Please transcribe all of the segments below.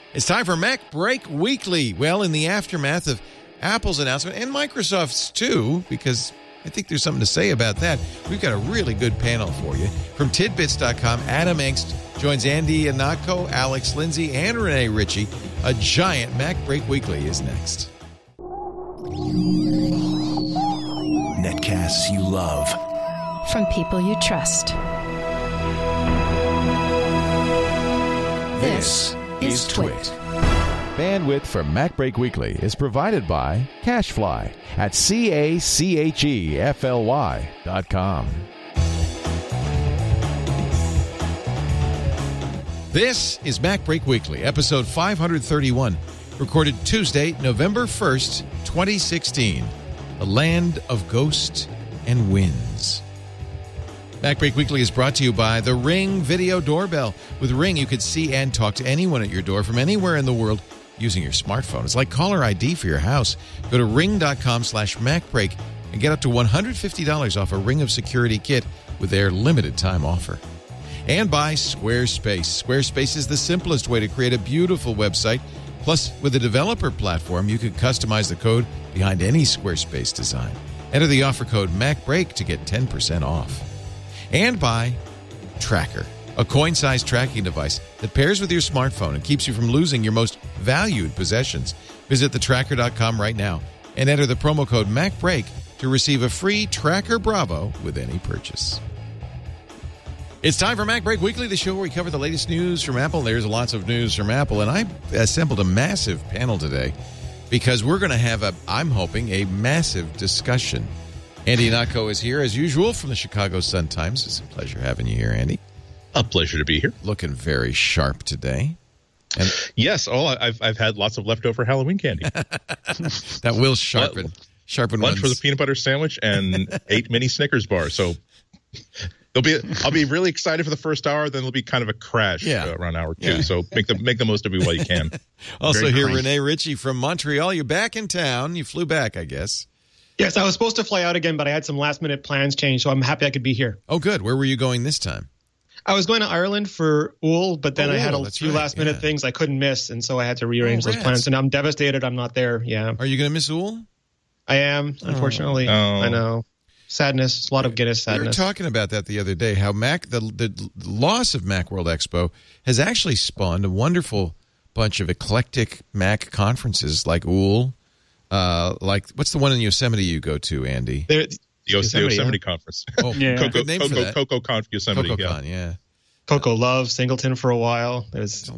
It's time for Mac Break Weekly. Well, in the aftermath of Apple's announcement, and Microsoft's too, because I think there's something to say about that, we've got a really good panel for you. From Tidbits.com, Adam Engst joins Andy Ihnatko, Alex Lindsay, and Renee Ritchie. A giant Mac Break Weekly is next. Netcasts you love. From people you trust. This is Twit. Bandwidth for Mac Break Weekly is provided by CacheFly at CACHEFLY.com. This is Mac Break Weekly, episode 531, recorded Tuesday, November 1st, 2016. A land of ghosts and winds. Mac Break Weekly is brought to you by the Ring Video Doorbell. With Ring, you can see and talk to anyone at your door from anywhere in the world using your smartphone. It's like caller ID for your house. Go to ring.com/MacBreak and get up to $150 off a Ring of Security kit with their limited time offer. And by Squarespace. Squarespace is the simplest way to create a beautiful website. Plus, with a developer platform, you can customize the code behind any Squarespace design. Enter the offer code MacBreak to get 10% off. And by Tracker, a coin-sized tracking device that pairs with your smartphone and keeps you from losing your most valued possessions. Visit thetracker.com right now and enter the promo code MacBreak to receive a free Tracker Bravo with any purchase. It's time for Mac Break Weekly, the show where we cover the latest news from Apple. There's lots of news from Apple, and I assembled a massive panel today because we're going to have, I'm hoping, a massive discussion. Andy Ihnatko is here, as usual, from the Chicago Sun-Times. It's a pleasure having you here, Andy. A pleasure to be here. Looking very sharp today. And yes, I've had lots of leftover Halloween candy. That will sharpen lunch one's... for the peanut butter sandwich and 8 mini Snickers bars. So I'll be really excited for the first hour, then it'll be kind of a crash around hour 2. Yeah. So make the most of it while you can. Also here, Renee Ritchie from Montreal. You're back in town. You flew back, I guess. Yes, I was supposed to fly out again, but I had some last-minute plans change, so I'm happy I could be here. Oh, good. Where were you going this time? I was going to Ireland for UL, but then I had a few last-minute things I couldn't miss, and so I had to rearrange those plans. And I'm devastated I'm not there. Yeah. Are you going to miss UL? I am, unfortunately. I know. Sadness. A lot of Guinness sadness. We were talking about that the other day, how the loss of Macworld Expo has actually spawned a wonderful bunch of eclectic Mac conferences like UL. Like, what's the one in Yosemite you go to, Andy? The Yosemite Conference. Oh, yeah. CocoCon Yosemite. CocoCon, yeah. Coco Love, Singleton for a while. Alex,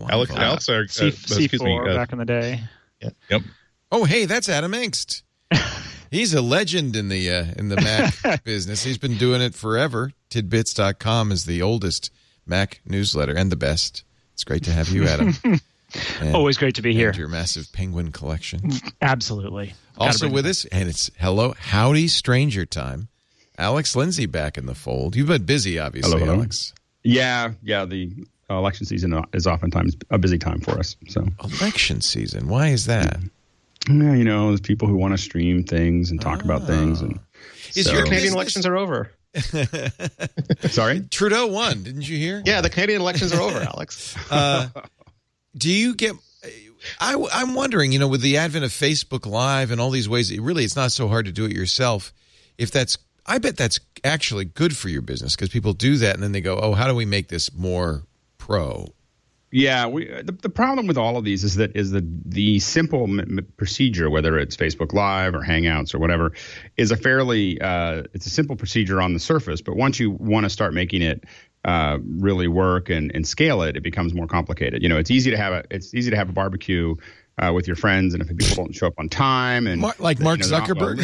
C4 back in the day. Yeah. Yep. Oh, hey, that's Adam Engst. He's a legend in the Mac business. He's been doing it forever. Tidbits.com is the oldest Mac newsletter and the best. It's great to have you, Adam. Always great to be here. Your massive penguin collection. Absolutely. Also with us, and it's howdy stranger time. Alex Lindsay back in the fold. You've been busy, obviously, hello. Alex. Yeah. The election season is oftentimes a busy time for us. So election season, why is that? Yeah, there's people who want to stream things and talk about things. And your Canadian elections are over. Sorry? Trudeau won, didn't you hear? Yeah, the Canadian elections are over, Alex. Do you get... I'm wondering, with the advent of Facebook Live and all these ways, it's not so hard to do it yourself. I bet that's actually good for your business because people do that and then they go, oh, how do we make this more pro? Yeah, the problem with all of these is the simple procedure, whether it's Facebook Live or Hangouts or whatever, is it's a simple procedure on the surface. But once you want to start making it really work and scale it, it becomes more complicated. It's easy to have a barbecue with your friends, and if people don't show up on time, and Mark Zuckerberg.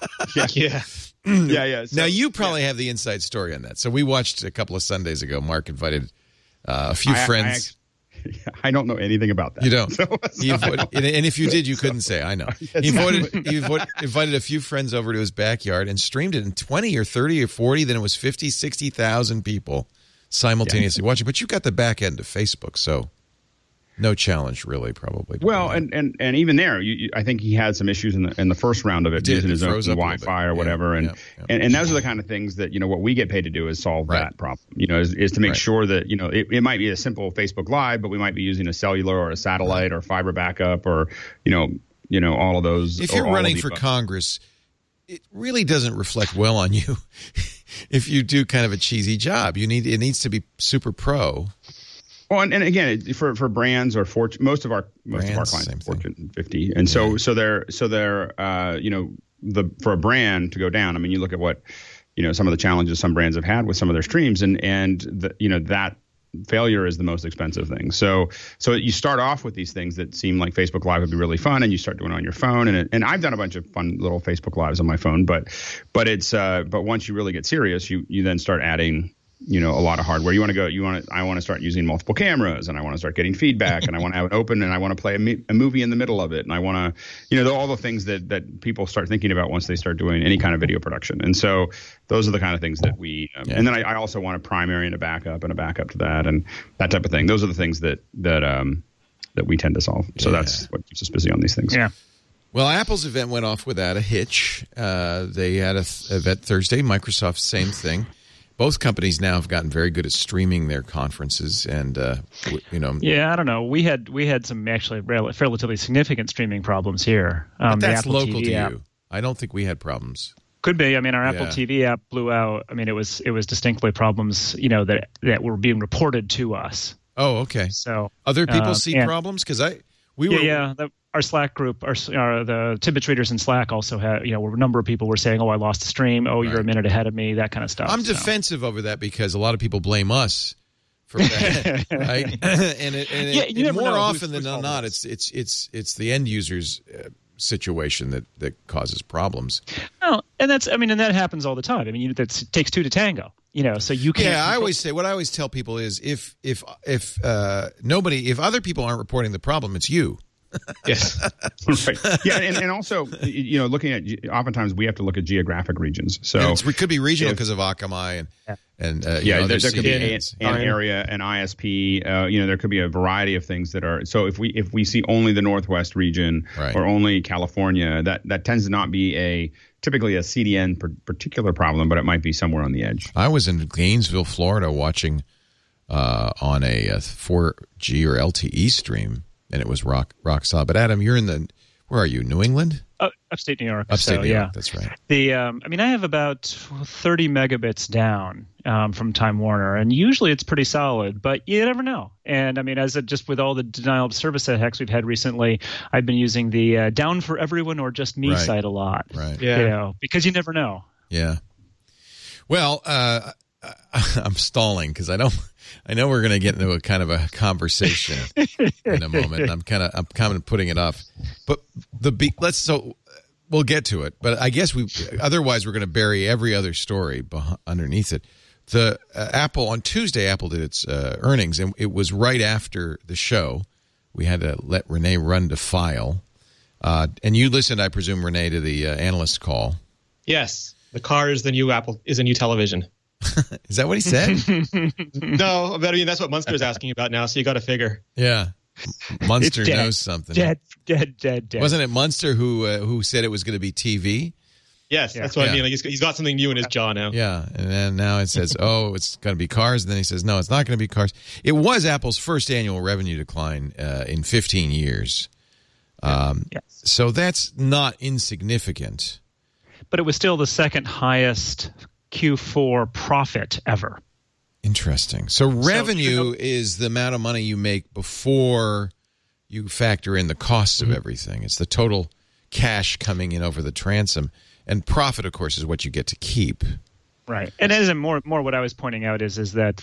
Yeah. So, now you probably have the inside story on that. So we watched a couple of Sundays ago. Mark invited a few friends. I don't know anything about that. You don't. And if you did, you couldn't say. I know. He invited a few friends over to his backyard and streamed it in 20 or 30 or 40. Then it was 50, 60,000 people simultaneously watching. But you got the back end of Facebook, so no challenge really, probably. Well, and even there, I think he had some issues in the first round of it, using his own Wi-Fi or whatever, and those are the kind of things that what we get paid to do is solve that problem. Is to make sure that it might be a simple Facebook Live, but we might be using a cellular or a satellite or fiber backup or all of those. If you're running for Congress, it really doesn't reflect well on you if you do kind of a cheesy job. It needs to be super pro. Well, and again, for brands or most of our clients are Fortune 50, and so they're for a brand to go down. I mean, you look at what some of the challenges some brands have had with some of their streams, and that failure is the most expensive thing. So you start off with these things that seem like Facebook Live would be really fun, and you start doing it on your phone. And I've done a bunch of fun little Facebook Lives on my phone, but once you really get serious, you then start adding a lot of hardware. I want to start using multiple cameras, and I want to start getting feedback, and I want to have it open, and I want to play a movie in the middle of it, and I want to, all the things that people start thinking about once they start doing any kind of video production. And so those are the kind of things that we, and then I also want a primary and a backup to that, and that type of thing. Those are the things that we tend to solve. So that's what keeps us busy on these things. Yeah. Well, Apple's event went off without a hitch. They had an event Thursday. Microsoft, same thing. Both companies now have gotten very good at streaming their conferences, and Yeah, I don't know. We had some actually relatively significant streaming problems here. But that's local to you. I don't think we had problems. Could be. I mean, our Apple TV app blew out. I mean, it was distinctly problems, that were being reported to us. Oh, okay. So other people see problems because our Slack group, the Tidbits readers in Slack also had, a number of people were saying, "Oh, I lost the stream. Oh, you're a minute ahead of me." That kind of stuff. I'm defensive over that because a lot of people blame us for that, right? and more often than not, it's the end user's situation that causes problems. Oh, and that happens all the time. I mean, it takes two to tango. So you can't. Yeah, what I always tell people is if other people aren't reporting the problem, it's you. Yes. Right. Yeah, and also, looking at, oftentimes we have to look at geographic regions. So it could be regional because of Akamai and there could be an area, an ISP. There could be a variety of things that are. So if we see only the Northwest region or only California, that tends to not be typically a CDN particular problem, but it might be somewhere on the edge. I was in Gainesville, Florida, watching on a 4G or LTE stream. And it was rock solid. But Adam, you're where are you? New England? Upstate New York. Upstate New York, that's right. I have about 30 megabits down from Time Warner, and usually it's pretty solid, but you never know. And just with all the denial of service attacks we've had recently, I've been using the down for everyone or just me site a lot. Right. Yeah. Because you never know. Yeah. Well, I'm stalling because I know we're going to get into a kind of a conversation in a moment. And I'm kind of putting it off, but we'll get to it. But I guess otherwise we're going to bury every other story underneath it. The Apple on Tuesday, Apple did its earnings, and it was right after the show. We had to let Renee run to file, and you listened, I presume, Renee, to the analyst call. Yes, the car is a new television. Is that what he said? No, but that's what Munster's asking about now, so you got to figure. Yeah. Munster knows something. Dead. Wasn't it Munster who said it was going to be TV? Yes, that's what I mean. Like he's got something new in his jaw now. Yeah, and then now it says, it's going to be cars, and then he says, no, it's not going to be cars. It was Apple's first annual revenue decline in 15 years. Yes. So that's not insignificant. But it was still the second highest Q4 profit ever. Interesting. So revenue is the amount of money you make before you factor in the costs of everything. It's the total cash coming in over the transom. And profit, of course, is what you get to keep. Right. And as more what I was pointing out is that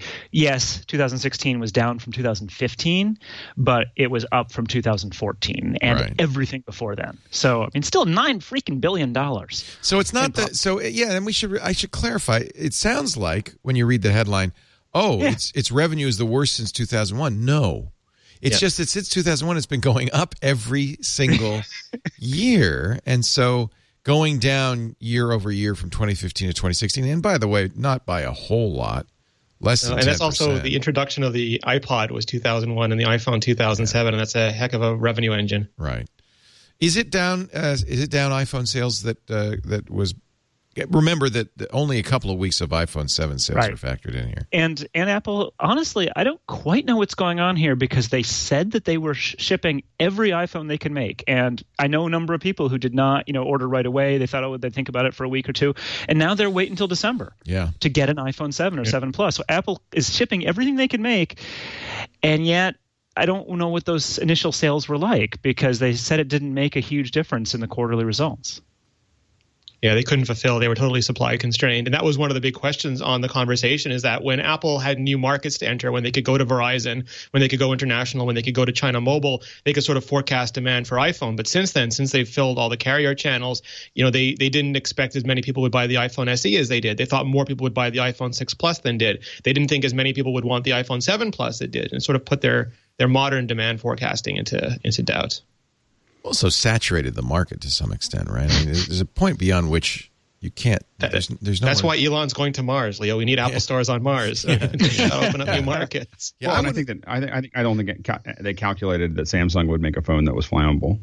2016 was down from 2015, but it was up from 2014 and everything before then. So, still $9 billion. So it's not that. So and I should clarify. It sounds like when you read the headline, its revenue is the worst since 2001. No. It's just that since 2001, it's been going up every single year. And so going down year over year from 2015 to 2016, and by the way, not by a whole lot, Less than 10%. And that's also the introduction of the iPod was 2001 and the iPhone 2007, and that's a heck of a revenue engine. Right. Is it down? iPhone sales that was. Remember that only a couple of weeks of iPhone 7 sales are factored in here. And Apple, honestly, I don't quite know what's going on here because they said that they were shipping every iPhone they can make. And I know a number of people who did not, order right away. They thought they'd think about it for a week or two. And now they're waiting until December to get an iPhone 7 or 7 Plus. So Apple is shipping everything they can make. And yet I don't know what those initial sales were like because they said it didn't make a huge difference in the quarterly results. Yeah, they couldn't fulfill. They were totally supply constrained. And that was one of the big questions on the conversation is that when Apple had new markets to enter, when they could go to Verizon, when they could go international, when they could go to China Mobile, they could sort of forecast demand for iPhone. But since then, since they've filled all the carrier channels, they didn't expect as many people would buy the iPhone SE as they did. They thought more people would buy the iPhone 6 Plus than did. They didn't think as many people would want the iPhone 7 Plus that did, and sort of put their modern demand forecasting into doubt. Also saturated the market to some extent, right? I mean, there's a point beyond which you can't. There's no. That's why Elon's going to Mars, Leo. We need Apple stores on Mars. Open up new markets. Yeah, well, and I don't think they calculated that Samsung would make a phone that was flammable.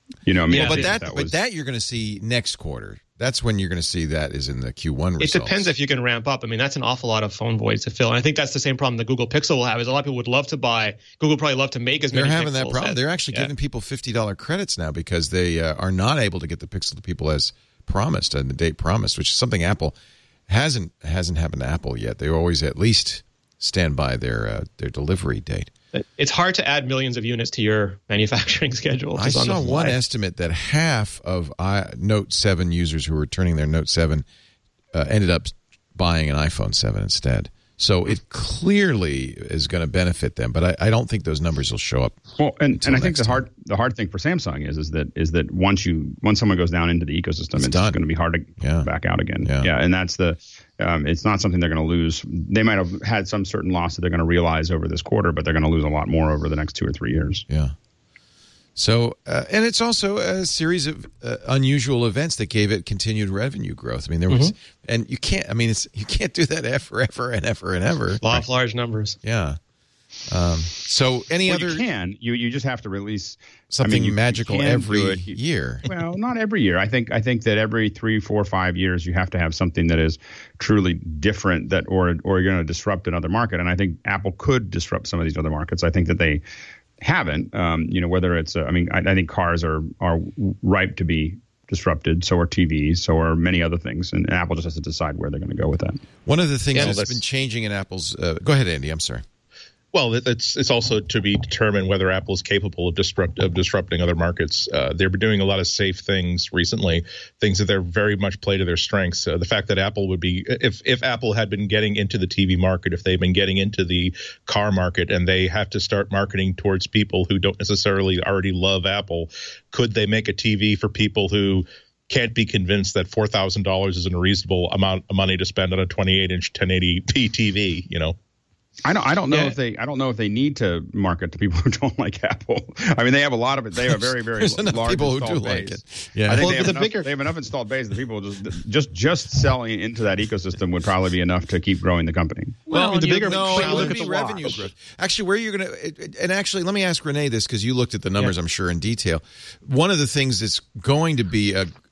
But that you're going to see next quarter. That's when you're going to see that is in the Q1 results. It depends if you can ramp up. I mean, that's an awful lot of phone voids to fill. And I think that's the same problem the Google Pixel will have is a lot of people would love to buy. Google probably love to make as many Pixels. They're having that problem. They're actually giving people $50 credits now because they are not able to get the Pixel to people as promised and the date promised, which is something Apple hasn't happened to Apple yet. They always at least stand by their delivery date. It's hard to add millions of units to your manufacturing schedule. I saw one estimate that half of Note 7 users who were returning their Note 7 ended up buying an iPhone 7 instead. So it clearly is going to benefit them, but I don't think those numbers will show up. Well, and I think the hard thing for Samsung is that once someone goes down into the ecosystem, it's going to be hard to back out again. Yeah, and that's it's not something they're going to lose. They might have had some certain loss that they're going to realize over this quarter, but they're going to lose a lot more over the next 2 or 3 years. Yeah. So, and it's also a series of unusual events that gave it continued revenue growth. I mean, there was, and you can't do that forever and ever and ever. Law of large numbers. Yeah. So you just have to release something magical every year. Well, not every year. I think that every 3, 4, 5 years you have to have something that is truly different or you're going to disrupt another market. And I think Apple could disrupt some of these other markets. I think that they haven't, whether it's, I think cars are ripe to be disrupted. So are TVs. So are many other things. And Apple just has to decide where they're going to go with that. One of the things that's been changing in Apple's, go ahead, Andy. I'm sorry. Well, it's also to be determined whether Apple is capable of disrupting other markets. They've been doing a lot of safe things recently, things that they're very much play to their strengths. The fact that Apple would be, if Apple had been getting into the TV market, if they've been getting into the car market, and they have to start marketing towards people who don't necessarily already love Apple, could they make a TV for people who can't be convinced that $4,000 is a reasonable amount of money to spend on a 28-inch 1080p TV? I don't know if they need to market to people who don't like Apple. I mean, they have a lot of it. They have a very, very large people who installed do base. Like it. Yeah, I think they have enough installed base that people just selling into that ecosystem would probably be enough to keep growing the company. Well, look at the revenue growth. Actually, where you're going to, and actually, let me ask Renee this because you looked at the numbers, I'm sure, in detail. One of the things that's going to be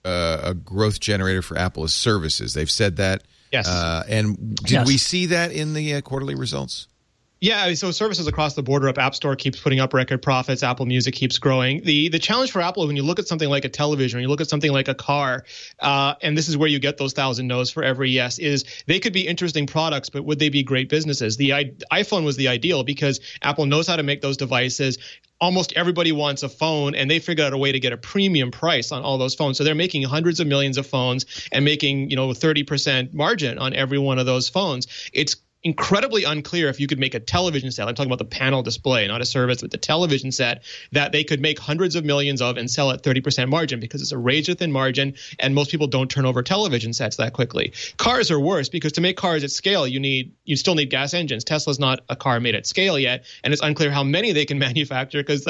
a growth generator for Apple is services. They've said that. Yes. And did we see that in the quarterly results? Yeah, so services across the board are up. App Store keeps putting up record profits. Apple Music keeps growing. The challenge for Apple, when you look at something like a television, when you look at something like a car, and this is where you get those 1,000 no's for every yes, is they could be interesting products, but would they be great businesses? The iPhone was the ideal because Apple knows how to make those devices. Almost everybody wants a phone, and they figured out a way to get a premium price on all those phones. So they're making hundreds of millions of phones and making 30% margin on every one of those phones. It's incredibly unclear if you could make a television set. I'm talking about the panel display, not a service, but the television set that they could make hundreds of millions of and sell at 30% margin because it's a razor-thin margin, and most people don't turn over television sets that quickly. Cars are worse because to make cars at scale, you still need gas engines. Tesla's not a car made at scale yet, and it's unclear how many they can manufacture because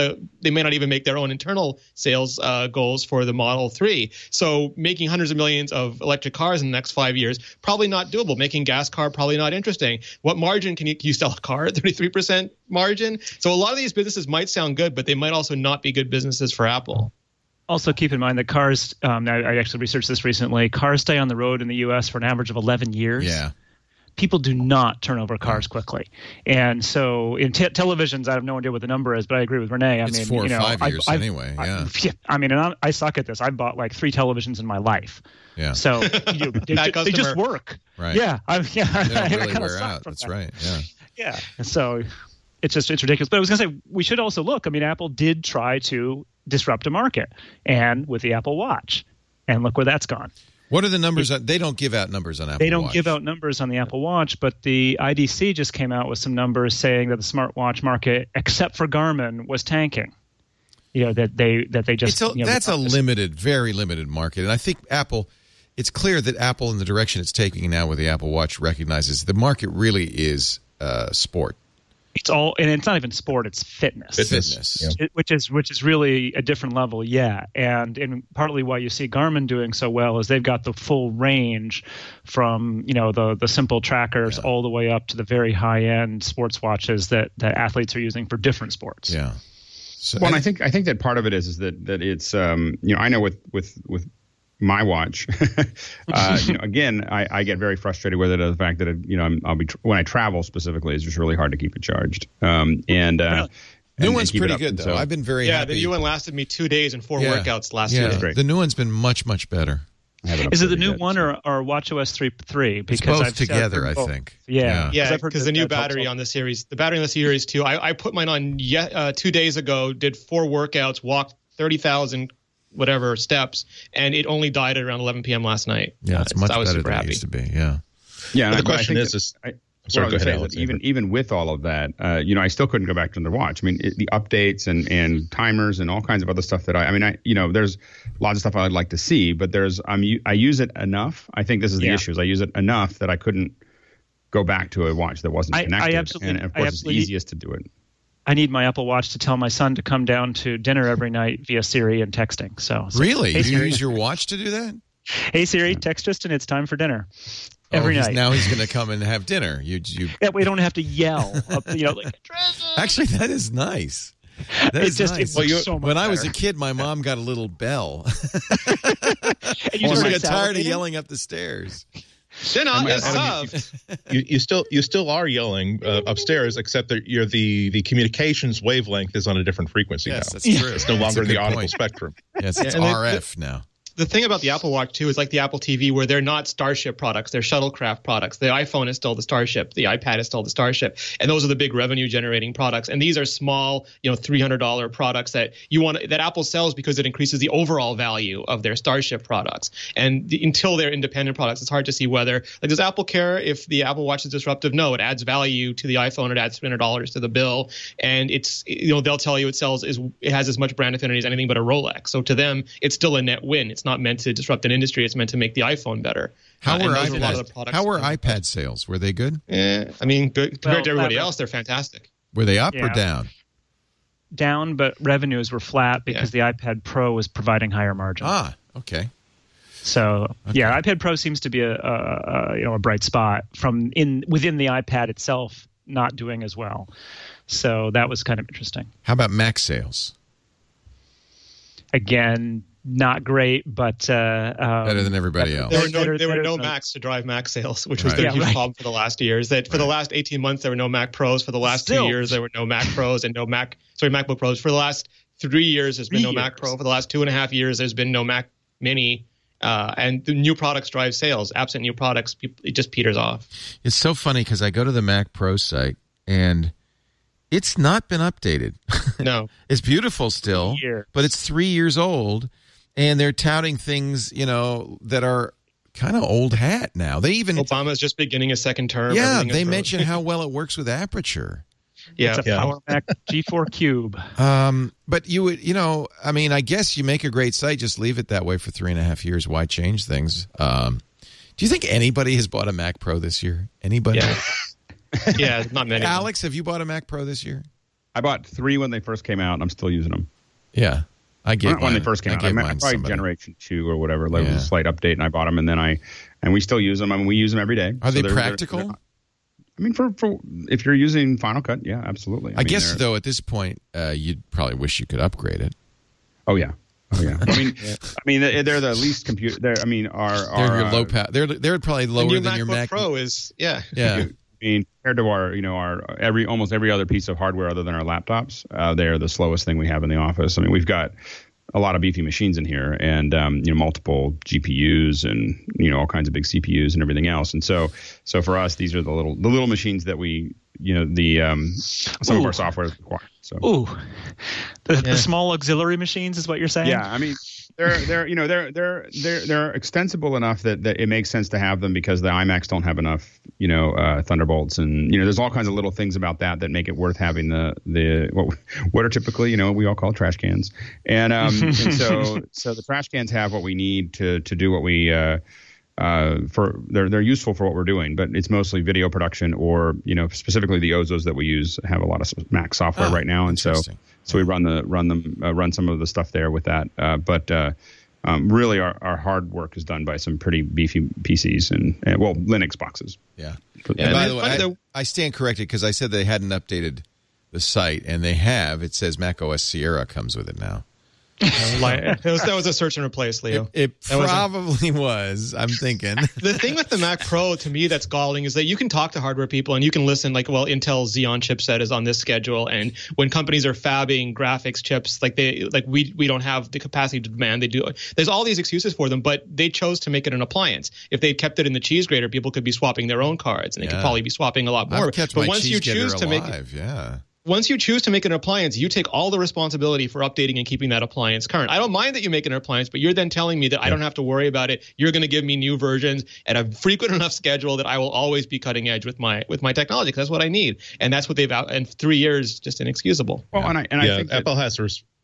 they may not even make their own internal sales goals for the Model 3. So making hundreds of millions of electric cars in the next 5 years, probably not doable. Making gas car, probably not interesting. What margin can you sell a car at? 33% margin? So a lot of these businesses might sound good, but they might also not be good businesses for Apple. Also, keep in mind that cars, I actually researched this recently, cars stay on the road in the U.S. for an average of 11 years. Yeah. People do not turn over cars quickly. And so in televisions, I have no idea what the number is, but I agree with Renee. It's 4 or 5 years anyway, yeah. I suck at this. I bought like 3 televisions in my life. Yeah. So they just work. Right. Yeah. They don't really wear out. That's right, yeah. Yeah. So it's ridiculous. But I was going to say, we should also look. I mean, Apple did try to disrupt a market, and with the Apple Watch, and look where that's gone. What are the numbers? They don't give out numbers on Apple Watch. They don't give out numbers on the Apple Watch, but the IDC just came out with some numbers saying that the smartwatch market, except for Garmin, was tanking. That they just that's a limited, very limited market, and I think Apple. It's clear that Apple, in the direction it's taking now with the Apple Watch, recognizes the market really is sport. It's all, and it's not even sport; it's fitness. Fitness, yeah. Which is really a different level, yeah. And partly why you see Garmin doing so well is they've got the full range from the simple trackers all the way up to the very high end sports watches that athletes are using for different sports. Yeah. So, well, and I think that part of it is that it's I know with my watch, again, I get very frustrated with it. The fact that I'll be when I travel specifically, it's just really hard to keep it charged. New one's pretty good though. So, I've been very happy. Yeah, the new one lasted me 2 days and 4 workouts last year. Yeah, the new one's been much better. Is it the new one or WatchOS 3? Because it's both together, I think. Yeah, because the new battery on the series, the battery on the series 2, I put mine on 2 days ago. Did 4 workouts, walked 30,000. Whatever steps, and it only died at around 11 p.m. last night. Yeah, it's much better than it used to be. Yeah. But the question is, sorry, go ahead. Even with all of that, I still couldn't go back to the watch. I mean, the updates and timers and all kinds of other stuff that there's lots of stuff I'd like to see, but I use it enough. I think this is the issue. Is I use it enough that I couldn't go back to a watch that wasn't connected. And of course, it's easiest to do it. I need my Apple Watch to tell my son to come down to dinner every night via Siri and texting. So really, hey, you use your watch to do that? Hey Siri, text Tristan, it's time for dinner. Every night. Now he's going to come and have dinner. Yeah, we don't have to yell. Actually, that is nice. That is nice. So when I was a kid, my mom got a little bell. And you got tired of yelling up the stairs. Dinner is served. You still are yelling upstairs, except that the communications wavelength is on a different frequency now. That's true. It's no longer in the audible spectrum. Yes, it's RF now. The thing about the Apple Watch, too, is like the Apple TV, where they're not Starship products. They're shuttlecraft products. The iPhone is still the Starship. The iPad is still the Starship. And those are the big revenue-generating products. And these are small, $300 products that Apple sells because it increases the overall value of their Starship products. And until they're independent products, it's hard to see whether, does Apple care if the Apple Watch is disruptive? No, it adds value to the iPhone. It adds $300 to the bill. And it's, they'll tell you it has as much brand affinity as anything but a Rolex. So to them, it's still a net win. It's not meant to disrupt an industry. It's meant to make the iPhone better. How were iPad sales? Were they good? Compared to everybody else, they're fantastic. Were they up or down? Down, but revenues were flat because the iPad Pro was providing higher margins. Ah, okay. So iPad Pro seems to be a bright spot within the iPad itself, not doing as well. So that was kind of interesting. How about Mac sales? Again, not great, but better than everybody else. There were no Macs to drive Mac sales, which was their huge problem for the last year. Is that for the last 18 months there were no Mac Pros. For the last 2 years there were no Mac Pros and MacBook Pros. For the last 3 years there's been no Mac Pro. For the last 2.5 years there's been no Mac Mini. And the new products drive sales. Absent new products, it just peters off. It's so funny because I go to the Mac Pro site and it's not been updated. No. It's beautiful still, but it's 3 years old. And they're touting things, that are kind of old hat now. Obama's just beginning a second term. Yeah, they mention how well it works with Aperture. Yeah, it's a Power Mac G4 Cube. But you would, I guess you make a great site, just leave it that way for 3.5 years. Why change things? Do you think anybody has bought a Mac Pro this year? Anybody? Yeah, not many. Alex, have you bought a Mac Pro this year? I bought 3 when they first came out, and I'm still using them. Yeah. I gave when they first came out. I probably generation 2 or whatever. Like, it was a slight update, and I bought them, and we still use them. I mean, we use them every day. Are they practical? I mean, for if you're using Final Cut, yeah, absolutely. I guess though, at this point, you'd probably wish you could upgrade it. Oh yeah. I mean, they're the least computer. They're your low power. They're probably lower than your MacBook Mac Pro is. Yeah. I mean, compared to our almost every other piece of hardware other than our laptops, they're the slowest thing we have in the office. I mean, we've got a lot of beefy machines in here, and multiple GPUs and all kinds of big CPUs and everything else. And so for us, these are the little machines that we some of our software is required. So the small auxiliary machines is what you're saying? Yeah, I mean they're extensible enough that it makes sense to have them because the iMacs don't have enough Thunderbolts, and there's all kinds of little things about that make it worth having the what are typically we all call trash cans, and so the trash cans have what we need to do what we they're useful for what we're doing, but it's mostly video production or specifically the Ozos that we use have a lot of Mac software right now, and so we run some of the stuff there with that. But really our hard work is done by some pretty beefy PCs and Linux boxes. Yeah. And by the way, I stand corrected because I said they hadn't updated the site, and they have. It says Mac OS Sierra comes with it now. That was a search and replace, Leo. It probably was. I'm thinking. The thing with the Mac Pro to me that's galling is that you can talk to hardware people and you can listen Intel's Xeon chipset is on this schedule, and when companies are fabbing graphics chips we don't have the capacity to demand, they do. There's all these excuses for them, but they chose to make it an appliance. If they kept it in the cheese grater, people could be swapping their own cards, and they could probably be swapping a lot more. But once you choose to make it, once you choose to make an appliance, you take all the responsibility for updating and keeping that appliance current. I don't mind that you make an appliance, but you're then telling me that I don't have to worry about it. You're going to give me new versions at a frequent enough schedule that I will always be cutting edge with my technology, because that's what I need. And that's what they've out in 3 years, just inexcusable. Well, I think Apple has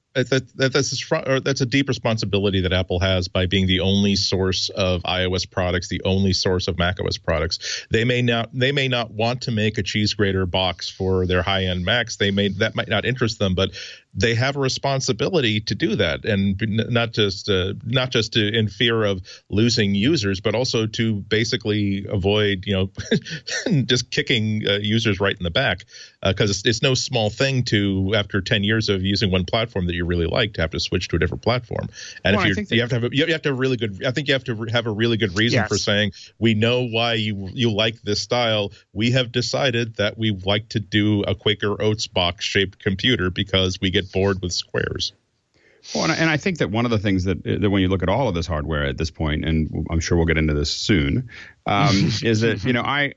that's a deep responsibility that Apple has by being the only source of iOS products, the only source of macOS products. They may not want to make a cheese grater box for their high-end Macs. That might not interest them, but they have a responsibility to do that, and not just in fear of losing users, but also to basically avoid just kicking users right in the back, because it's no small thing to, after 10 years of using one platform that you really like, to have to switch to a different platform. And you have to have a really good reason for saying, we know why you like this style. We have decided that we like to do a Quaker Oats box shaped computer because we get bored with squares. Well, and I think that one of the things that when you look at all of this hardware at this point, and I'm sure we'll get into this soon, is that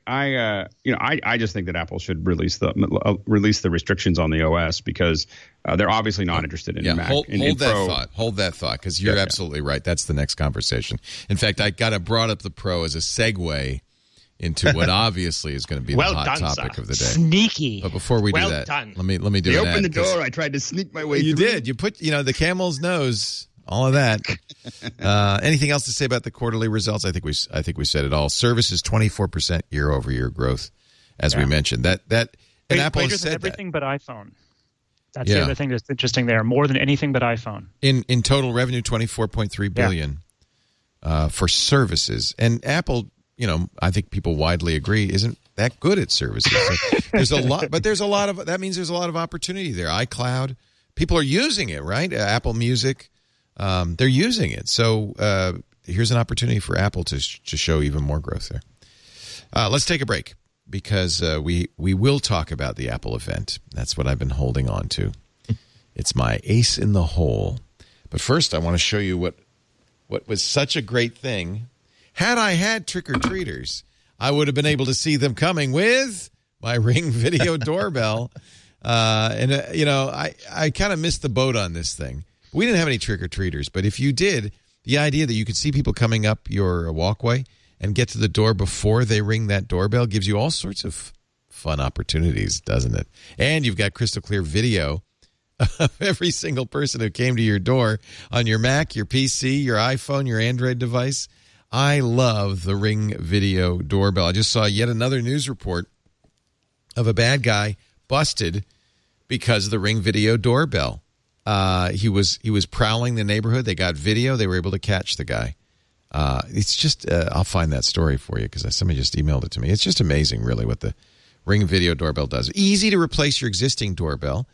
I just think that Apple should release the restrictions on the OS, because they're obviously not interested in Mac. Hold that thought, because you're absolutely right. That's the next conversation. In fact, I brought up the Pro as a segue into what obviously is going to be the hot topic of the day. Sneaky. But before we do that, let me do you an ad. You opened the door. I tried to sneak my way through. You did. You put the camel's nose, all of that. Anything else to say about the quarterly results? I think we said it all. Services 24% year-over-year growth, as we mentioned. That and Apple has said everything but iPhone. That's the other thing that's interesting there. More than anything but iPhone. In total revenue, $24.3 billion for services, and Apple, I think people widely agree, isn't that good at services. So there's a lot, but that means there's a lot of opportunity there. iCloud, people are using it, right? Apple Music, they're using it. So here's an opportunity for Apple to show even more growth there. Let's take a break, because we will talk about the Apple event. That's what I've been holding on to. It's my ace in the hole. But first, I want to show you what was such a great thing. Had I had trick-or-treaters, I would have been able to see them coming with my Ring Video Doorbell. I kind of missed the boat on this thing. We didn't have any trick-or-treaters, but if you did, the idea that you could see people coming up your walkway and get to the door before they ring that doorbell gives you all sorts of fun opportunities, doesn't it? And you've got crystal clear video of every single person who came to your door on your Mac, your PC, your iPhone, your Android device. I love the Ring Video Doorbell. I just saw yet another news report of a bad guy busted because of the Ring Video Doorbell. He was prowling the neighborhood. They got video. They were able to catch the guy. It's just I'll find that story for you because somebody just emailed it to me. It's just amazing, really, what the Ring Video Doorbell does. Easy to replace your existing doorbell.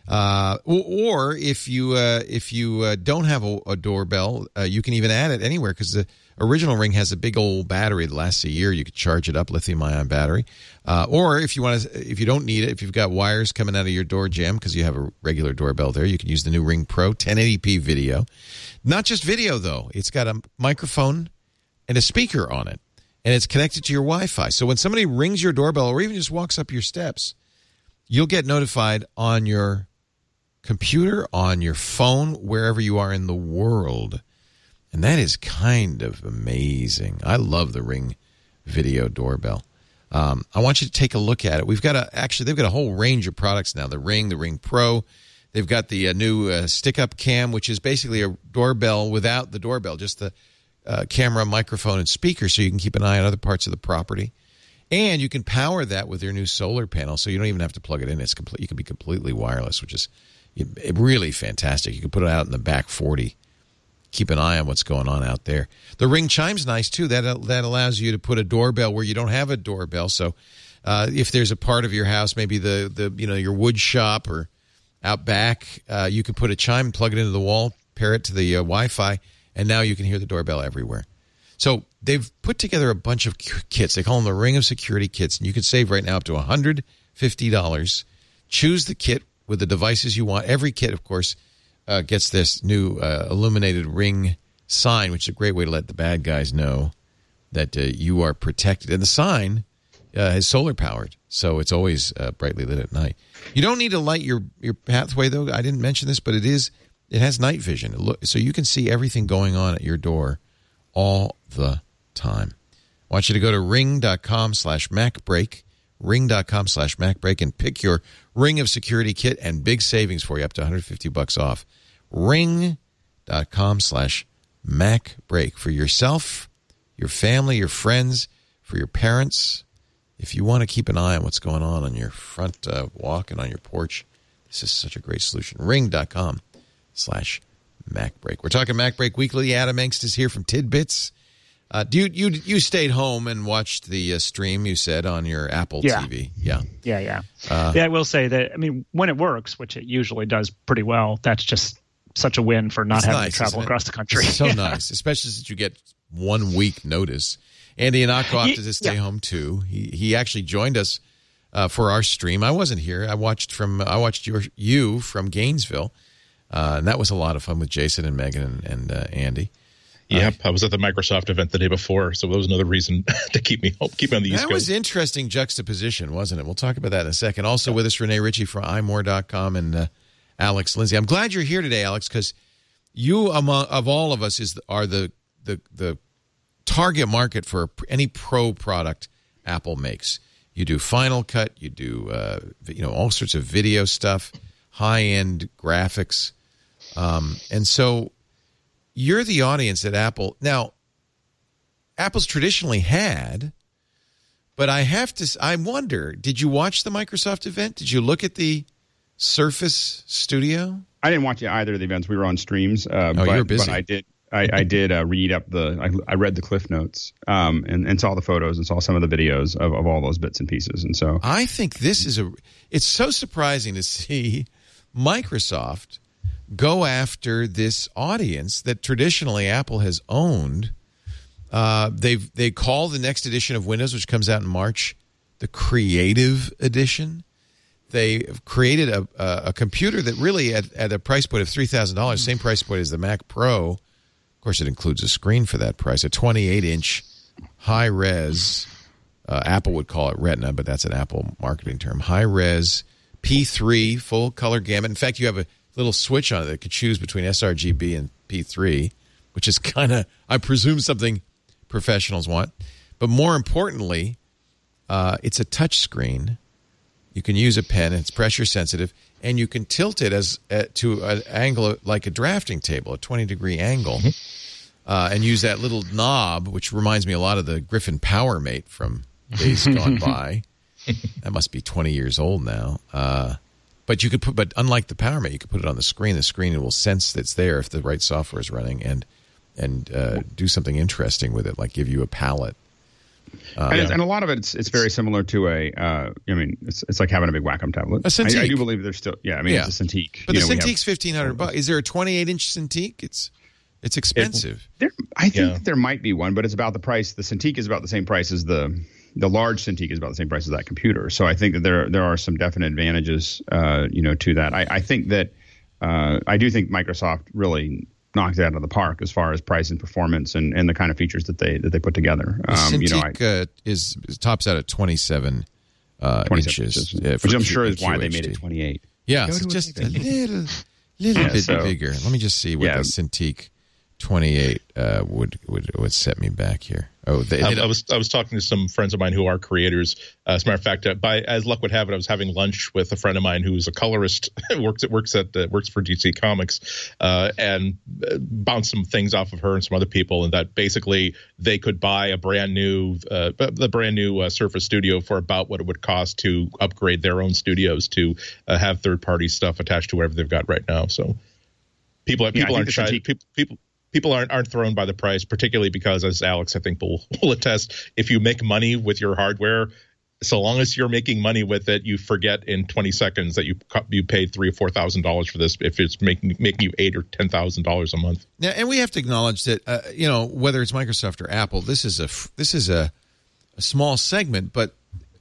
Or if you don't have a doorbell, you can even add it anywhere because the original Ring has a big old battery that lasts a year. You could charge it up, lithium-ion battery. Or if you don't need it, if you've got wires coming out of your door jamb because you have a regular doorbell there, you can use the new Ring Pro 1080p video. Not just video though; it's got a microphone and a speaker on it, and it's connected to your Wi-Fi. So when somebody rings your doorbell or even just walks up your steps, you'll get notified on your computer, on your phone, wherever you are in the world. And that is kind of amazing. I love the Ring Video Doorbell. I want you to take a look at it. They've got a whole range of products now. The Ring Pro. They've got the new stick-up cam, which is basically a doorbell without the doorbell, just the camera, microphone, and speaker, so you can keep an eye on other parts of the property. And you can power that with your new solar panel, so you don't even have to plug it in. You can be completely wireless, which is really fantastic. You can put it out in the back 40. Keep an eye on what's going on out there. The Ring Chime's nice, too. That allows you to put a doorbell where you don't have a doorbell. So if there's a part of your house, maybe your wood shop or out back, you can put a chime, plug it into the wall, pair it to the Wi-Fi, and now you can hear the doorbell everywhere. So they've put together a bunch of kits. They call them the Ring of Security kits, and you can save right now up to $150. Choose the kit with the devices you want. Every kit, of course, gets this new illuminated Ring sign, which is a great way to let the bad guys know that you are protected. And the sign is solar powered, so it's always brightly lit at night. You don't need to light your pathway, though. I didn't mention this, but it has night vision, so you can see everything going on at your door all the time. I want you to go to ring.com/MacBreak, ring.com/MacBreak, and pick your Ring of Security kit and big savings for you, up to $150 off. Ring.com/MacBreak for yourself, your family, your friends, for your parents. If you want to keep an eye on what's going on your front walk and on your porch, this is such a great solution. Ring.com/MacBreak. We're talking MacBreak Weekly. Adam Engst is here from Tidbits. You stayed home and watched the stream, you said, on your Apple TV. Yeah. I will say that, when it works, which it usually does pretty well, that's just such a win for not having to travel across the country. It's so nice, especially since you get 1 week notice. Andy Anako opted to stay home, too. He actually joined us for our stream. I wasn't here. I watched you from Gainesville, and that was a lot of fun with Jason and Megan and Andy. Yep, I was at the Microsoft event the day before, so that was another reason to keep me on the East Coast. That was interesting juxtaposition, wasn't it? We'll talk about that in a second. Also with us, Renee Ritchie from iMore.com and Alex Lindsay. I'm glad you're here today, Alex, because you, of all of us, are the target market for any pro product Apple makes. You do Final Cut, you do all sorts of video stuff, high-end graphics, and so you're the audience at Apple. Now, Apple's traditionally had, but I wonder, did you watch the Microsoft event? Did you look at the Surface Studio? I didn't watch either of the events. We were on streams. You're busy. But I did. I did read up I read the Cliff Notes and saw the photos and saw some of the videos of all those bits and pieces. And so I think it's so surprising to see Microsoft go after this audience that traditionally Apple has owned. They call the next edition of Windows, which comes out in March, the Creative Edition. They created a computer that really at a price point of $3,000, same price point as the Mac Pro. Of course, it includes a screen for that price, a 28-inch high-res. Apple would call it Retina, but that's an Apple marketing term. High-res P3 full color gamut. In fact, you have a little switch on it that could choose between sRGB and P3, which is kind of, I presume, something professionals want. But more importantly, it's a touch screen. You can use a pen. It's pressure sensitive, and you can tilt it to an angle like a drafting table, a 20-degree angle, and use that little knob, which reminds me a lot of the Griffin PowerMate from days gone by. That must be 20 years old now. But you could but unlike the PowerMate, you could put it on the screen. The screen will sense it's there if the right software is running, and do something interesting with it, like give you a palette. And a lot of it, it's very similar to it's like having a big Wacom tablet. A Cintiq. I do believe there's still, it's a Cintiq. But the Cintiq's $1,500. Is there a 28-inch Cintiq? It's expensive. I think there might be one, but it's about the price. The Cintiq is about the same price as the large Cintiq is about the same price as that computer. So I think that there are some definite advantages, to that. I think that I do think Microsoft really knocked it out of the park as far as price and performance and the kind of features that they put together. The Cintiq is tops out at 27 inches, which I'm sure is why they made it 28. Yeah, so just a little bit bigger. Let me just see what the Cintiq 28 would set me back here. Oh, I was talking to some friends of mine who are creators. As a matter of fact, as luck would have it, I was having lunch with a friend of mine who's a colorist, works for DC Comics, and bounced some things off of her and some other people, and that basically they could buy the brand new Surface Studio for about what it would cost to upgrade their own studios to have third-party stuff attached to whatever they've got right now. So people aren't shy. People aren't thrown by the price, particularly because, as Alex I think will attest, if you make money with your hardware, so long as you're making money with it, you forget in 20 seconds that you paid $3,000 or $4,000 for this. If it's making you $8,000 or $10,000 a month. Now, and we have to acknowledge that whether it's Microsoft or Apple, this is a small segment, but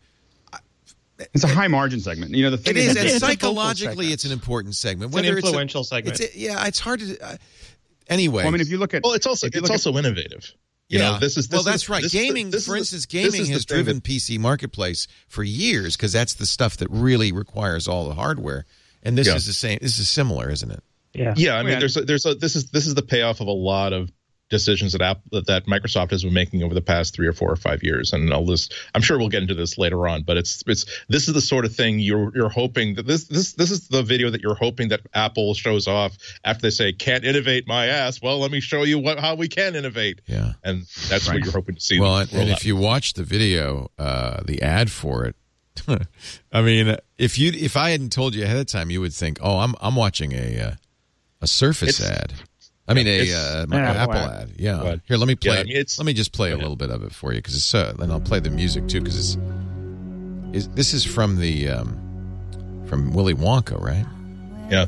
it's a high margin segment. The thing it is, and psychologically, it's an important segment. It's an influential segment. It's hard to. Anyway, if you look at it's also innovative. That's right. Gaming, for instance, has driven PC Marketplace for years because that's the stuff that really requires all the hardware. And this is the same. This is similar, isn't it? Yeah. Yeah. I mean, this is the payoff of a lot of decisions that Microsoft has been making over the past 3 or 4 or 5 years, and all this. I'm sure we'll get into this later on, but this is the sort of thing you're hoping that this is the video that you're hoping that Apple shows off after they say can't innovate my ass. Well, let me show you how we can innovate. Yeah, and that's what you're hoping to see. Well, and if you watch the video, the ad for it. I mean, if I hadn't told you ahead of time, you would think, "Oh, I'm watching a Surface ad." I mean, Apple ad. Yeah. What? Here, let me play. Let me just play a little bit of it for you, because and I'll play the music too, because this is from the from Willy Wonka, right? Yeah.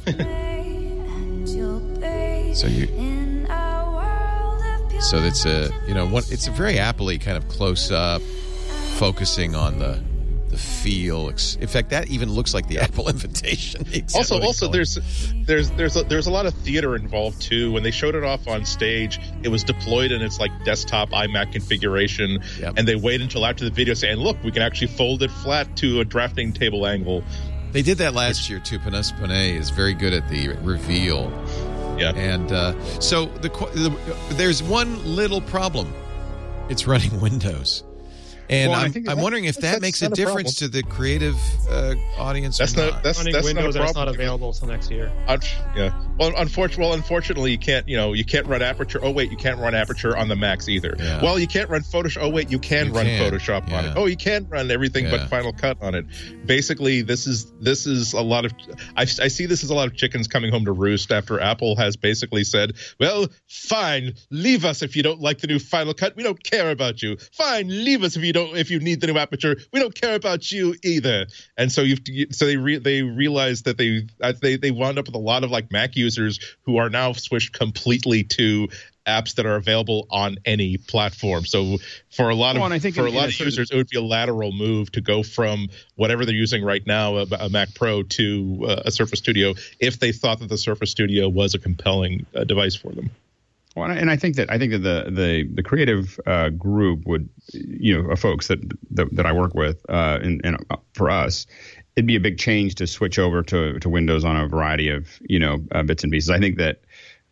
So it's it's a very Apple-y kind of close up, focusing on the feel. In fact, that even looks like the Apple invitation. Also, there's a lot of theater involved too. When they showed it off on stage, it was deployed in its like desktop iMac configuration, and they wait until after the video saying, "Look, we can actually fold it flat to a drafting table angle." They did that last year too. Panos Panay is very good at the reveal. Yeah, and so there's one little problem. It's running Windows. And I'm wondering if that makes a difference to the creative audience. That's not Windows. That's not available until next year. Well, unfortunately, you can't run Aperture. Oh wait, you can't run Aperture on the Macs either. Yeah. Well, you can't run Photoshop. Oh wait, you can run Photoshop on it. Oh, you can run everything but Final Cut on it. Basically, this is a lot of. I see this as a lot of chickens coming home to roost after Apple has basically said, "Well, fine, leave us if you don't like the new Final Cut. We don't care about you. Fine, leave us if you need the new Aperture. We don't care about you either." And so they realized that they wound up with a lot of like Mac users who are now switched completely to apps that are available on any platform. So for a lot of users, it would be a lateral move to go from whatever they're using right now, a Mac Pro, to a Surface Studio, if they thought that the Surface Studio was a compelling device for them. Well, and I think that the creative group would, folks that I work with, and for us, it'd be a big change to switch over to Windows on a variety of bits and pieces. I think that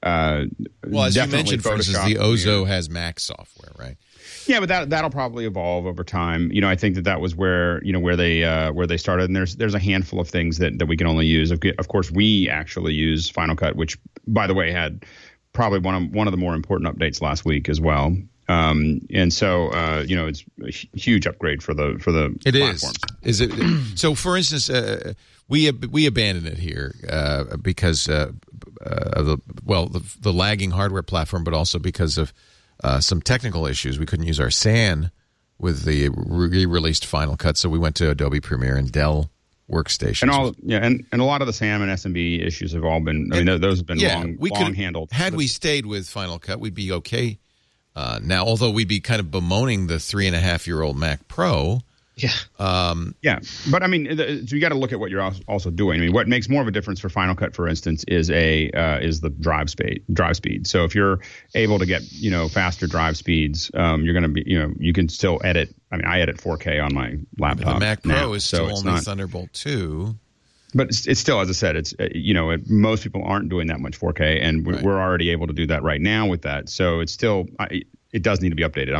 as you mentioned, for instance, the Ozo has Mac software, right? Yeah, but that'll probably evolve over time. I think that was where they started, and there's a handful of things that we can only use. Of course, we actually use Final Cut, which, by the way, had probably one of the more important updates last week as well. And so it's a huge upgrade for the platforms. Is it? So, for instance, we abandoned it here because of the lagging hardware platform, but also because of some technical issues. We couldn't use our SAN with the re-released Final Cut, so we went to Adobe Premiere and Dell workstations. And a lot of the SAM and SMB issues have all been. Those have been long handled. Had we stayed with Final Cut, we'd be okay. Now, although we'd be kind of bemoaning the 3.5-year-old Mac Pro. Yeah. But so you got to look at what you're also doing. What makes more of a difference for Final Cut, for instance, is the drive speed. So if you're able to get faster drive speeds, you're going to be you can still edit. I edit 4K on my laptop. But the Mac Pro now, is still only Thunderbolt 2. But it's still, as I said, it's most people aren't doing that much 4K, and we're already able to do that right now with that. So it's still it does need to be updated.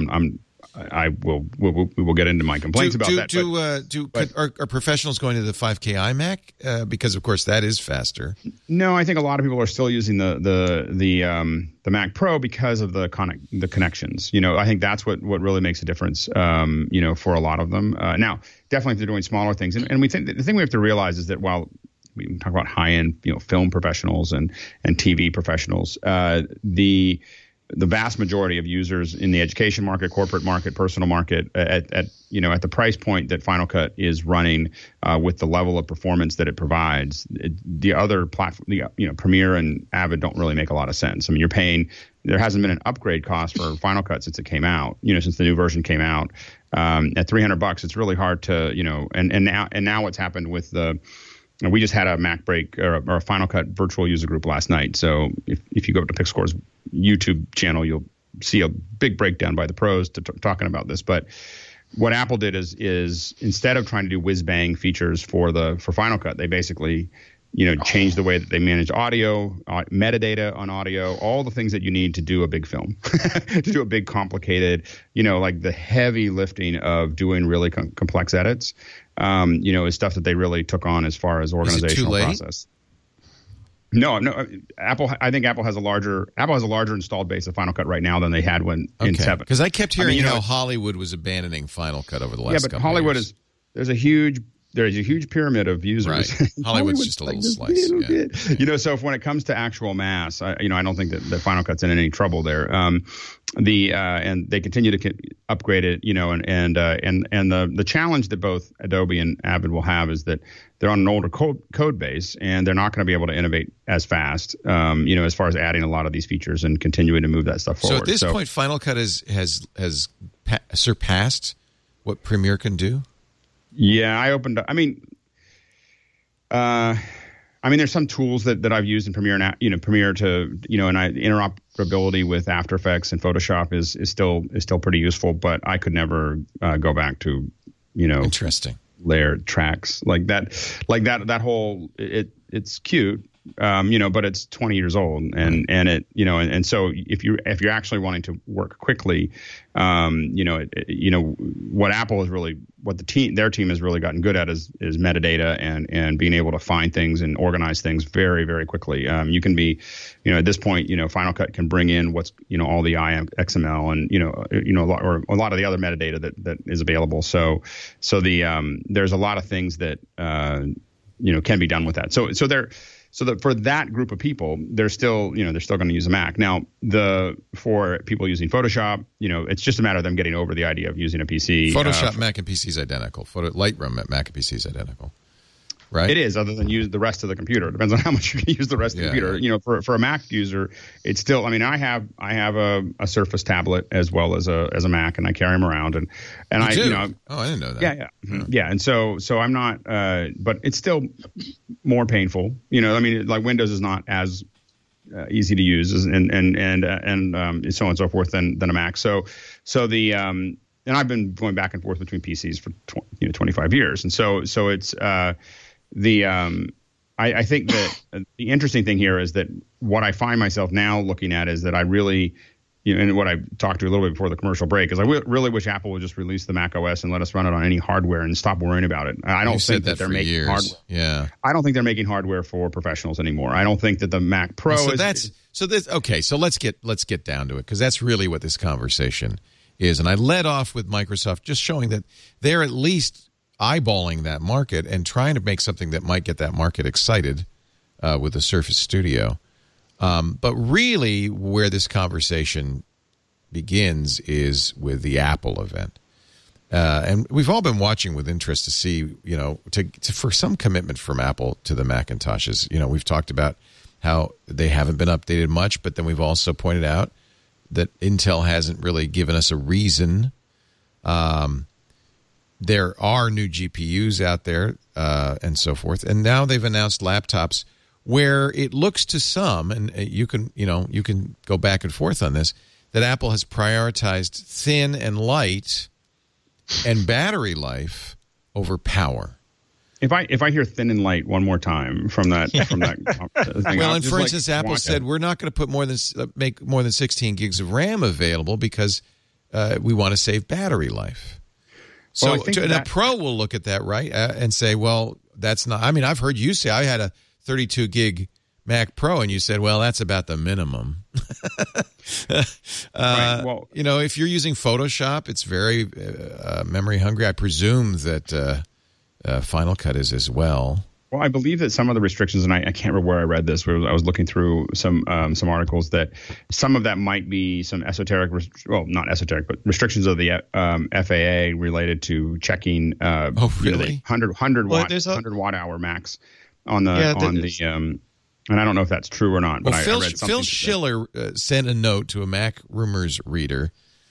We will get into my complaints about that. Are professionals going to the 5K iMac because of course that is faster? No, I think a lot of people are still using the Mac Pro because of the connections. I think that's what really makes a difference. For a lot of them. Now, definitely if they're doing smaller things, and we think the thing we have to realize is that while we talk about high-end, film professionals and TV professionals, the vast majority of users in the education market, corporate market, personal market, at the price point that Final Cut is running, with the level of performance that it provides, the other platform, Premiere and Avid don't really make a lot of sense. You're paying. There hasn't been an upgrade cost for Final Cut since it came out. Since the new version came out, at $300, it's really hard to, and now what's happened with the. We just had a Mac Break or a Final Cut virtual user group last night. So if you go to PixScore's YouTube channel, you'll see a big breakdown by the pros talking about this. But what Apple did is instead of trying to do whiz bang features for Final Cut, they basically changed the way that they manage audio, metadata on audio, all the things that you need to do a big film, to do a big complicated, like the heavy lifting of doing really complex edits. Is stuff that they really took on as far as organizational process. No. I think Apple has a larger installed base of Final Cut right now than they had in 7. Because I kept hearing how Hollywood was abandoning Final Cut over the last couple Hollywood of years. There's a huge pyramid of users. Right. Hollywood's just a little slice. Yeah. So when it comes to actual mass, I don't think that Final Cut's in any trouble there. And they continue to upgrade it, and the challenge that both Adobe and Avid will have is that they're on an older code base, and they're not going to be able to innovate as fast, as far as adding a lot of these features and continuing to move that stuff forward. So at this point, Final Cut has surpassed what Premiere can do? Yeah, I opened up. There's some tools that I've used in Premiere now, Premiere to, and interoperability with After Effects and Photoshop is still pretty useful, but I could never go back to, interesting layered tracks like that whole, it's cute. But it's 20 years old, and it, and so if you're actually wanting to work quickly, what Apple is really, what their team has really gotten good at is metadata and being able to find things and organize things very, very quickly. You can be, at this point, Final Cut can bring in what's, all the XML and a lot of the other metadata that is available. So there's a lot of things that can be done with that. So that for that group of people, they're still going to use a Mac. Now, for people using Photoshop, it's just a matter of them getting over the idea of using a PC. Photoshop Mac and PC is identical. Lightroom at Mac and PC is identical. Right. It is, other than use the rest of the computer. It depends on how much you can use the rest of the computer. For a Mac user, it's still. I have a Surface tablet as well as a Mac, and I carry them around. And you I, do? I didn't know that. Yeah. And so I'm not. But it's still more painful. Like Windows is not as easy to use, and so on and so forth than a Mac. So the and I've been going back and forth between PCs for 25 years, and so it's. I think that the interesting thing here is that what I find myself now looking at is that I really, and what I talked to a little bit before the commercial break is I really wish Apple would just release the Mac OS and let us run it on any hardware and stop worrying about it. I don't think that they're making hardware. Yeah. I don't think they're making hardware for professionals anymore. I don't think that the Mac Pro So let's get down to it, because that's really what this conversation is. And I led off with Microsoft just showing that they're at least eyeballing that market and trying to make something that might get that market excited with the Surface Studio. But really where this conversation begins is with the Apple event. And we've all been watching with interest to see, for some commitment from Apple to the Macintoshes. We've talked about how they haven't been updated much, but then we've also pointed out that Intel hasn't really given us a reason. There are new GPUs out there and so forth. And now they've announced laptops where it looks to some, and you can go back and forth on this, that Apple has prioritized thin and light and battery life over power. If I hear thin and light one more time from that thing, well, and for instance, Apple said we're not going to make more than 16 gigs of RAM available because we want to save battery life. So a pro will look at that, right, and say, well, that's not. I mean, I've heard you say I had a 32 gig Mac Pro, and you said, well, that's about the minimum. Right. Well, if you're using Photoshop, it's very memory hungry. I presume that Final Cut is as well. Well, I believe that some of the restrictions, and I can't remember where I read this, where I was looking through some articles, that some of that might be some esoteric, not esoteric, but restrictions of the FAA related to checking. Really? 100 watt hour max on the and I don't know if that's true or not. But Phil, I read something. Phil Schiller sent a note to a Mac Rumors reader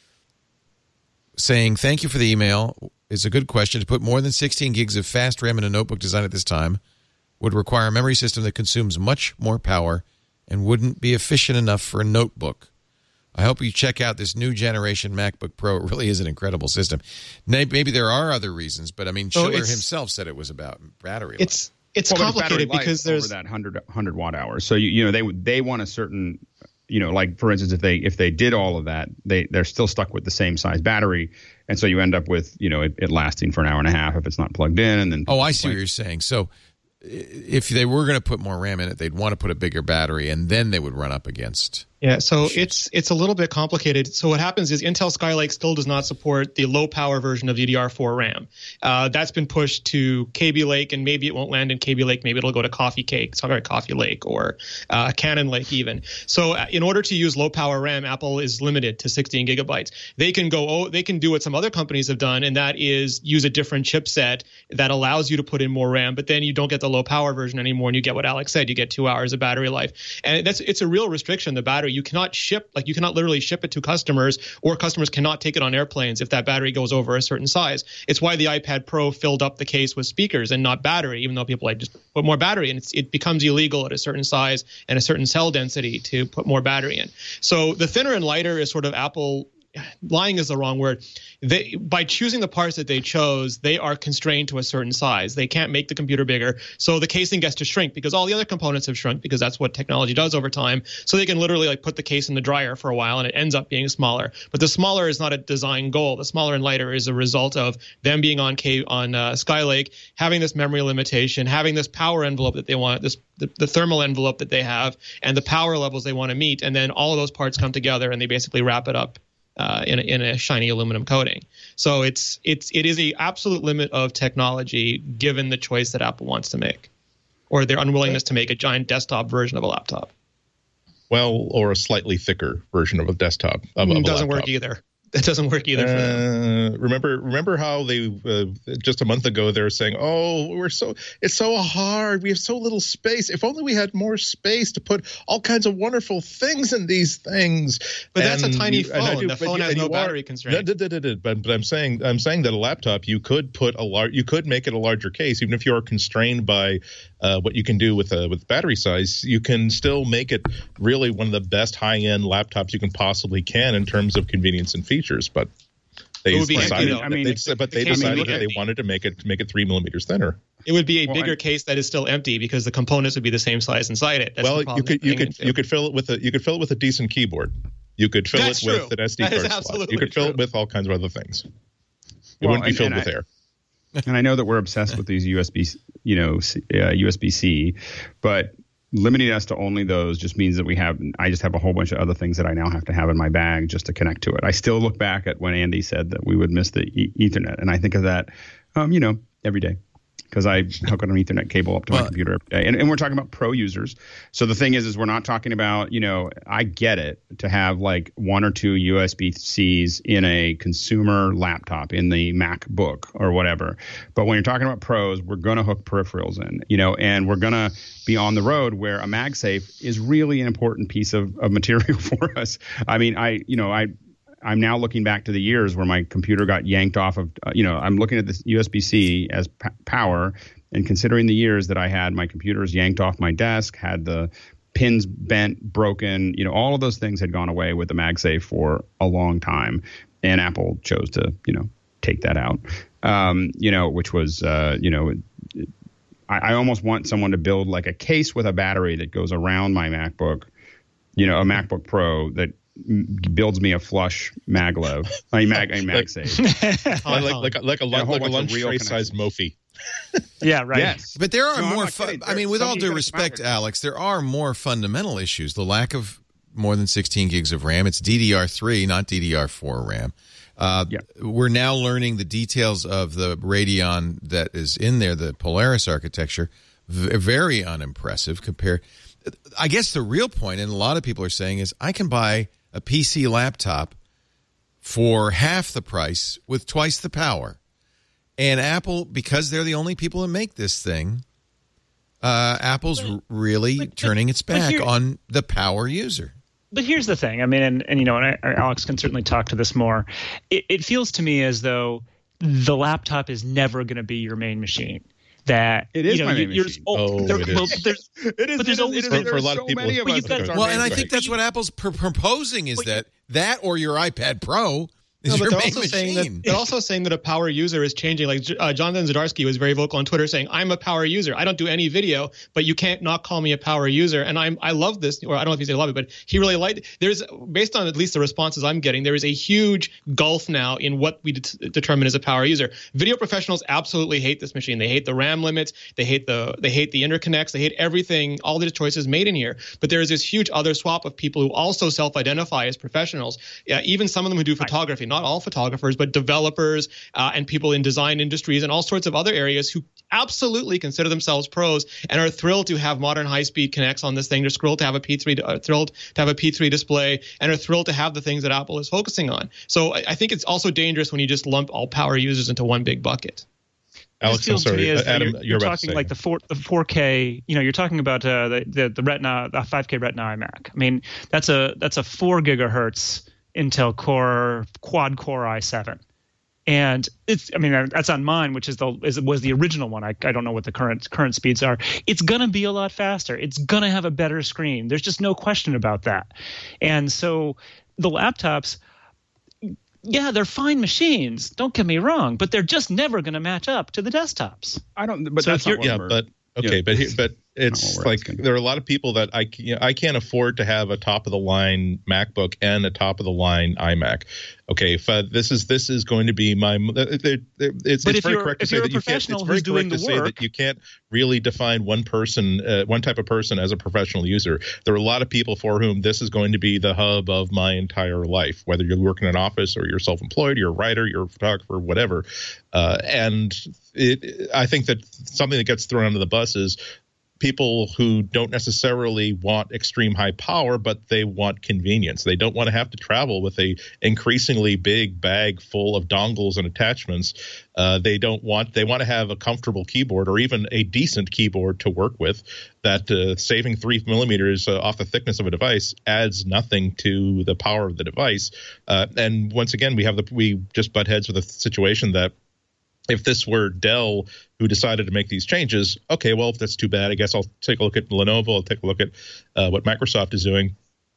saying, "Thank you for the email. It's a good question. To put more than 16 gigs of fast RAM in a notebook design at this time would require a memory system that consumes much more power and wouldn't be efficient enough for a notebook. I hope you check out this new generation MacBook Pro. It really is an incredible system." Maybe there are other reasons, but I mean, Schiller himself said it was about battery life. It's complicated because there's over that 100 watt hours. So they want a certain, like for instance, if they did all of that, they're still stuck with the same size battery, and so you end up with it lasting for an hour and a half if it's not plugged in. And then I see what you're saying. So if they were going to put more RAM in it, they'd want to put a bigger battery, and then they would run up against. Yeah, so it's a little bit complicated. So what happens is Intel Skylake still does not support the low power version of DDR4 RAM. That's been pushed to Kaby Lake, and maybe it won't land in Kaby Lake. Maybe it'll go to Coffee Lake or Cannon Lake even. So in order to use low power RAM, Apple is limited to 16 gigabytes. They can do what some other companies have done, and that is use a different chipset that allows you to put in more RAM, but then you don't get the low power version anymore, and you get what Alex said. You get 2 hours of battery life, and it's a real restriction. The battery. You cannot literally ship it to customers, or customers cannot take it on airplanes if that battery goes over a certain size. It's why the iPad Pro filled up the case with speakers and not battery, even though people just put more battery, and it becomes illegal at a certain size and a certain cell density to put more battery in. So the thinner and lighter is sort of Apple. Lying is the wrong word. By choosing the parts that they chose, they are constrained to a certain size. They can't make the computer bigger, so the casing gets to shrink because all the other components have shrunk, because that's what technology does over time. So they can literally put the case in the dryer for a while, and it ends up being smaller. But the smaller is not a design goal. The smaller and lighter is a result of them being on Skylake, having this memory limitation, having this power envelope that they want, the thermal envelope that they have, and the power levels they want to meet, and then all of those parts come together and they basically wrap it up in a shiny aluminum coating. So it is a absolute limit of technology given the choice that Apple wants to make, or their unwillingness to make a giant desktop version of a laptop. Well, or a slightly thicker version of a desktop. It doesn't work either. That doesn't work either for them. Remember how they just a month ago they were saying, "Oh, it's so hard. We have so little space. If only we had more space to put all kinds of wonderful things in these things." But that's a tiny phone. The phone has no battery constraint. But I'm saying that a laptop you could make it a larger case, even if you are constrained by what you can do with battery size. You can still make it really one of the best high-end laptops you can possibly in terms of convenience and features. But they decided that they wanted to make it 3 millimeters thinner. It would be a bigger case that is still empty because the components would be the same size inside it. You could fill it with a decent keyboard. You could fill it with an SD card slot. You could fill it with all kinds of other things. It wouldn't be filled with air. And I know that we're obsessed with these USB-C, but limiting us to only those just means that I just have a whole bunch of other things that I now have to have in my bag just to connect to it. I still look back at when Andy said that we would miss the Ethernet, and I think of that, every day. Because I hook an Ethernet cable up to my computer every day. And we're talking about pro users. So the thing is we're not talking about, I get it to have like 1 or 2 USB-Cs in a consumer laptop, in the MacBook or whatever. But when you're talking about pros, we're going to hook peripherals in, and we're going to be on the road where a MagSafe is really an important piece of material for us. I mean, I'm now looking back to the years where my computer got yanked off of, I'm looking at this USB-C as power, and considering the years that I had my computers yanked off my desk, had the pins bent, broken, all of those things had gone away with the MagSafe for a long time. And Apple chose to, take that out, which was, I almost want someone to build like a case with a battery that goes around my MacBook, a MacBook Pro that builds me a flush MagLev, MagSafe, like a lunch tray size Mophie. Yeah, right. Yes. But there are more. With all due respect, Alex, there are more fundamental issues. The lack of more than 16 gigs of RAM. It's DDR3, not DDR4 RAM. We're now learning the details of the Radeon that is in there, the Polaris architecture. Very unimpressive compared. I guess the real point, and a lot of people are saying, is I can buy a PC laptop for half the price with twice the power. And Apple, because they're the only people that make this thing, Apple's really turning its back on the power user. But here's the thing. I mean, and Alex can certainly talk to this more. It feels to me as though the laptop is never going to be your main machine. That it is my main machine. It is. But there's always been for a lot of people. And I think that's what Apple's proposing is that or your iPad Pro is your main machine. They're also saying that a power user is changing. Like Jonathan Zdarsky was very vocal on Twitter saying, "I'm a power user. I don't do any video, but you can't not call me a power user." And I love this, or I don't know if he said love it, but he really liked it. There's, based on at least the responses I'm getting, there is a huge gulf now in what we determine as a power user. Video professionals absolutely hate this machine. They hate the RAM limits. They hate the interconnects. They hate everything, all the choices made in here. But there is this huge other swap of people who also self-identify as professionals. Even some of them who do photography. Not all photographers, but developers and people in design industries and all sorts of other areas who absolutely consider themselves pros and are thrilled to have modern high-speed connects on this thing. They're thrilled to have a P3 display, and are thrilled to have the things that Apple is focusing on. So I think it's also dangerous when you just lump all power users into one big bucket. Alex, I'm sorry, Adam, you're talking like the 4K. You're talking about the Retina, the 5K Retina iMac. I mean, that's a 4 gigahertz Intel Core quad core i7, and that's on mine, which was the original one. I don't know what the current speeds are. It's gonna be a lot faster. It's gonna have a better screen. There's just no question about that. And so the laptops, yeah, they're fine machines. Don't get me wrong, but they're just never gonna match up to the desktops. I don't. But so that's not what but it's like there are a lot of people that I can't afford to have a top of the line MacBook and a top of the line iMac. Okay, if this is going to be my. It's very correct to say that you can't. It's very correct to say that you can't really define one type of person as a professional user. There are a lot of people for whom this is going to be the hub of my entire life, whether you're working in an office or you're self-employed, you're a writer, you're a photographer, whatever. I think that something that gets thrown under the bus is people who don't necessarily want extreme high power, but they want convenience. They don't want to have to travel with a increasingly big bag full of dongles and attachments. They want to have a comfortable keyboard or even a decent keyboard to work with. That saving 3 millimeters off the thickness of a device adds nothing to the power of the device. And once again, we just butt heads with a situation that, if this were Dell who decided to make these changes, okay, well, if that's too bad, I guess I'll take a look at Lenovo. I'll take a look at what Microsoft is doing.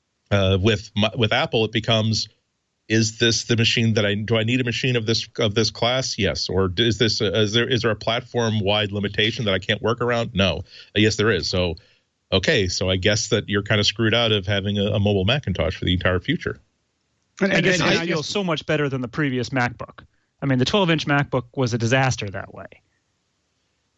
With Apple, it becomes, is this the machine that do I need a machine of this class? Yes. Or is there a platform wide limitation that I can't work around? No. Yes, there is. So, okay, so I guess that you're kind of screwed out of having a mobile Macintosh for the entire future. And I feel so much better than the previous MacBook. I mean, the 12-inch MacBook was a disaster that way.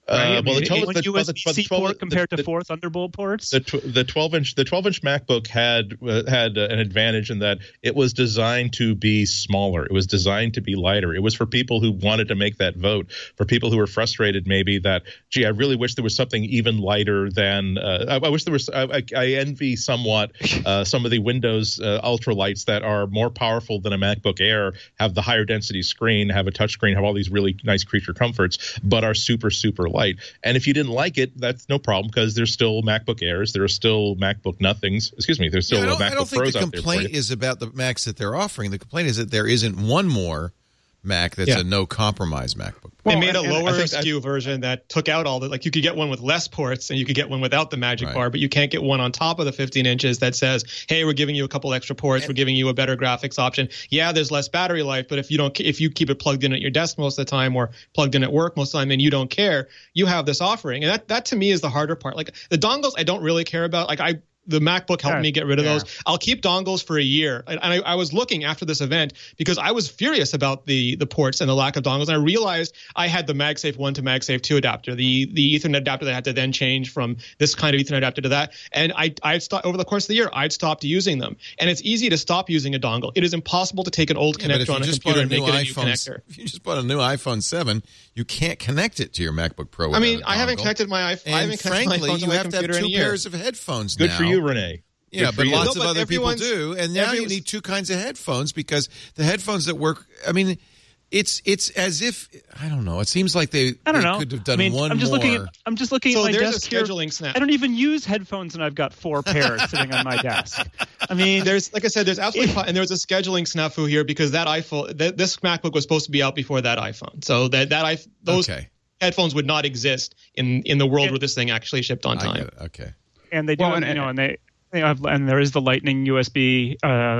Right? Well, one USB-C port compared to 4 Thunderbolt ports. The 12-inch MacBook had an advantage in that it was designed to be smaller. It was designed to be lighter. It was for people who wanted to make that vote. For people who were frustrated, maybe that, gee, I really wish there was something even lighter than. I wish there was. I envy somewhat some of the Windows ultralights that are more powerful than a MacBook Air, have the higher density screen, have a touch screen, have all these really nice creature comforts, but are super light. And if you didn't like it, that's no problem, because there's still MacBook Airs, there are still MacBook Nothings. Excuse me, there's still MacBook Pros out there. I don't think the complaint is about the Macs that they're offering. The complaint is that there isn't one more Mac that's a no compromise MacBook. They made a lower SKU version that took out all the, like, you could get one with less ports and you could get one without the Magic Bar, but you can't get one on top of the 15 inches that says, hey, we're giving you a couple extra ports, we're giving you a better graphics option. Yeah, there's less battery life, but if you keep it plugged in at your desk most of the time or plugged in at work most of the time and you don't care, you have this offering. And that to me is the harder part. Like, the dongles I don't really care about. Like, the MacBook helped me get rid of those. I'll keep dongles for a year. And I was looking after this event because I was furious about the ports and the lack of dongles. And I realized I had the MagSafe 1 to MagSafe 2 adapter, the Ethernet adapter that I had to then change from this kind of Ethernet adapter to that. And I stopped over the course of the year. I'd stopped using them. And it's easy to stop using a dongle. It is impossible to take an old connector on a computer and make it a new connector. If you just bought a new iPhone 7, you can't connect it to your MacBook Pro. I mean, I haven't connected my iPhone. And frankly, you have to have 2 pairs of headphones now. Good for you, Renee. Yeah, but lots of other people do. And now you need 2 kinds of headphones, because the headphones that work, I mean, it's as if, I don't know, it seems like they could have done one I'm just more. I'm just looking at my desk here. Snap. I don't even use headphones, and I've got 4 pairs sitting on my desk. I mean, there's absolutely fun, and there was a scheduling snafu here because that iPhone, this MacBook was supposed to be out before that iPhone. So those headphones would not exist in the world where this thing actually shipped on time. I get it. Okay. And they do, and there is the Lightning USB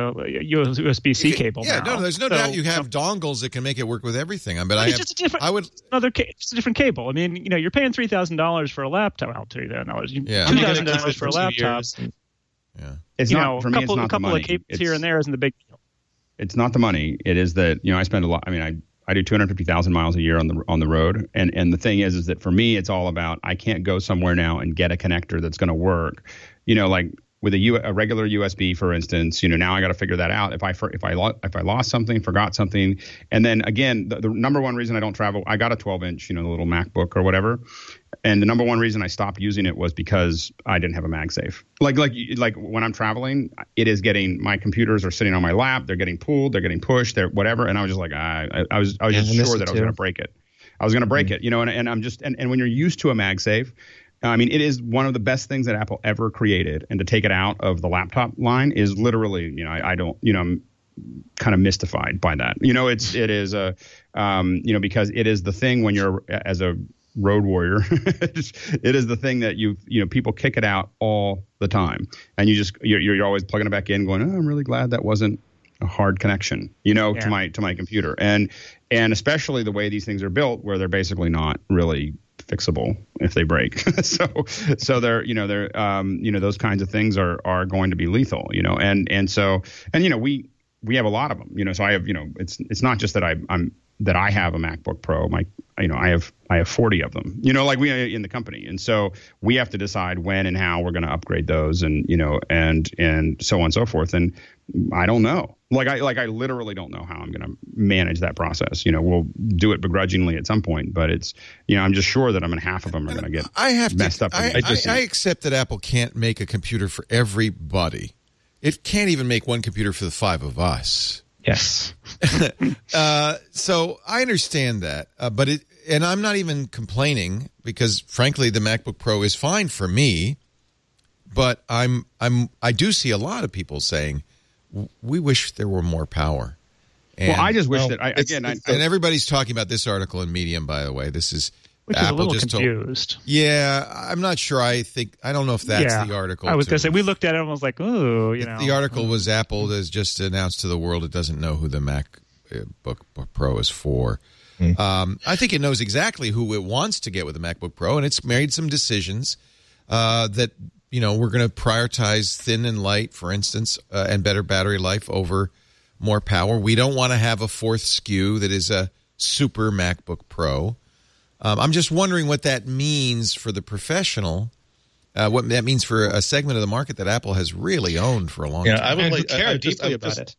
USB-C cable. Yeah, now. There's no doubt you have dongles that can make it work with everything. But it's just a different cable. I mean, you're paying $3,000 for a laptop. Well, $2,000. Yeah. $2,000 for a laptop. Yeah. It's not for me. It's not the money. A couple of cables here and there isn't the big deal. It's not the money. It is that I spend a lot. I mean, I do 250,000 miles a year on the road, and the thing is that for me, it's all about, I can't go somewhere now and get a connector that's going to work. Like with a regular USB, for instance, now I got to figure that out. If I lost something, forgot something, and then again, the number one reason I don't travel, I got a 12-inch, the little MacBook or whatever, and the number one reason I stopped using it was because I didn't have a MagSafe. Like when I'm traveling, it is getting, my computers are sitting on my lap, they're getting pulled, they're getting pushed, they're whatever, and I was just like, I was just sure that I was going to break it. I was going to break it, and I'm just, and when you're used to a MagSafe. I mean, it is one of the best things that Apple ever created, and to take it out of the laptop line is literally, I don't, I'm kind of mystified by that. It is because it is the thing when you're as a road warrior, it is the thing that people kick it out all the time, and you're always plugging it back in, going, I'm really glad that wasn't a hard connection, to my computer, and especially the way these things are built, where they're basically not really fixable if they break. so they're those kinds of things are going to be lethal, and we have a lot of them, so I have, it's not just that I have a MacBook Pro. I have 40 of them, we in the company. And so we have to decide when and how we're going to upgrade those, and so on and so forth. And I don't know. I literally don't know how I'm going to manage that process. We'll do it begrudgingly at some point, but it's, I'm just sure that half of them are going to get messed up. I accept that Apple can't make a computer for everybody. It can't even make one computer for the 5 of us. Yes. So I understand that, and I'm not even complaining, because frankly, the MacBook Pro is fine for me, but I do see a lot of people saying, we wish there were more power. And, I just wish that and everybody's talking about this article in Medium, by the way. This is which Apple is a little confused. Yeah, I'm not sure. I don't know if that's the article. I was going to say, we looked at it and was like, ooh, The article was Apple has just announced to the world it doesn't know who the MacBook Pro is for. I think it knows exactly who it wants to get with the MacBook Pro, and it's made some decisions that we're going to prioritize thin and light, for instance, and better battery life over more power. We don't want to have a 4th SKU that is a super MacBook Pro. I'm just wondering what that means for the professional. What that means for a segment of the market that Apple has really owned for a long time. I would care deeply about it.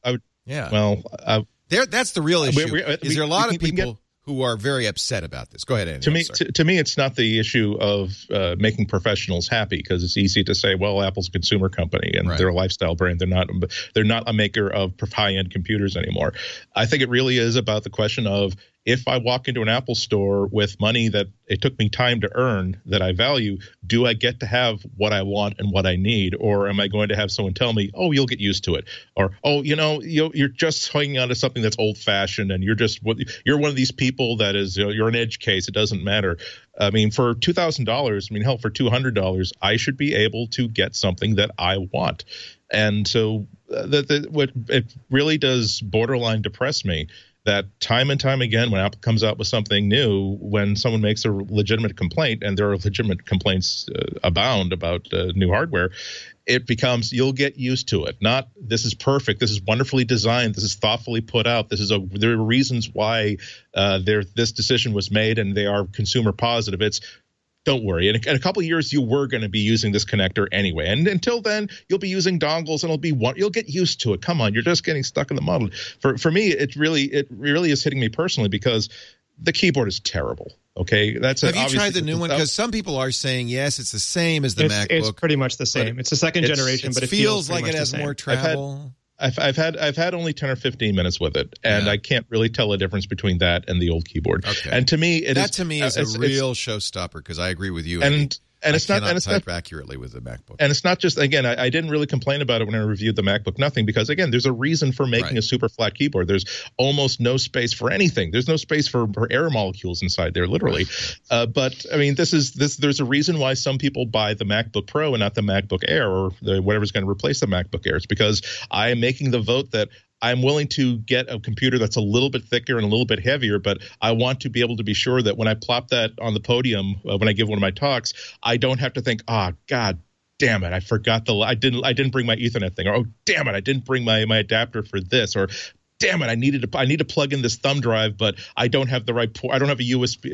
That's the real issue. Is there a lot of people who are very upset about this? Go ahead, Andy. To me, it's not the issue of making professionals happy, because it's easy to say, well, Apple's a consumer company and they're a lifestyle brand. They're not a maker of high-end computers anymore. I think it really is about the question of, if I walk into an Apple store with money that it took me time to earn that I value, do I get to have what I want and what I need? Or am I going to have someone tell me, oh, you'll get used to it? Or, oh, you're just hanging on to something that's old fashioned and you're one of these people that is, you're an edge case. It doesn't matter. I mean, for $2,000, hell, for $200, I should be able to get something that I want. And so what it really does borderline depress me, that time and time again, when Apple comes out with something new, when someone makes a legitimate complaint, and there are legitimate complaints abound about new hardware, it becomes, you'll get used to it. Not, this is perfect, this is wonderfully designed, this is thoughtfully put out, there are reasons why this decision was made, and they are consumer positive. It's, don't worry. In a couple of years, you were going to be using this connector anyway. And until then, you'll be using dongles, and you'll get used to it. Come on, you're just getting stuck in the model. For me, it really is hitting me personally, because the keyboard is terrible. Okay, have you tried the new one? Because some people are saying, yes, it's the same as the MacBook. It's pretty much the same. It's the second generation, but it feels like it has more travel. I've had only 10 or 15 minutes with it, and I can't really tell a difference between that and the old keyboard. Okay. And to me, is a real showstopper, because I agree with you. And it's not type accurately with the MacBook. And it's not just, again, I didn't really complain about it when I reviewed the MacBook Nothing, because again, there's a reason for making a super flat keyboard. There's almost no space for anything. There's no space for air molecules inside there, literally. But I mean, there's a reason why some people buy the MacBook Pro and not the MacBook Air, or whatever's going to replace the MacBook Air. It's because I am making the vote that I'm willing to get a computer that's a little bit thicker and a little bit heavier, but I want to be able to be sure that when I plop that on the podium, when I give one of my talks, I don't have to think, God damn it, I forgot I didn't bring my Ethernet thing, or oh damn it, I didn't bring my adapter for this, or damn it, I need to plug in this thumb drive, but I don't have the right port. I don't have a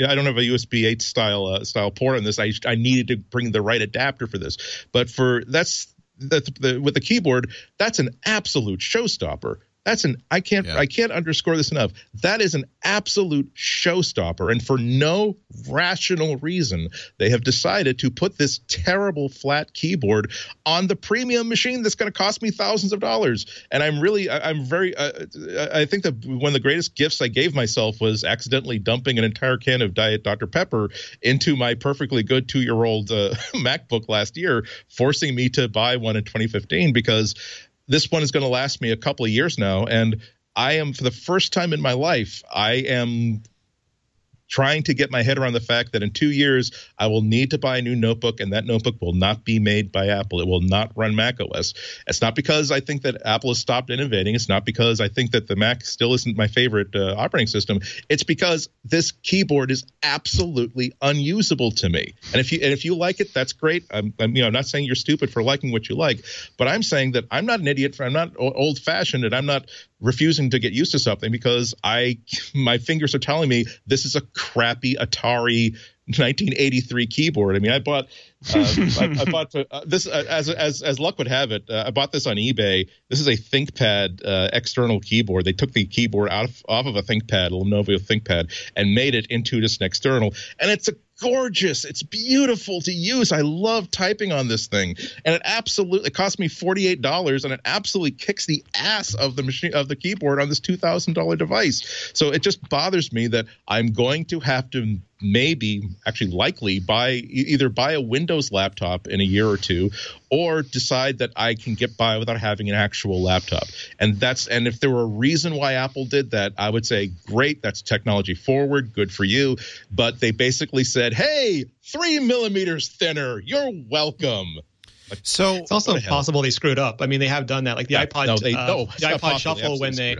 USB 8 style port on this. I needed to bring the right adapter for this. But with the keyboard, that's an absolute showstopper. I can't underscore this enough. That is an absolute showstopper. And for no rational reason, they have decided to put this terrible flat keyboard on the premium machine that's going to cost me thousands of dollars. And I think that one of the greatest gifts I gave myself was accidentally dumping an entire can of Diet Dr. Pepper into my perfectly good 2-year-old MacBook last year, forcing me to buy one in 2015, because this one is going to last me a couple of years now, and I am, for the first time in my life, I am trying to get my head around the fact that in 2 years I will need to buy a new notebook, and that notebook will not be made by Apple. It will not run macOS. It's not because I think that Apple has stopped innovating. It's not because I think that the Mac still isn't my favorite operating system. It's because this keyboard is absolutely unusable to me. And if you like it, that's great. I'm not saying you're stupid for liking what you like, but I'm saying that I'm not an idiot. I'm not old-fashioned, and I'm not refusing to get used to something because my fingers are telling me this is a crappy Atari 1983 keyboard. I mean, I bought this as luck would have it. I bought this on eBay. This is a ThinkPad external keyboard. They took the keyboard off of a ThinkPad, a Lenovo ThinkPad, and made it into just an external. And it's gorgeous. It's beautiful to use. I love typing on this thing, and it cost me $48, and it absolutely kicks the ass of the keyboard on this $2,000 device. So it just bothers me that I'm going to have to likely either buy a Windows laptop in a year or two, or decide that I can get by without having an actual laptop. And if there were a reason why Apple did that, I would say, great, that's technology forward, good for you. But they basically said, hey, 3 millimeters thinner, you're welcome. So it's also possible they screwed up. I mean, they have done that, like the iPod, the iPod Shuffle when they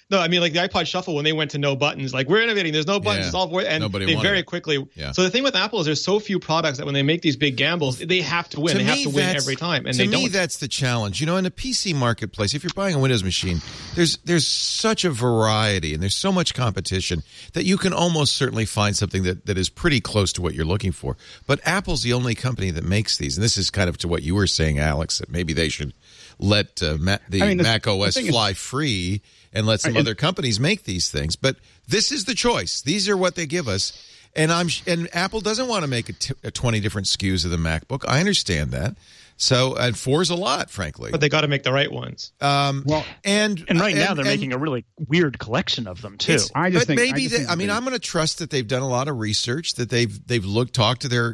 No, I mean, like the iPod Shuffle, when they went to no buttons, like we're innovating, there's no buttons, it's all voice, and Nobody they wanted very it. quickly. Yeah. So the thing with Apple is there's so few products that when they make these big gambles, they have to win. They have to win every time, and to they me, don't. that's the challenge. You know, in the PC marketplace, if you're buying a Windows machine, there's such a variety and there's so much competition that you can almost certainly find something that is pretty close to what you're looking for. But Apple's the only company that makes these, and this is kind of to what you were saying, Alex, that maybe they should let Mac OS fly free and let some other companies make these things. But this is the choice. These are what they give us. And Apple doesn't want to make 20 different SKUs of the MacBook. I understand that. So, and 4 is a lot, frankly. But they got to make the right ones. And right now they're making a really weird collection of them too. I'm going to trust that they've done a lot of research, that they've talked to their.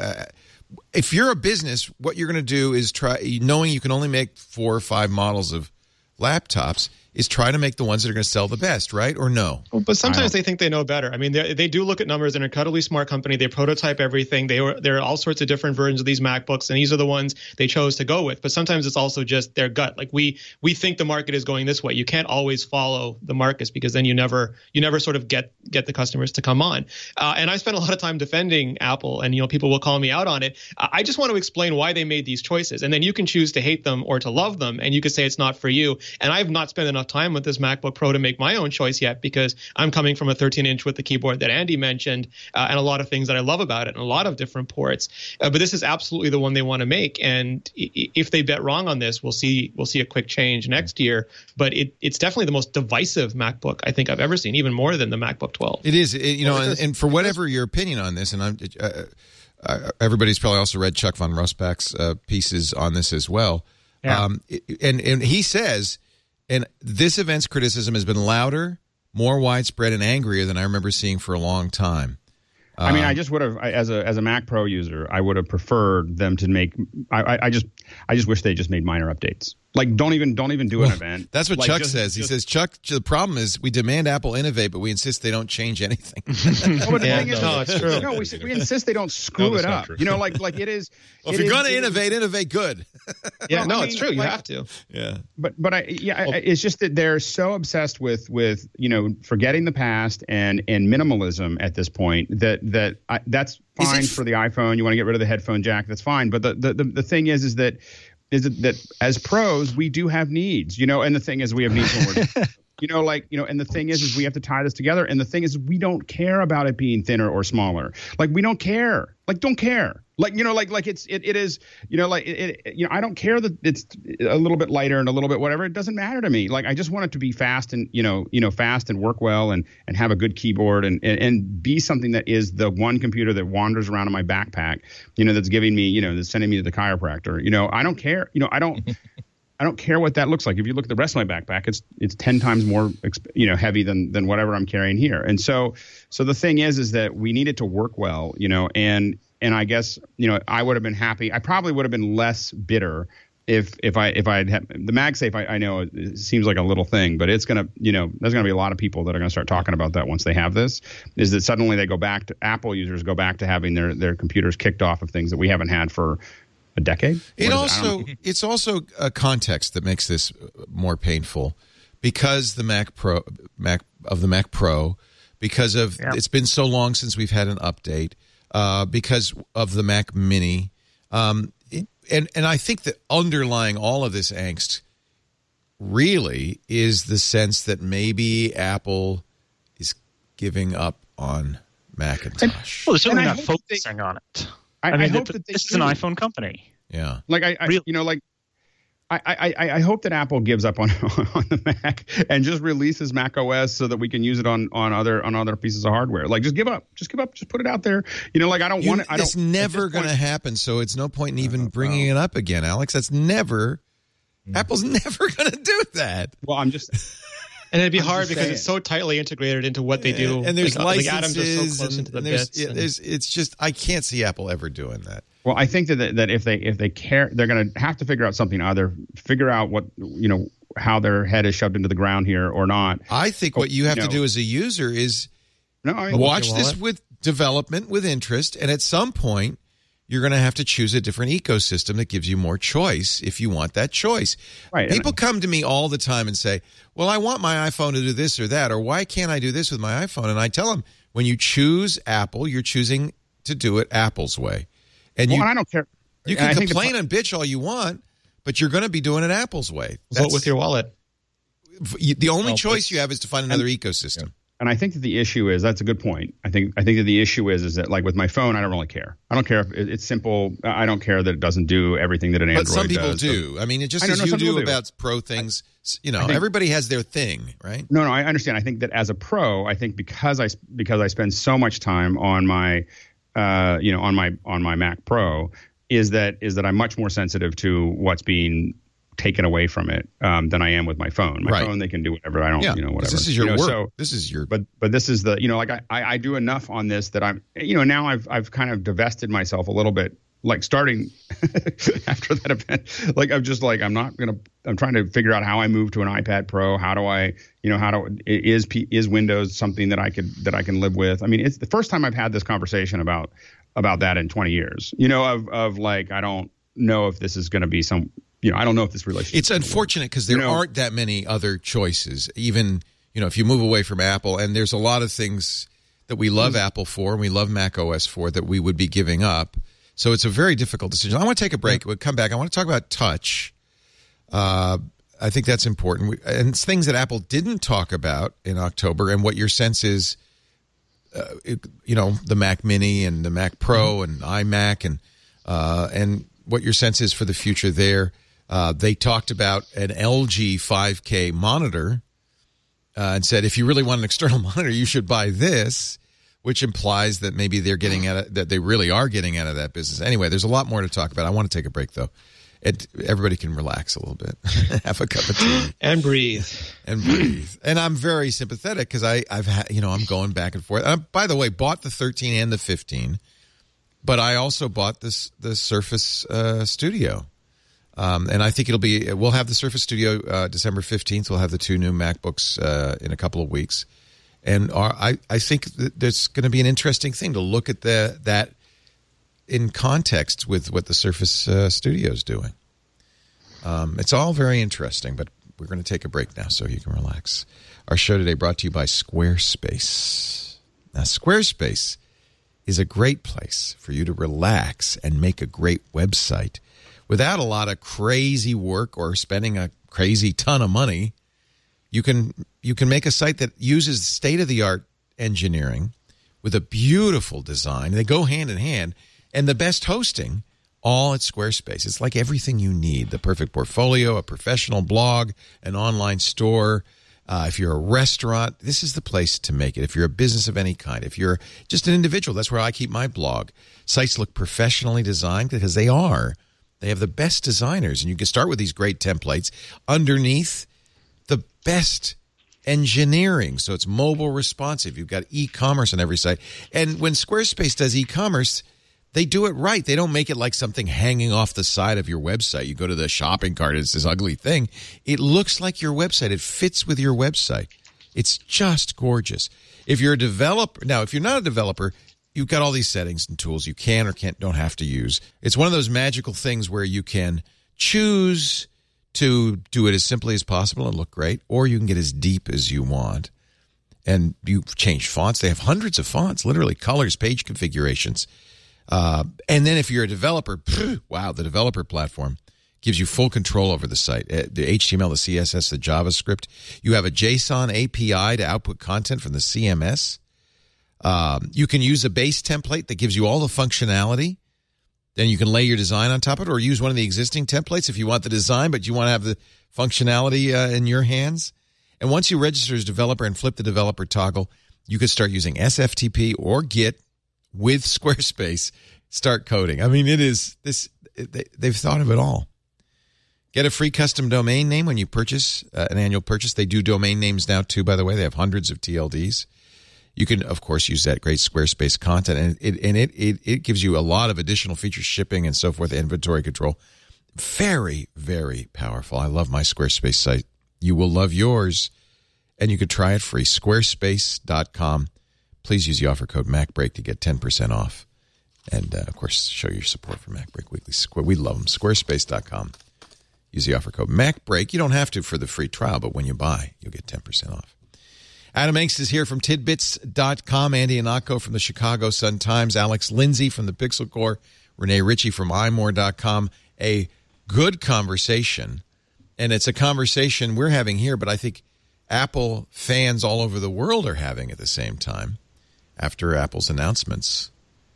If you're a business, what you're going to do is try, knowing you can only make 4 or 5 models of laptops, is try to make the ones that are going to sell the best, right? Or no? Well, but sometimes they think they know better. I mean, they do look at numbers. They're an incredibly smart company. They prototype everything. There are all sorts of different versions of these MacBooks, and these are the ones they chose to go with. But sometimes it's also just their gut. Like we think the market is going this way. You can't always follow the markets because then you never sort of get the customers to come on. And I spent a lot of time defending Apple, and people will call me out on it. I just want to explain why they made these choices, and then you can choose to hate them or to love them, and you could say it's not for you. And I've not spent enough time with this MacBook Pro to make my own choice yet, because I'm coming from a 13-inch with the keyboard that Andy mentioned, and a lot of things that I love about it, and a lot of different ports. But this is absolutely the one they want to make, and if they bet wrong on this, we'll see a quick change next year. But it's definitely the most divisive MacBook I think I've ever seen, even more than the MacBook 12. It is, and for whatever your opinion on this, and everybody's probably also read Chuck von Rosbach's pieces on this as well. Yeah. And he says, and this event's criticism has been louder, more widespread, and angrier than I remember seeing for a long time. I mean, I just would have, as a Mac Pro user, I would have preferred them to make. I just wish they just made minor updates. Like, don't even do an event. That's what Chuck says. He says, Chuck, the problem is we demand Apple innovate, but we insist they don't change anything. It's true. No, we insist they don't screw it up. Like it is. Well, if you're going to innovate good. Yeah, it's true. You have to. Yeah. It's just that they're so obsessed with forgetting the past and minimalism at this point that's fine for the iPhone. You want to get rid of the headphone jack, that's fine. But the thing is that as pros we do have needs, and the thing is we have needs when we're and the thing is we have to tie this together. And the thing is we don't care about it being thinner or smaller. Like we don't care. Like don't care. Like it is I don't care that it's a little bit lighter and a little bit whatever. It doesn't matter to me. Like I just want it to be fast and fast and work well and have a good keyboard and be something that is the one computer that wanders around in my backpack, that's giving me, that's sending me to the chiropractor. I don't care. I don't care what that looks like. If you look at the rest of my backpack, it's 10 times more, heavy than whatever I'm carrying here. And so the thing is that we need it to work well, and I guess, I would have been happy. I probably would have been less bitter if I had the MagSafe. I know it seems like a little thing, but it's going to, there's going to be a lot of people that are going to start talking about that once they have this, is that suddenly they go back to Apple users go back to having their computers kicked off of things that we haven't had for a decade. It's also a context that makes this more painful, because the Mac Pro, because of it's been so long since we've had an update, because of the Mac Mini, and I think that underlying all of this angst really is the sense that maybe Apple is giving up on Macintosh. Well, they're certainly not focusing on it. I hope that this is an iPhone company. Yeah. Like I hope that Apple gives up on the Mac and just releases Mac OS so that we can use it on other pieces of hardware. Like just give up, just put it out there. I don't want it. It's never going to happen. So it's no point in even bringing it up again, Alex. Apple's never going to do that. Well, I'm just. And it'd be hard because it's so tightly integrated into what they do. And there's licenses. Atoms are so close into the bits. It's just, I can't see Apple ever doing that. Well, I think that if they care, they're going to have to figure out something. Either figure out what, how their head is shoved into the ground here or not. I think what you have to do as a user is watch this with development, with interest. And at some point, you're going to have to choose a different ecosystem that gives you more choice if you want that choice. Right. People come to me all the time and say, well, I want my iPhone to do this or that, or why can't I do this with my iPhone? And I tell them, when you choose Apple, you're choosing to do it Apple's way. And I don't care. You can complain and bitch all you want, but you're going to be doing it Apple's way. Vote with your wallet. The only choice you have is to find another ecosystem. And I think that the issue is, that's a good point. I think that the issue is that, like with my phone, I don't really care. I don't care if it's simple. I don't care that it doesn't do everything that an Android does. But some people do. I mean, it just as you do about pro things, everybody has their thing, right? No, I understand. I think that as a pro, I think because I spend so much time on my on my Mac Pro, is that I'm much more sensitive to what's being taken away from it than I am with my phone. My phone, they can do whatever. I don't, whatever. This is your work. So, this is your. But this is the, like I do enough on this that I'm, now I've kind of divested myself a little bit. Like starting after that event, like I'm just like I'm trying to figure out how I move to an iPad Pro. How do I, is Windows something that I can live with? I mean, it's the first time I've had this conversation about that in 20 years. Of like I don't know if this is going to be some. I don't know if this relationship. It's unfortunate because there aren't that many other choices. Even if you move away from Apple, and there's a lot of things that we love Apple for, and we love Mac OS for, that we would be giving up. So it's a very difficult decision. I want to take a break. We'll come back. I want to talk about touch. I think that's important, and it's things that Apple didn't talk about in October, and what your sense is. The Mac Mini and the Mac Pro and iMac, and what your sense is for the future there. They talked about an LG 5K monitor and said, if you really want an external monitor, you should buy this, which implies that maybe they're getting at it, that they really are getting out of that business. Anyway, there's a lot more to talk about. I want to take a break, though. Everybody can relax a little bit, have a cup of tea, and breathe. And I'm very sympathetic because I've had, I'm going back and forth. By the way, bought the 13 and the 15, but I also bought the Surface Studio. And I think we'll have the Surface Studio December 15th. We'll have the 2 new MacBooks in a couple of weeks. And I think that there's going to be an interesting thing to look at that in context with what the Surface Studio is doing. It's all very interesting, but we're going to take a break now so you can relax. Our show today brought to you by Squarespace. Now, Squarespace is a great place for you to relax and make a great website without a lot of crazy work or spending a crazy ton of money. You can make a site that uses state-of-the-art engineering with a beautiful design. They go hand in hand, and the best hosting, all at Squarespace. It's like everything you need: the perfect portfolio, a professional blog, an online store. If you're a restaurant, this is the place to make it. If you're a business of any kind, if you're just an individual, that's where I keep my blog. Sites look professionally designed because they are. They have the best designers, and you can start with these great templates. Underneath, the best engineering, so it's mobile responsive. You've got e-commerce on every site. And when Squarespace does e-commerce, they do it right. They don't make it like something hanging off the side of your website. You go to the shopping cart, it's this ugly thing. It looks like your website. It fits with your website. It's just gorgeous. If you're a developer, now, if you're not a developer, you've got all these settings and tools you can or don't have to use. It's one of those magical things where you can choose to do it as simply as possible and look great, or you can get as deep as you want. And you change fonts. They have hundreds of fonts, literally colors, page configurations. And then if you're a developer, wow, the developer platform gives you full control over the site. The HTML, the CSS, the JavaScript. You have a JSON API to output content from the CMS. You can use a base template that gives you all the functionality. Then you can lay your design on top of it, or use one of the existing templates if you want the design, but you want to have the functionality in your hands. And once you register as developer and flip the developer toggle, you can start using SFTP or Git with Squarespace. Start coding. I mean, it is this. They've thought of it all. Get a free custom domain name when you purchase an annual purchase. They do domain names now too, by the way. They have hundreds of TLDs. You can, of course, use that great Squarespace content, and it gives you a lot of additional features, shipping and so forth, inventory control. Very, very powerful. I love my Squarespace site. You will love yours, and you can try it free. Squarespace.com. Please use the offer code MacBreak to get 10% off. And, of course, show your support for MacBreak Weekly. We love them. Squarespace.com. Use the offer code MacBreak. You don't have to for the free trial, but when you buy, you'll get 10% off. Adam Engst is here from Tidbits.com. Andy Anako from the Chicago Sun-Times. Alex Lindsay from the Pixel Corps. Renee Ritchie from iMore.com. A good conversation. And it's a conversation we're having here, but I think Apple fans all over the world are having at the same time after Apple's announcements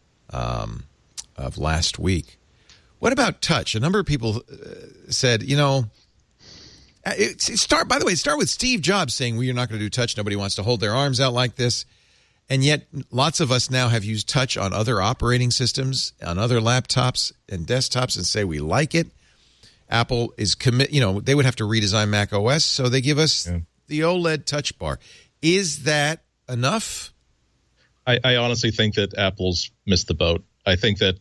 of last week. What about touch? A number of people said, by the way, start with Steve Jobs saying, well, you're not going to do touch. Nobody wants to hold their arms out like this. And yet lots of us now have used touch on other operating systems, on other laptops and desktops, and say we like it. Apple is they would have to redesign Mac OS, so they give us the OLED touch bar. Is that enough? I honestly think that Apple's missed the boat. I think that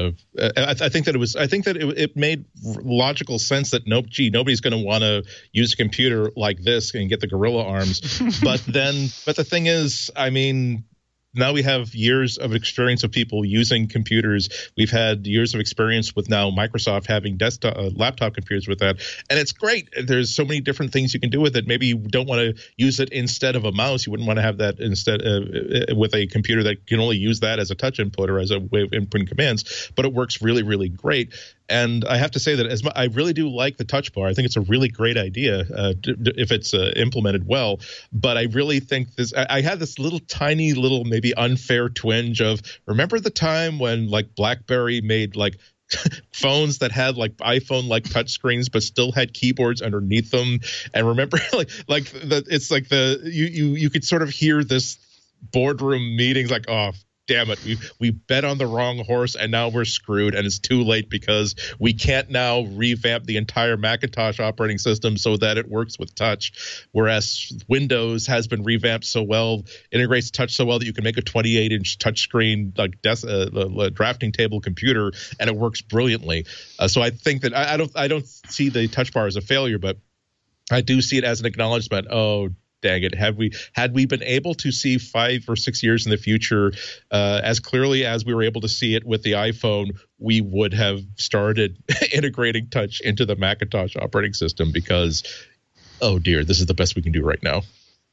it made logical sense that nobody's going to want to use a computer like this and get the gorilla arms. but the thing is, I mean, now we have years of experience of people using computers. We've had years of experience with now Microsoft having desktop laptop computers with that. And it's great. There's so many different things you can do with it. Maybe you don't want to use it instead of a mouse. You wouldn't want to have that instead with a computer that can only use that as a touch input or as a way of inputting commands. But it works really, really great. And I have to say that I really do like the touch bar. I think it's a really great idea if it's implemented well. But I really think I had this tiny little maybe unfair twinge of, remember the time when like BlackBerry made like phones that had like iPhone like touchscreens but still had keyboards underneath them? And remember it's like you could sort of hear this boardroom meetings like, oh, damn it, we bet on the wrong horse and now we're screwed, and it's too late because we can't now revamp the entire Macintosh operating system so that it works with touch, whereas Windows has been revamped so well, integrates touch so well that you can make a 28-inch touchscreen like drafting table computer and it works brilliantly. So I think that I don't see the touch bar as a failure, but I do see it as an acknowledgement. Oh, dang it. Had we been able to see 5 or 6 years in the future as clearly as we were able to see it with the iPhone, we would have started integrating touch into the Macintosh operating system because, oh dear, this is the best we can do right now.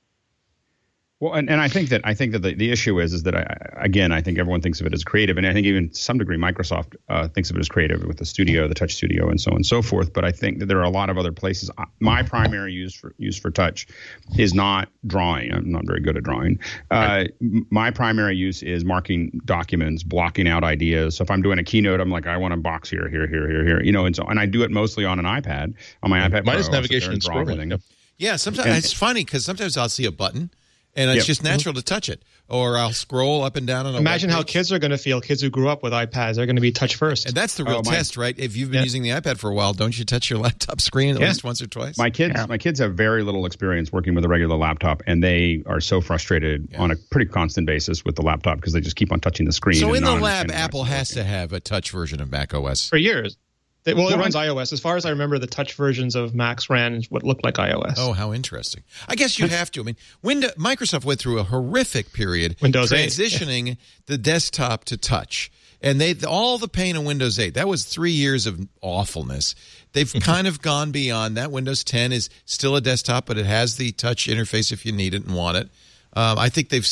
Well, and I think that the issue is that I think everyone thinks of it as creative, and I think even to some degree Microsoft thinks of it as creative with the Studio, the Touch Studio, and so on and so forth. But I think that there are a lot of other places. My primary use for touch is not drawing. I'm not very good at drawing. My primary use is marking documents, blocking out ideas. So if I'm doing a keynote, I'm like, I want a box here, and I do it mostly on an iPad, on my iPad. Mine is navigation and scrolling. Yep. Yeah, sometimes it's funny because sometimes I'll see a button. And it's just natural to touch it. Or I'll scroll up and down on a Imagine how kids are going to feel. Kids who grew up with iPads, they're going to be touch first. And that's the real test, right? If you've been using the iPad for a while, don't you touch your laptop screen at least once or twice? My kids have very little experience working with a regular laptop, and they are so frustrated on a pretty constant basis with the laptop because they just keep on touching the screen. So in the lab, Apple has to have a touch version of Mac OS. For years. It runs iOS. As far as I remember, the touch versions of Macs ran what looked like iOS. Oh, how interesting. I guess you have to. I mean, Microsoft went through a horrific period Windows transitioning 8. The desktop to touch. And all the pain of Windows 8, that was 3 years of awfulness. They've kind of gone beyond that. Windows 10 is still a desktop, but it has the touch interface if you need it and want it. I think they've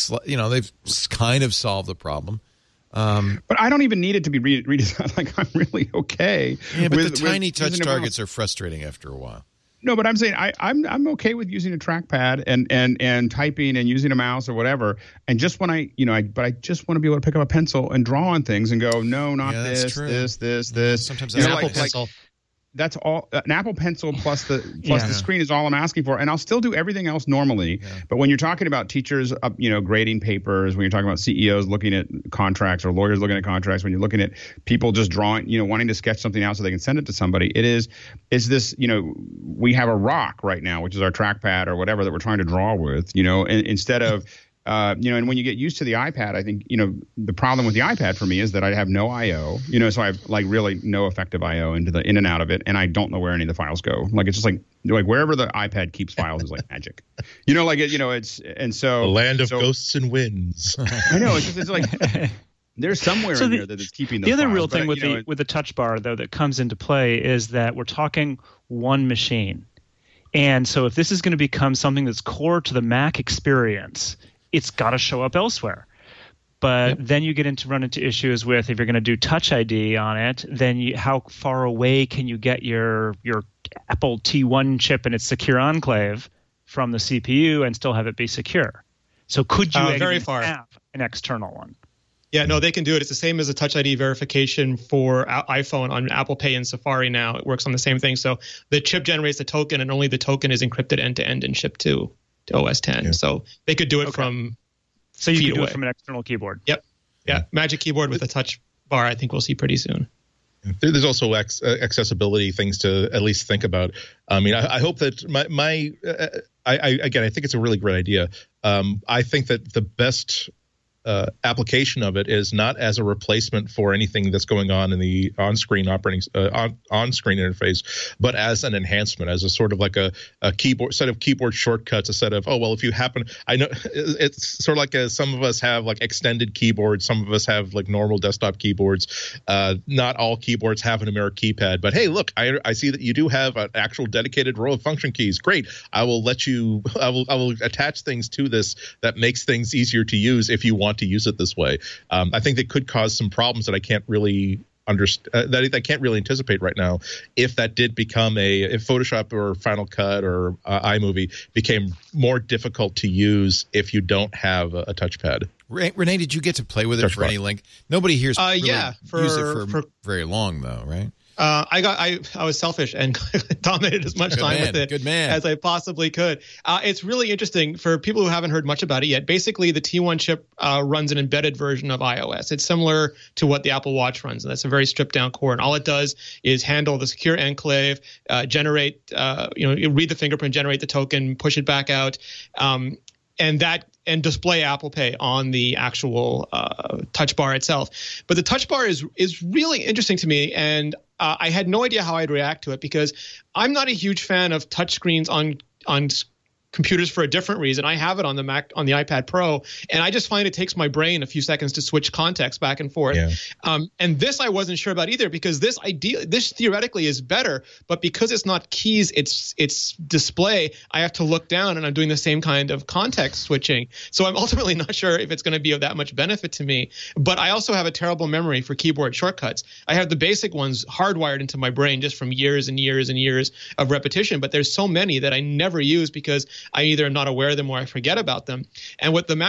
kind of solved the problem. But I don't even need it to be redesigned. Like, I'm really okay. Yeah, but the tiny touch targets are frustrating after a while. No, but I'm saying I'm okay with using a trackpad and typing and using a mouse or whatever. And just when I just want to be able to pick up a pencil and draw on things and go, no, not this. Sometimes an Apple Pencil. That's all. An Apple Pencil plus the screen is all I'm asking for, and I'll still do everything else normally. Yeah. But when you're talking about teachers, grading papers, when you're talking about CEOs looking at contracts or lawyers looking at contracts, when you're looking at people just drawing, wanting to sketch something out so they can send it to somebody, is this, we have a rock right now, which is our trackpad or whatever that we're trying to draw with, instead of. And when you get used to the iPad, I think, the problem with the iPad for me is that I have no I/O, so I have like really no effective I/O in and out of it. And I don't know where any of the files go. Like, it's just like wherever the iPad keeps files is like magic, it's, and so. The land of ghosts and winds. I know. It's like, There's somewhere in there that is keeping those the other files, real thing but, with the touch bar, though, that comes into play is that we're talking one machine. And so if this is going to become something that's core to the Mac experience, it's got to show up elsewhere. But then you run into issues with, if you're going to do Touch ID on it, then how far away can you get your Apple T1 chip and its secure enclave from the CPU and still have it be secure? So could you very far have an external one? Yeah, no, they can do it. It's the same as a Touch ID verification for iPhone on Apple Pay and Safari now. It works on the same thing. So the chip generates the token, and only the token is encrypted end-to-end and shipped to OS X. Yeah. So they could do it from So you can do away. it from an external keyboard. Yep. Yeah. Magic Keyboard with a touch bar, I think we'll see pretty soon. There's also accessibility things to at least think about. I mean, I hope that I think it's a really great idea. I think that the best application of it is not as a replacement for anything that's going on in the on-screen on-screen interface, but as an enhancement, as a sort of like a keyboard set of keyboard shortcuts, a set of, if you happen, I know it's sort of like some of us have like extended keyboards, some of us have like normal desktop keyboards. Not all keyboards have a numeric keypad, but hey, look, I see that you do have an actual dedicated row of function keys. Great. I will attach things to this that makes things easier to use if you want to use it this way. I think that could cause some problems that I can't really understand, that I can't really anticipate right now. If that did become if Photoshop or Final Cut or iMovie became more difficult to use if you don't have a touchpad. Renee, did you get to play with it for any length? Nobody here's really used it for very long, though, right? I was selfish and dominated as much time with it as I possibly could. It's really interesting for people who haven't heard much about it yet. Basically, the T1 chip runs an embedded version of iOS. It's similar to what the Apple Watch runs, and that's a very stripped down core. And all it does is handle the secure enclave, generate, read the fingerprint, generate the token, push it back out, and display Apple Pay on the actual touch bar itself. But the touch bar is really interesting to me, and I had no idea how I'd react to it because I'm not a huge fan of touchscreens on computers for a different reason. I have it on the Mac, on the iPad Pro, and I just find it takes my brain a few seconds to switch context back and forth. Yeah. And this I wasn't sure about either because this theoretically is better, but because it's not keys, it's display, I have to look down and I'm doing the same kind of context switching. So I'm ultimately not sure if it's going to be of that much benefit to me. But I also have a terrible memory for keyboard shortcuts. I have the basic ones hardwired into my brain just from years and years and years of repetition, but there's so many that I never use because I either am not aware of them or I forget about them. And what the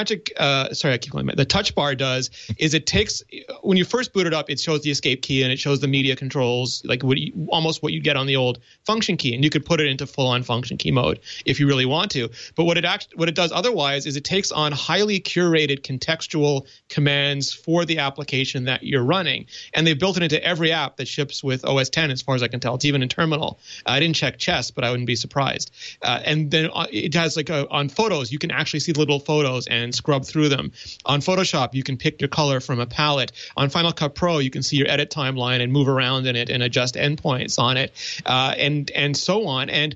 the touch bar does is it takes, when you first boot it up, it shows the escape key and it shows the media controls, like almost what you get on the old function key. And you could put it into full on function key mode if you really want to. But what it does otherwise is it takes on highly curated contextual commands for the application that you're running. And they've built it into every app that ships with OS X, as far as I can tell. It's even in Terminal. I didn't check Chess, but I wouldn't be surprised. And then it has on photos, you can actually see little photos and scrub through them. On Photoshop, you can pick your color from a palette. On Final Cut Pro, you can see your edit timeline and move around in it and adjust endpoints on it, and so on. And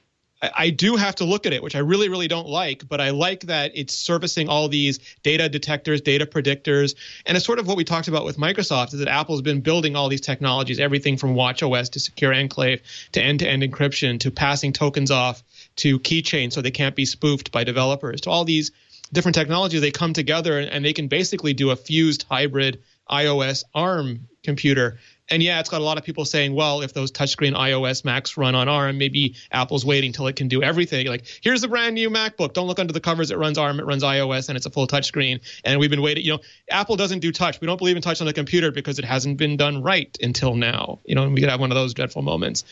I do have to look at it, which I really, really don't like, but I like that it's servicing all these data detectors, data predictors, and it's sort of what we talked about with Microsoft, is that Apple's been building all these technologies, everything from watchOS to secure enclave to end-to-end encryption to passing tokens off to keychain so they can't be spoofed by developers, to all these different technologies. They come together and they can basically do a fused hybrid iOS ARM computer. And yeah, it's got a lot of people saying, well, if those touchscreen iOS Macs run on ARM, maybe Apple's waiting till it can do everything. Like, here's the brand new MacBook. Don't look under the covers. It runs ARM, it runs iOS, and it's a full touchscreen. And we've been waiting. Apple doesn't do touch. We don't believe in touch on the computer because it hasn't been done right until now. And we could have one of those dreadful moments.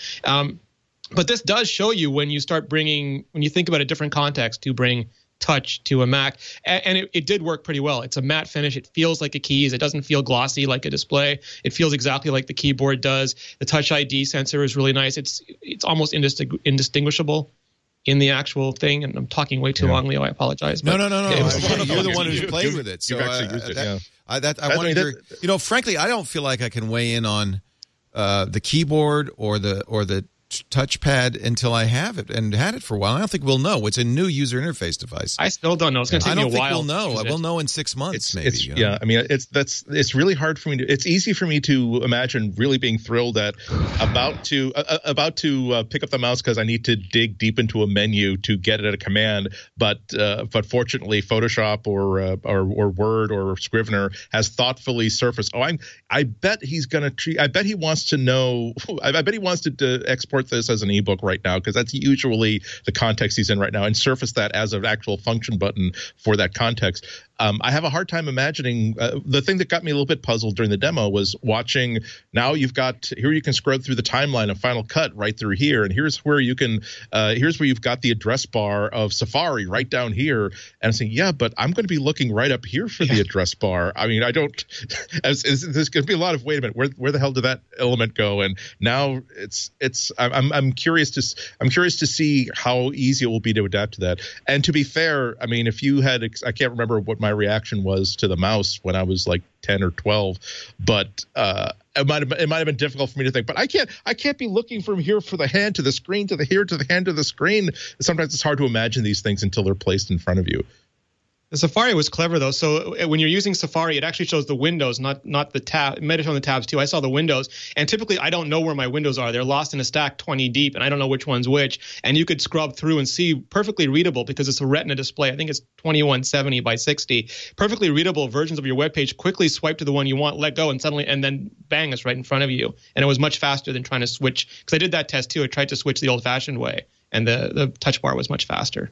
But this does show you when you think about a different context to bring touch to a Mac, and it did work pretty well. It's a matte finish. It feels like a keys. It doesn't feel glossy like a display. It feels exactly like the keyboard does. The Touch ID sensor is really nice. It's almost indistinguishable in the actual thing. And I'm talking way too long, Leo. I apologize. No. You're the one who's played with it. So you've actually used it. I wanted frankly, I don't feel like I can weigh in on the keyboard or the touchpad until I have it and had it for a while. I don't think we'll know. It's a new user interface device. I still don't know. It's going to take me a while. I don't think we'll know. We'll know in 6 months, maybe. Yeah, I mean, it's really hard for me to. It's easy for me to imagine really being thrilled at about to pick up the mouse because I need to dig deep into a menu to get it at a command. But fortunately, Photoshop or Word or Scrivener has thoughtfully surfaced. I bet he's going to treat. I bet he wants to know. I bet he wants to export this as an ebook right now because that's usually the context he's in right now, and surface that as an actual function button for that context. I have a hard time imagining the thing that got me a little bit puzzled during the demo was watching. Now you can scrub through the timeline of Final Cut right through here, and here's where you've got the address bar of Safari right down here. And I'm saying, yeah, but I'm going to be looking right up here for the address bar. I mean, I don't. There's going to be a lot of wait a minute, where the hell did that element go? And now I'm curious to see how easy it will be to adapt to that. And to be fair, I mean, if you had, I can't remember what my reaction was to the mouse when I was like 10 or 12, but it might have been difficult for me to think. But I can't be looking from here for the hand to the screen to the here to the hand to the screen. Sometimes it's hard to imagine these things until they're placed in front of you. The Safari was clever, though. So when you're using Safari, it actually shows the windows, not the tab. It might have shown the tabs, too. I saw the windows. And typically, I don't know where my windows are. They're lost in a stack 20 deep, and I don't know which one's which. And you could scrub through and see perfectly readable because it's a Retina display. I think it's 2170 by 60. Perfectly readable versions of your web page. Quickly swipe to the one you want, let go, and then bang, it's right in front of you. And it was much faster than trying to switch. Because I did that test, too. I tried to switch the old-fashioned way, and the touch bar was much faster.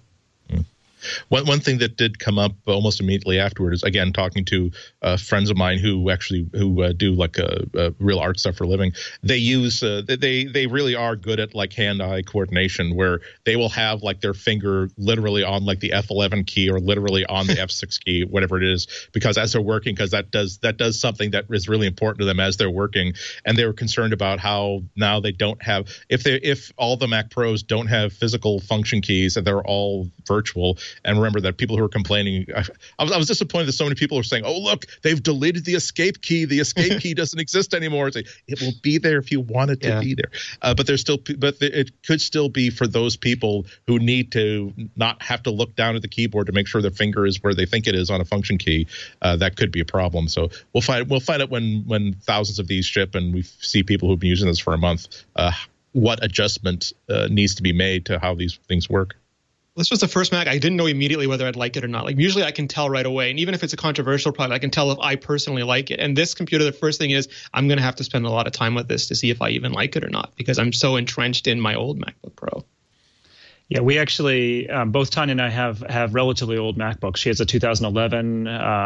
One thing that did come up almost immediately afterward is, again, talking to friends of mine who do like real art stuff for a living. They use they really are good at like hand-eye coordination, where they will have like their finger literally on like the F11 key or literally on the F6 key, whatever it is, because as they're working, because that does something that is really important to them as they're working. And they were concerned about how now they don't have, if all the Mac Pros don't have physical function keys and they're all virtual. And remember that people who are complaining, I was disappointed that so many people are saying, "Oh, look, they've deleted the escape key. The escape key doesn't exist anymore." It's like, it will be there if you want it to be there. But it could still be for those people who need to not have to look down at the keyboard to make sure their finger is where they think it is on a function key. That could be a problem. So we'll find out when thousands of these ship and we see people who've been using this for a month, what adjustment needs to be made to how these things work. This was the first Mac. I didn't know immediately whether I'd like it or not. Like usually I can tell right away. And even if it's a controversial product, I can tell if I personally like it. And this computer, the first thing is I'm going to have to spend a lot of time with this to see if I even like it or not, because I'm so entrenched in my old MacBook Pro. Yeah, we actually, both Tanya and I have relatively old MacBooks. She has a 2011,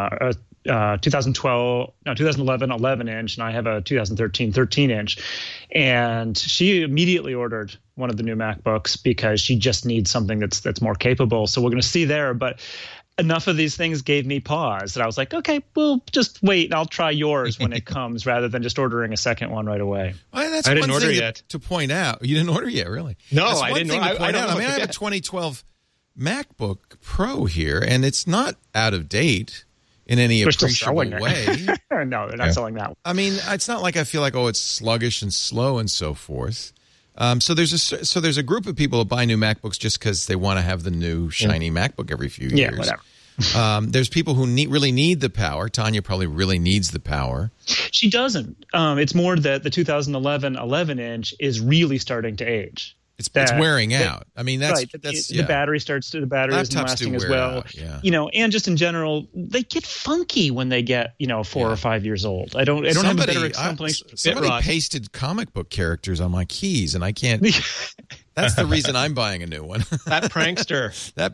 2011 11-inch, and I have a 2013 13-inch. And she immediately ordered one of the new MacBooks because she just needs something that's more capable. So we're going to see there. But enough of these things gave me pause that I was like, okay, we'll just wait and I'll try yours when it comes rather than just ordering a second one right away. Well, that's I didn't order yet. To point out. You didn't order yet, really? No, that's I didn't order. I have a 2012 MacBook Pro here, and it's not out of date in any appreciable way. No, they're not selling that one. I mean, it's not like I feel like, it's sluggish and slow and so forth. So there's a group of people that buy new MacBooks just because they want to have the new shiny MacBook every few years. Yeah, whatever. There's people who really need the power. Tanya probably really needs the power. She doesn't. It's more that the 2011 11-inch is really starting to age. It's wearing out. I mean, that's the battery isn't lasting as well. Out, yeah. And just in general, they get funky when they get 4 or 5 years old. I don't have a better explanation. Somebody pasted comic book characters on my keys, and I can't. That's the reason I'm buying a new one. That prankster.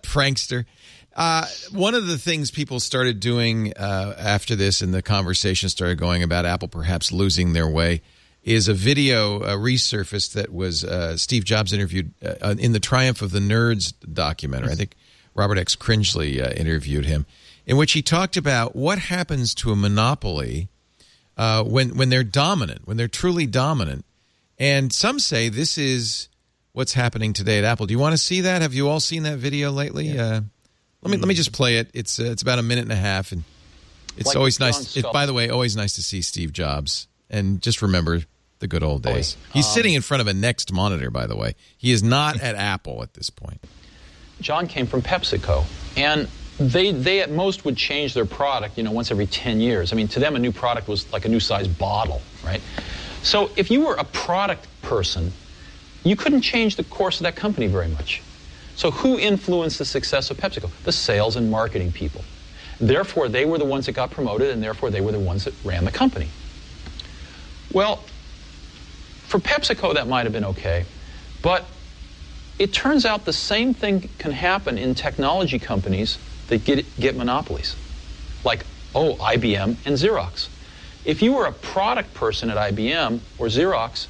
One of the things people started doing after this, and the conversation started going about Apple perhaps losing their way, is a video resurfaced that was Steve Jobs interviewed in the Triumph of the Nerds documentary. I think Robert X. Cringely interviewed him, in which he talked about what happens to a monopoly when they're dominant, when they're truly dominant. And some say this is what's happening today at Apple. Do you want to see that? Have you all seen that video lately? Yeah. Let me just play it. It's about a minute and a half, and it's always nice. By the way, always nice to see Steve Jobs. And just remember, The good old days. He's sitting in front of a Next monitor, by the way. He is not at Apple at this point. John came from PepsiCo, and they at most would change their product, once every 10 years. I mean, to them, a new product was like a new size bottle, right? So if you were a product person, you couldn't change the course of that company very much. So who influenced the success of PepsiCo? The sales and marketing people. Therefore, they were the ones that got promoted, and therefore they were the ones that ran the company. Well, for PepsiCo, that might have been okay, but it turns out the same thing can happen in technology companies that get monopolies, like, IBM and Xerox. If you were a product person at IBM or Xerox,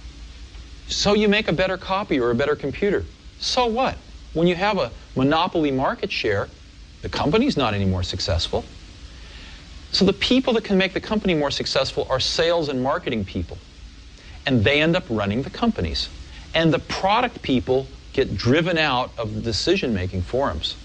so you make a better copy or a better computer. So what? When you have a monopoly market share, the company's not any more successful. So the people that can make the company more successful are sales and marketing people. And they end up running the companies. And the product people get driven out of the decision-making forums.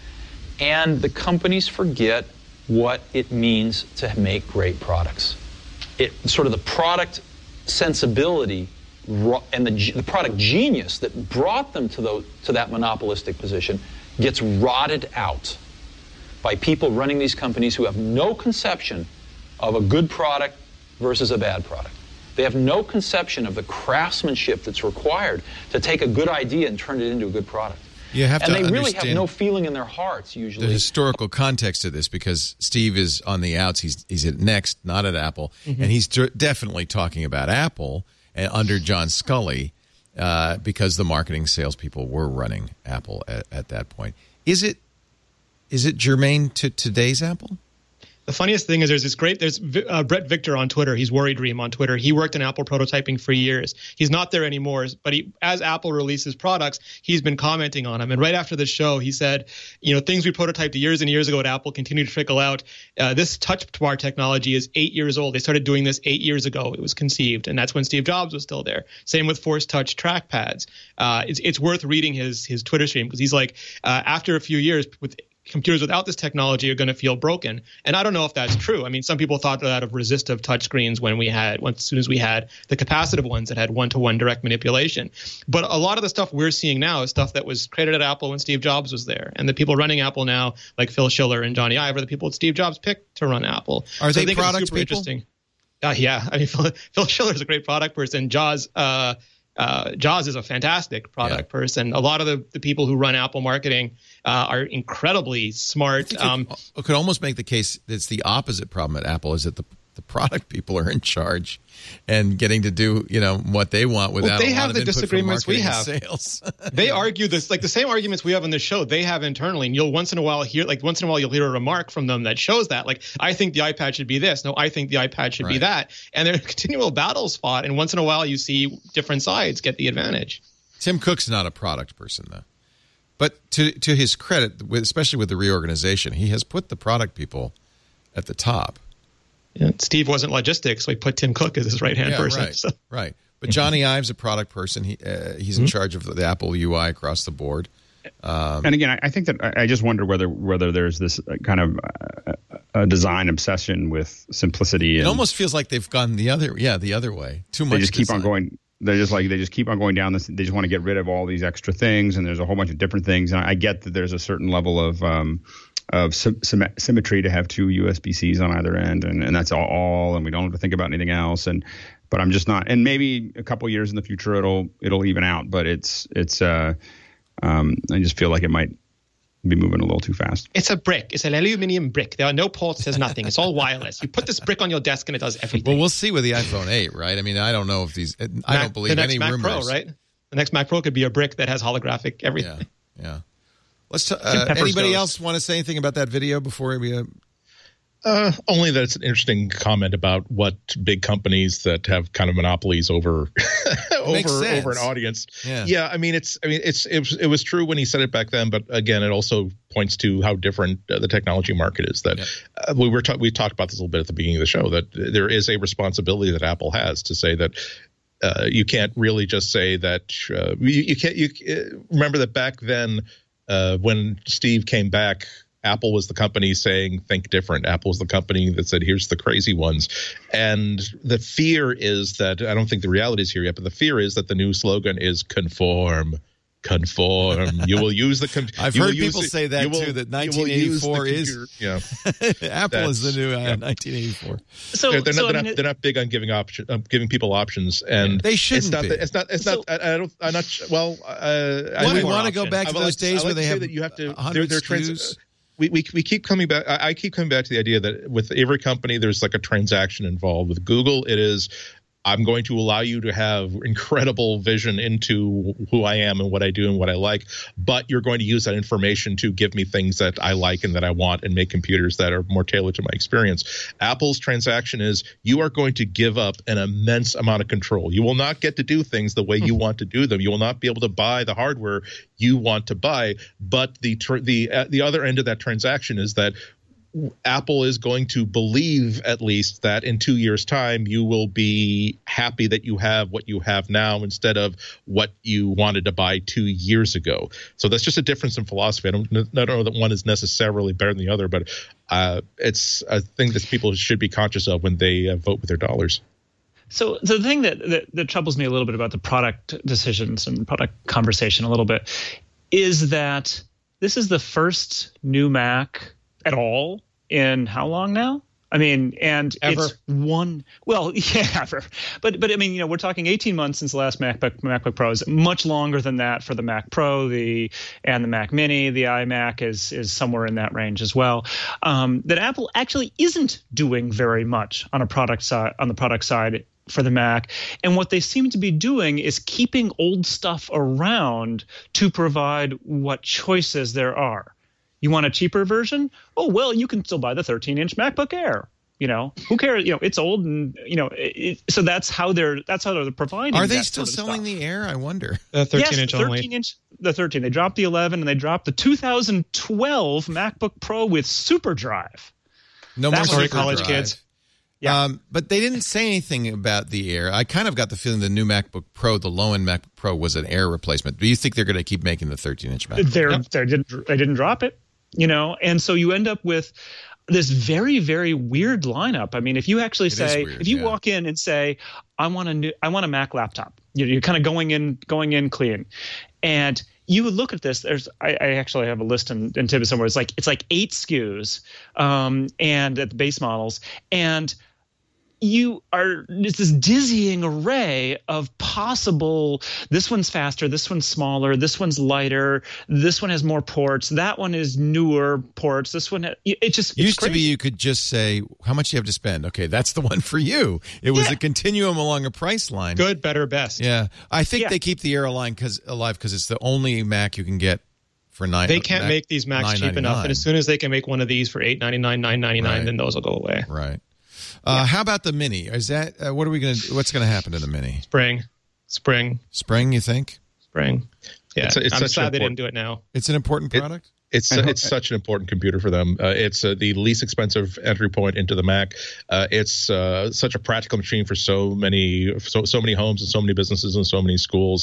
And the companies forget what it means to make great products. Sort of the product sensibility and the product genius that brought them to that monopolistic position gets rotted out by people running these companies who have no conception of a good product versus a bad product. They have no conception of the craftsmanship that's required to take a good idea and turn it into a good product. You have and to they really have no feeling in their hearts, usually. The historical context of this, because Steve is on the outs. He's at Next, not at Apple. Mm-hmm. And he's definitely talking about Apple under John Sculley because the marketing salespeople were running Apple at that point. Is it germane to today's Apple? The funniest thing is there's Brett Victor on Twitter. He's Worry Dream on Twitter. He worked in Apple prototyping for years. He's not there anymore, but as Apple releases products, he's been commenting on them. And right after the show, he said, things we prototyped years and years ago at Apple continue to trickle out. This touch bar technology is 8 years old. They started doing this 8 years ago. It was conceived, and that's when Steve Jobs was still there. Same with Force Touch trackpads. It's worth reading his Twitter stream because he's like, after a few years with computers without this technology are going to feel broken. And I don't know if that's true. I mean, some people thought that of resistive touchscreens as soon as we had the capacitive ones that had one-to-one direct manipulation. But a lot of the stuff we're seeing now is stuff that was created at Apple when Steve Jobs was there. And the people running Apple now, like Phil Schiller and Johnny Ive, are the people that Steve Jobs picked to run Apple. Are they products people? Interesting. Yeah. I mean, Phil Schiller is a great product person. Jaws is a fantastic product person. A lot of the people who run Apple marketing are incredibly smart. I could almost make the case that it's the opposite problem at Apple, is that the product people are in charge and getting to do what they want without they a lot have of the input disagreements from we have. Sales. They argue this, like the same arguments we have on this show, they have internally, and once in a while you'll hear a remark from them that shows that, like, I think the iPad should be this. No, I think the iPad should be that. And there are continual battles fought, and once in a while you see different sides get the advantage. Tim Cook's not a product person, though. But to his credit, especially with the reorganization, he has put the product people at the top. Yeah, Steve wasn't logistics, so he put Tim Cook as his right-hand person. Right, so. right. But Johnny Ive's a product person. He's in charge of the Apple UI across the board. And again, I think that I just wonder whether there's this kind of a design obsession with simplicity. It almost feels like they've gone the other way. Too much. They just keep on going. They just keep on going down this. They just want to get rid of all these extra things, and there's a whole bunch of different things. And I get that there's a certain level of symmetry to have two USB-Cs on either end, and that's all, and we don't have to think about anything else. But I'm just not. And maybe a couple years in the future it'll even out. But it's I just feel like it might be moving a little too fast. It's a brick. It's an aluminum brick. There are no ports. There's nothing. It's all wireless. You put this brick on your desk and it does everything. Well, we'll see with the iPhone 8, right? I mean, I don't know if I don't believe any Mac rumors. Pro, right? The next Mac Pro could be a brick that has holographic everything. Yeah. Let's. Anybody else want to say anything about that video before we? Only that it's an interesting comment about what big companies that have kind of monopolies over over an audience. Yeah. I mean, it was true when he said it back then, but again, it also points to how different the technology market is. That we talked about this a little bit at the beginning of the show, that there is a responsibility that Apple has to say that. You can't really just say that you remember that back then when Steve came back Apple was the company saying, think different. Apple was the company that said, here's the crazy ones. And the fear is that, I don't think the reality is here yet, but the fear is that the new slogan is conform. You will use the I've heard people say that too, that 1984 is Apple is the new 1984. So they're not big on giving people options, and they shouldn't be. It's not. I'm not. Well, do we want to go back to those days where they have that you have to 100 SKUs? We keep coming back. I keep coming back to the idea that with every company, there's like a transaction involved. With Google, it is, I'm going to allow you to have incredible vision into who I am and what I do and what I like, but you're going to use that information to give me things that I like and that I want and make computers that are more tailored to my experience. Apple's transaction is, you are going to give up an immense amount of control. You will not get to do things the way you want to do them. You will not be able to buy the hardware you want to buy, but the other end of that transaction is that Apple is going to believe, at least, that in 2 years' time you will be happy that you have what you have now instead of what you wanted to buy 2 years ago. So that's just a difference in philosophy. I don't know that one is necessarily better than the other, but it's a thing that people should be conscious of when they vote with their dollars. So the thing that troubles me a little bit about the product decisions and product conversation a little bit is that this is the first new Mac at all in how long now? I mean, and ever. It's one. Well, yeah, ever. But I mean, we're talking 18 months since the last MacBook Pros. Much longer than that for the Mac Pro, and the Mac Mini. The iMac is somewhere in that range as well. That Apple actually isn't doing very much on the product side for the Mac, and what they seem to be doing is keeping old stuff around to provide what choices there are. You want a cheaper version? Oh, well, you can still buy the 13-inch MacBook Air. Who cares? It's old, and so that's how they're providing. Are they still selling the Air? I wonder. The 13-inch only. 13-inch. The 13. They dropped the 11, and they dropped the 2012 MacBook Pro with SuperDrive. No more Sorry, college kids. Yeah. But they didn't say anything about the Air. I kind of got the feeling the new MacBook Pro, the low-end MacBook Pro, was an Air replacement. Do you think they're going to keep making the 13-inch MacBook? They didn't drop it. And so you end up with this very, very weird lineup. I mean, if you actually walk in and say, I want a Mac laptop, you're kind of going in clean, and you would look at this. I actually have a list in Tibbet somewhere. It's like 8 SKUs, and at the base models, and it's this dizzying array of possible, this one's faster, this one's smaller, this one's lighter, this one has more ports, that one is newer ports, this one, it's used crazy. To be you could just say, how much do you have to spend? Okay, that's the one for you. It was a continuum along a price line. Good, better, best. Yeah. I think they keep the Air line alive because it's the only Mac you can get for $999. They can't make these Macs cheap enough, and as soon as they can make one of these for $899, $999, then those will go away. Right. How about the Mini? Is that what's going to happen to the Mini? Spring, you think? Spring. Yeah, I'm sad they didn't do it now. It's an important product. It's such an important computer for them. It's the least expensive entry point into the Mac. It's such a practical machine for so many homes and so many businesses and so many schools.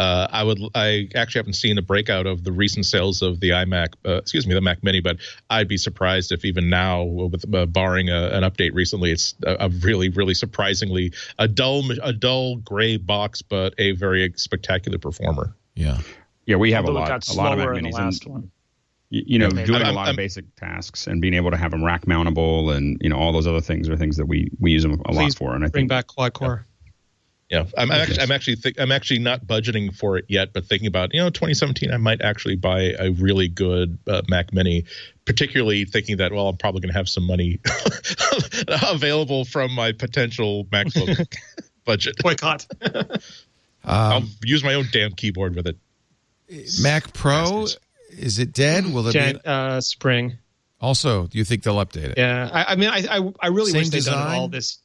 I actually haven't seen the breakout of the recent sales of the the Mac Mini, but I'd be surprised if even now, with barring an update recently, it's a really, really surprisingly a dull gray box, but a very spectacular performer. Yeah, we have a lot of Mac Minis. Doing a lot of basic tasks and being able to have them rack mountable and all those other things are things that we use them a lot for. And I bring back quad core. Yeah, I'm actually not budgeting for it yet, but thinking about 2017, I might actually buy a really good Mac Mini. Particularly thinking that I'm probably going to have some money available from my potential MacBook budget. Boycott. I'll use my own damn keyboard with it. Mac Pro. Is it dead? Will it be spring? Also, do you think they'll update it? Yeah, I mean, I really wish they'd done all this.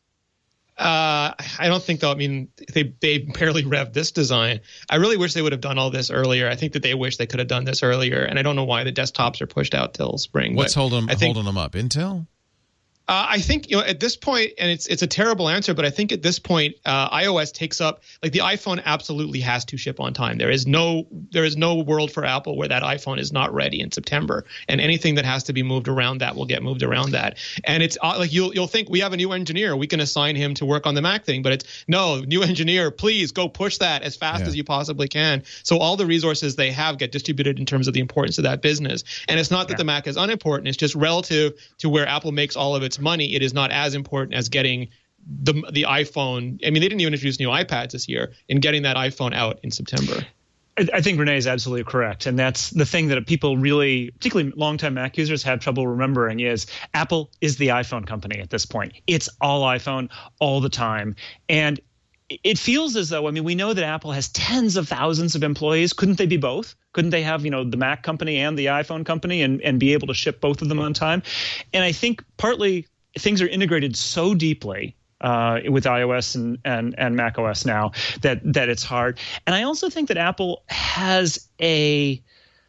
I don't think they'll. I mean, they barely revved this design. I really wish they would have done all this earlier. I think that they wish they could have done this earlier, and I don't know why the desktops are pushed out till spring. What's holding them up? Intel? I think at this point, and it's a terrible answer, but I think at this point, iOS takes up the iPhone absolutely has to ship on time. There is no world for Apple where that iPhone is not ready in September, and anything that has to be moved around that will get moved around that. And it's you'll think we have a new engineer, we can assign him to work on the Mac thing, but it's no, new engineer, please go push that as fast as you possibly can. So all the resources they have get distributed in terms of the importance of that business. And it's not that the Mac is unimportant; it's just relative to where Apple makes all of its money, it is not as important as getting the iPhone. I mean, they didn't even introduce new iPads this year, in getting that iPhone out in September. I think Renee is absolutely correct. And that's the thing that people really, particularly longtime Mac users, have trouble remembering is Apple is the iPhone company at this point. It's all iPhone all the time. And it feels as though, I mean, we know that Apple has tens of thousands of employees. Couldn't they be both? Couldn't they have, the Mac company and the iPhone company and be able to ship both of them on time? And I think partly things are integrated so deeply with iOS and Mac OS now that it's hard. And I also think that Apple has they're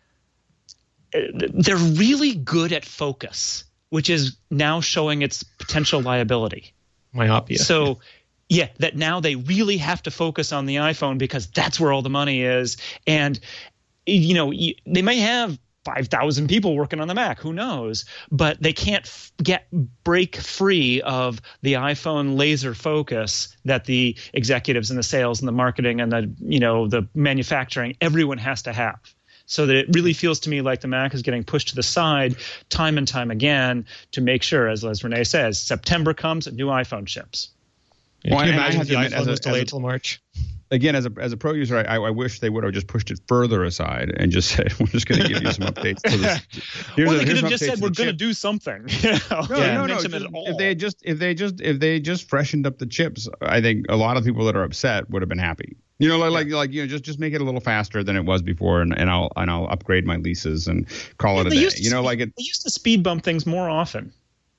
really good at focus, which is now showing its potential liability. Myopia. So yeah, that now they really have to focus on the iPhone because that's where all the money is. And, they may have 5,000 people working on the Mac, who knows? But they can't break free of the iPhone laser focus that the executives and the sales and the marketing and the manufacturing, everyone has to have. So that it really feels to me like the Mac is getting pushed to the side time and time again to make sure, as Renee says, September comes, a new iPhone ships. Can you imagine if the iPhone was delayed till March? Again, as a pro user, I wish they would have just pushed it further aside and just said, we're just going to give you some updates. To this. Or they could have just said, we're going to do something. No. If they just freshened up the chips, I think a lot of people that are upset would have been happy. Just make it a little faster than it was before, and I'll upgrade my leases and call it a day. They used to speed bump things more often.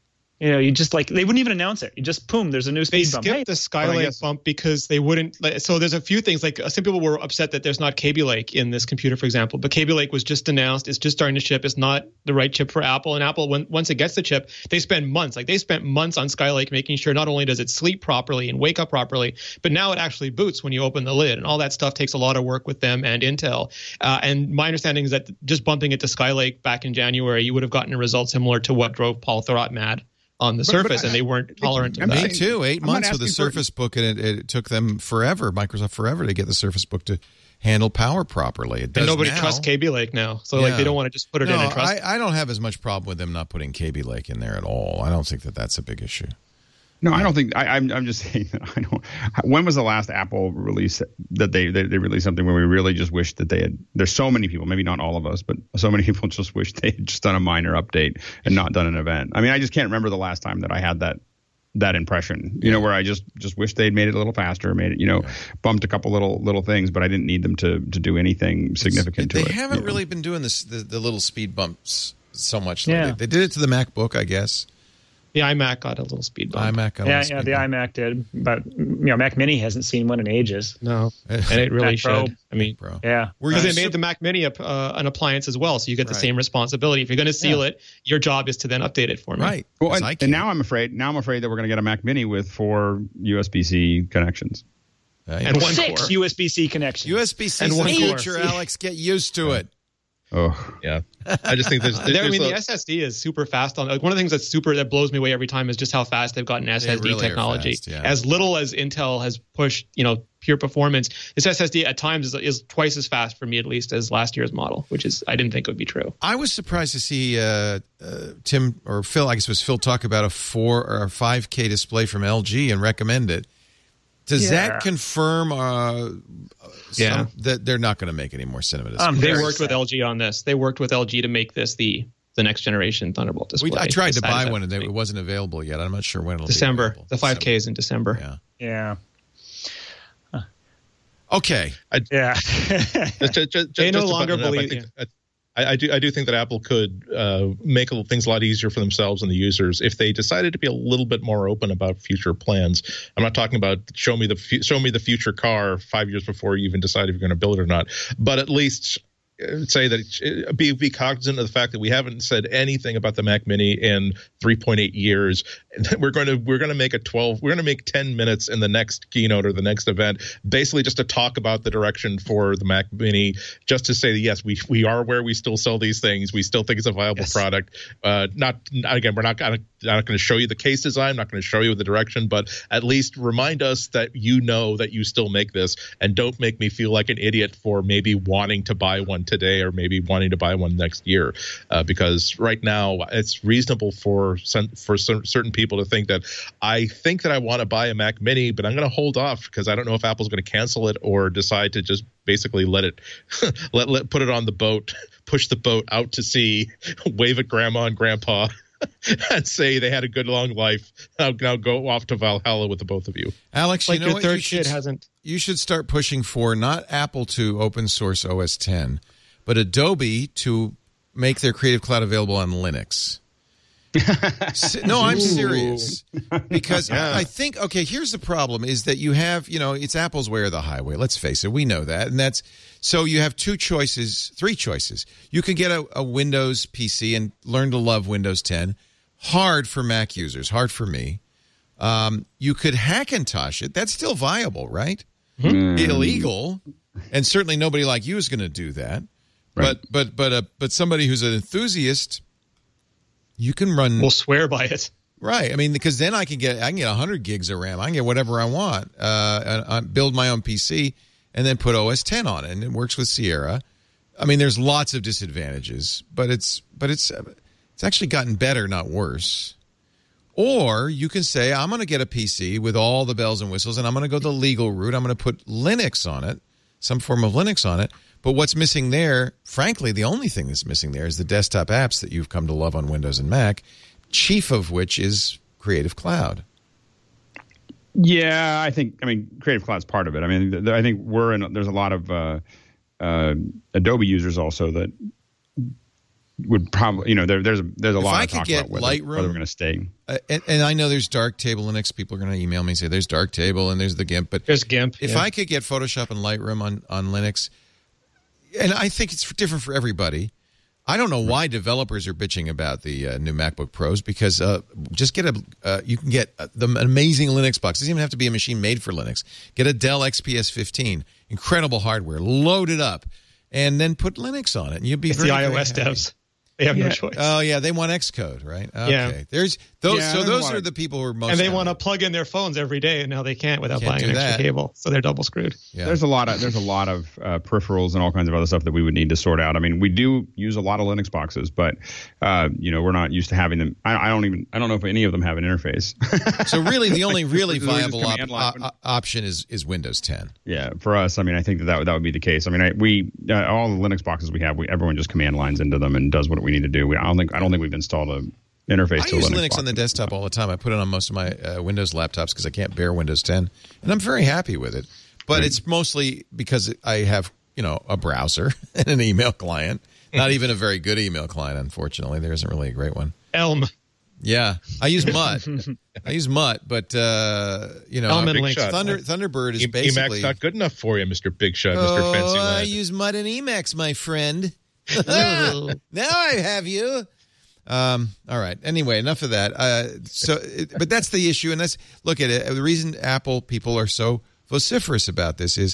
You just they wouldn't even announce it. You just boom, there's a new speed bump. They skipped the Skylake bump because they wouldn't. So there's a few things. Some people were upset that there's not Kaby Lake in this computer, for example. But Kaby Lake was just announced. It's just starting to ship. It's not the right chip for Apple. And Apple, once it gets the chip, they spend months. They spent months on Skylake making sure not only does it sleep properly and wake up properly, but now it actually boots when you open the lid. And all that stuff takes a lot of work with them and Intel. And my understanding is that just bumping it to Skylake back in January, you would have gotten a result similar to what drove Paul Thurrott mad on the Surface, and they weren't tolerant of that. Me too. 8 months with the Surface Book, and it took them forever, Microsoft forever, to get the Surface Book to handle power properly. It does, and nobody trusts Kaby Lake now, so they don't want to just put it in and trust. I don't have as much problem with them not putting Kaby Lake in there at all. I don't think that's a big issue. No, I don't think. I'm just saying that I don't. When was the last Apple release that they released something where we really just wished that they had? There's so many people, maybe not all of us, but so many people just wish they had just done a minor update and not done an event. I mean, I just can't remember the last time that I had that impression. Where I just wish they'd made it a little faster, made it bumped a couple little things, but I didn't need them to do anything significant to it. They haven't really been doing this the little speed bumps so much. Yeah. They did it to the MacBook, I guess. The iMac got a little speed bump. The iMac did, but Mac Mini hasn't seen one in ages. No, and it really should. I mean, yeah, because they made the Mac Mini an appliance as well, so you get the same responsibility. If you're going to seal it, your job is to then update it for me. Right. Well, and now I'm afraid that we're going to get a Mac Mini with 4 USB-C connections. And 6 USB-C connections. USB-C and 1 future, Alex. Get used to it. Oh yeah, I just think there's the SSD is super fast on. One of the things that blows me away every time is just how fast they've gotten SSD really technology. Fast, yeah. As little as Intel has pushed, pure performance, this SSD at times is twice as fast for me, at least, as last year's model, which is I didn't think would be true. I was surprised to see Tim or Phil, I guess it was Phil, talk about a 4 or 5K display from LG and recommend it. Does that confirm that they're not going to make any more cinema displays? They worked with LG on this. They worked with LG to make this the next generation Thunderbolt display. I tried to buy one, and it wasn't available yet. I'm not sure when it'll be available. The 5K is in December. Yeah. Okay. They no longer believe you. I do think that Apple could make things a lot easier for themselves and the users if they decided to be a little bit more open about future plans. I'm not talking about show me the future car 5 years before you even decide if you're going to build it or not, but at least say that be cognizant of the fact that we haven't said anything about the Mac Mini in 3.8 years. And we're going to make 10 minutes in the next keynote or the next event, basically just to talk about the direction for the Mac Mini, just to say that yes, we are aware we still sell these things, we still think it's a viable product. We're not going to show you the case design, not going to show you the direction, but at least remind us that you know that you still make this, and don't make me feel like an idiot for maybe wanting to buy one today or maybe wanting to buy one next year, because right now it's reasonable for certain people to think that I think that I want to buy a Mac Mini, but I'm going to hold off because I don't know if Apple's going to cancel it or decide to just basically let it put it on the boat, push the boat out to sea, wave at grandma and grandpa and say they had a good long life. Now go off to Valhalla with the both of you. Alex, like you know your third kid hasn't. You should start pushing for not Apple to open source OS X, but Adobe to make their Creative Cloud available on Linux. No, I'm serious. Because I think, okay, here's the problem is that you have, it's Apple's way or the highway. Let's face it. We know that. And so you have three choices. You can get a Windows PC and learn to love Windows 10. Hard for Mac users, hard for me. You could Hackintosh it. That's still viable, right? Illegal. And certainly nobody like you is going to do that. Right. But somebody who's an enthusiast, you can run. We'll swear by it. Right. I mean, because then I can get 100 gigs of RAM. I can get whatever I want. And build my own PC and then put OS X on it, and it works with Sierra. I mean, there's lots of disadvantages, but it's actually gotten better, not worse. Or you can say, I'm going to get a PC with all the bells and whistles, and I'm going to go the legal route. I'm going to put Linux on it, some form of Linux on it. But what's missing there, frankly, the only thing that's missing there is the desktop apps that you've come to love on Windows and Mac, chief of which is Creative Cloud. Yeah, I mean, Creative Cloud's part of it. I mean, I think there's a lot of Adobe users also that would probably, there's a lot of talk about whether we're going to stay. And I know there's Darktable Linux. People are going to email me and say there's Darktable and there's the GIMP. But there's GIMP. If I could get Photoshop and Lightroom on Linux, and I think it's different for everybody. I don't know why developers are bitching about the new MacBook Pros, because just get you can get the amazing Linux box. It doesn't even have to be a machine made for Linux. Get a Dell XPS 15, incredible hardware, load it up, and then put Linux on it, and you'll be it's very, the iOS very happy. devs. They have no choice. Oh yeah, they want Xcode, right? Okay. Yeah. There's those. Yeah, so those are the people who are most. And they want to plug in their phones every day, and now they can't without buying an extra cable. So they're double screwed. Yeah. There's a lot of peripherals and all kinds of other stuff that we would need to sort out. I mean, we do use a lot of Linux boxes, but we're not used to having them. I don't know if any of them have an interface. So really, the only really viable option is Windows 10. Yeah, for us, I mean, I think that would be the case. I mean, all the Linux boxes we have, everyone just command lines into them and does what we need to do. I don't think we've installed a interface to I use Linux box. On the desktop all the time. I put it on most of my Windows laptops because I can't bear Windows 10, and I'm very happy with it. But it's mostly because I have a browser and an email client. Not even a very good email client, unfortunately. There isn't really a great one. Elm. Yeah, I use Mutt. But Elm and Lynx. Thunderbird is basically Emacs not good enough for you, Mr. Big Shot, Mr. Fancy Lad. I use Mutt and Emacs, my friend. Now I have you. All right. Anyway, enough of that. But that's the issue, and look at it. The reason Apple people are so vociferous about this is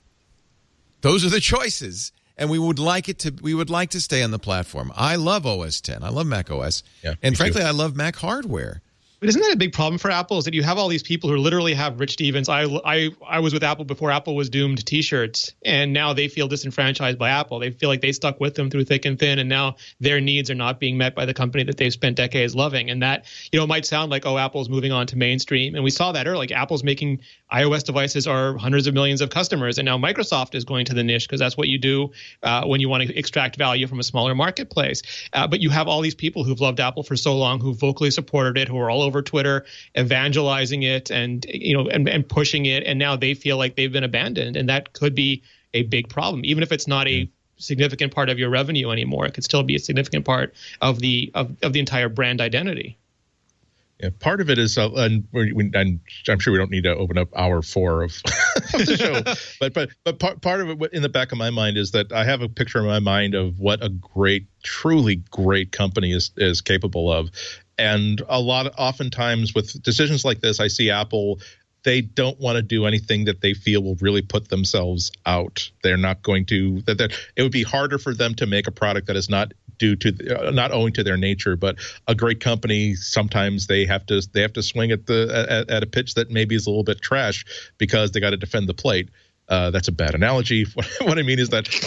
those are the choices, and we would like to stay on the platform. I love OS X. I love Mac OS, and frankly, I love Mac hardware. But isn't that a big problem for Apple? Is that you have all these people who literally have Rich Stevens. I was with Apple before Apple was doomed T-shirts, and now they feel disenfranchised by Apple. They feel like they stuck with them through thick and thin, and now their needs are not being met by the company that they've spent decades loving. And that might sound like, Apple's moving on to mainstream, and we saw that early. Like Apple's making iOS devices are hundreds of millions of customers, and now Microsoft is going to the niche because that's what you do when you want to extract value from a smaller marketplace. But you have all these people who've loved Apple for so long, who vocally supported it, who are all over Twitter evangelizing it and pushing it, and now they feel like they've been abandoned, and that could be a big problem. Even if it's not a significant part of your revenue anymore, it could still be a significant part of the entire brand identity. Yeah, part of it is, and I'm sure we don't need to open up hour 4 of the show, but part of it in the back of my mind is that I have a picture in my mind of what a truly great company is capable of, and oftentimes with decisions like this, I see Apple. They don't want to do anything that they feel will really put themselves out. They're not going to. It would be harder for them to make a product that is not not owing to their nature, but a great company. Sometimes they have to swing at a pitch that maybe is a little bit trash because they got to defend the plate. That's a bad analogy. What I mean is that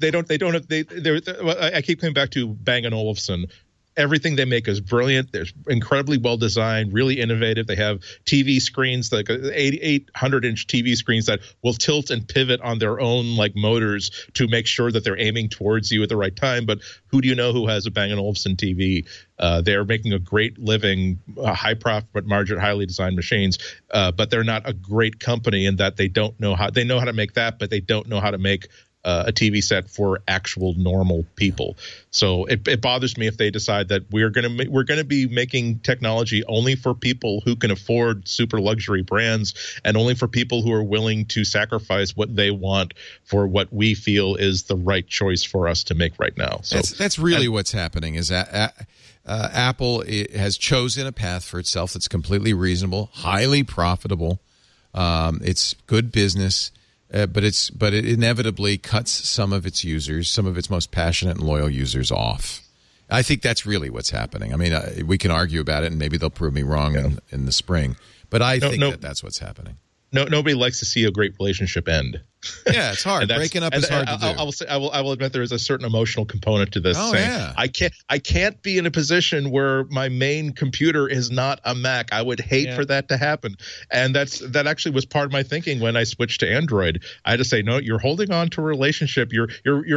I keep coming back to Bang & Olufsen. Everything they make is brilliant. They're incredibly well designed, really innovative. They have TV screens, like 800-inch TV screens that will tilt and pivot on their own like motors to make sure that they're aiming towards you at the right time. But who do you know who has a Bang & Olufsen TV? They're making a great living, high profit margin, highly designed machines, but they're not a great company in that they know how to make that, but they don't know how to make a TV set for actual normal people. So it bothers me if they decide that we're going to be making technology only for people who can afford super luxury brands and only for people who are willing to sacrifice what they want for what we feel is the right choice for us to make right now. So that's really what's happening is Apple has chosen a path for itself that's completely reasonable, highly profitable. It's good business. But it inevitably cuts some of its users, some of its most passionate and loyal users off. I think that's really what's happening. I mean, we can argue about it, and maybe they'll prove me wrong in the spring. But I think that's what's happening. Nobody likes to see a great relationship end. Yeah, it's hard. Breaking up is hard to do. I will admit there is a certain emotional component to this. Oh, yeah. I can't be in a position where my main computer is not a Mac. I would hate for that to happen. And that actually was part of my thinking when I switched to Android. I had to say, no, you're holding on to a relationship. You're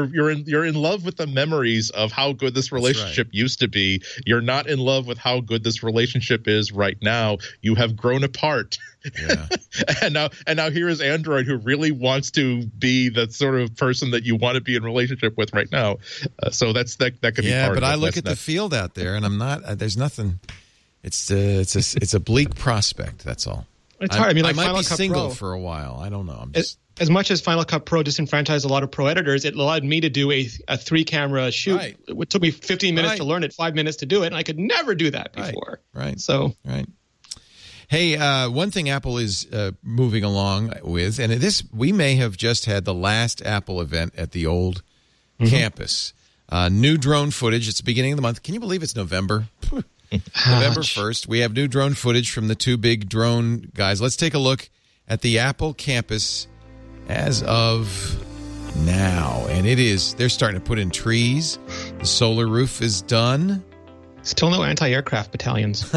in love with the memories of how good this relationship used to be. You're not in love with how good this relationship is right now. You have grown apart. Yeah. and now here is Android, who really wants to be the sort of person that you want to be in relationship with right now. So that could be part of it. Yeah, but I look at the field out there, and I'm not. There's nothing. It's a bleak prospect. That's all. It's hard. I mean, like I might Final be Cut single Pro, for a while. I don't know. As much as Final Cut Pro disenfranchised a lot of pro editors, it allowed me to do a 3-camera shoot. Right. It took me 15 minutes to learn it, 5 minutes to do it, and I could never do that before. Right. So. Right. Hey, one thing Apple is moving along with, and we may have just had the last Apple event at the old campus. New drone footage. It's the beginning of the month. Can you believe it's November? November 1st. We have new drone footage from the two big drone guys. Let's take a look at the Apple campus as of now. And they're starting to put in trees. The solar roof is done. Still no anti-aircraft battalions.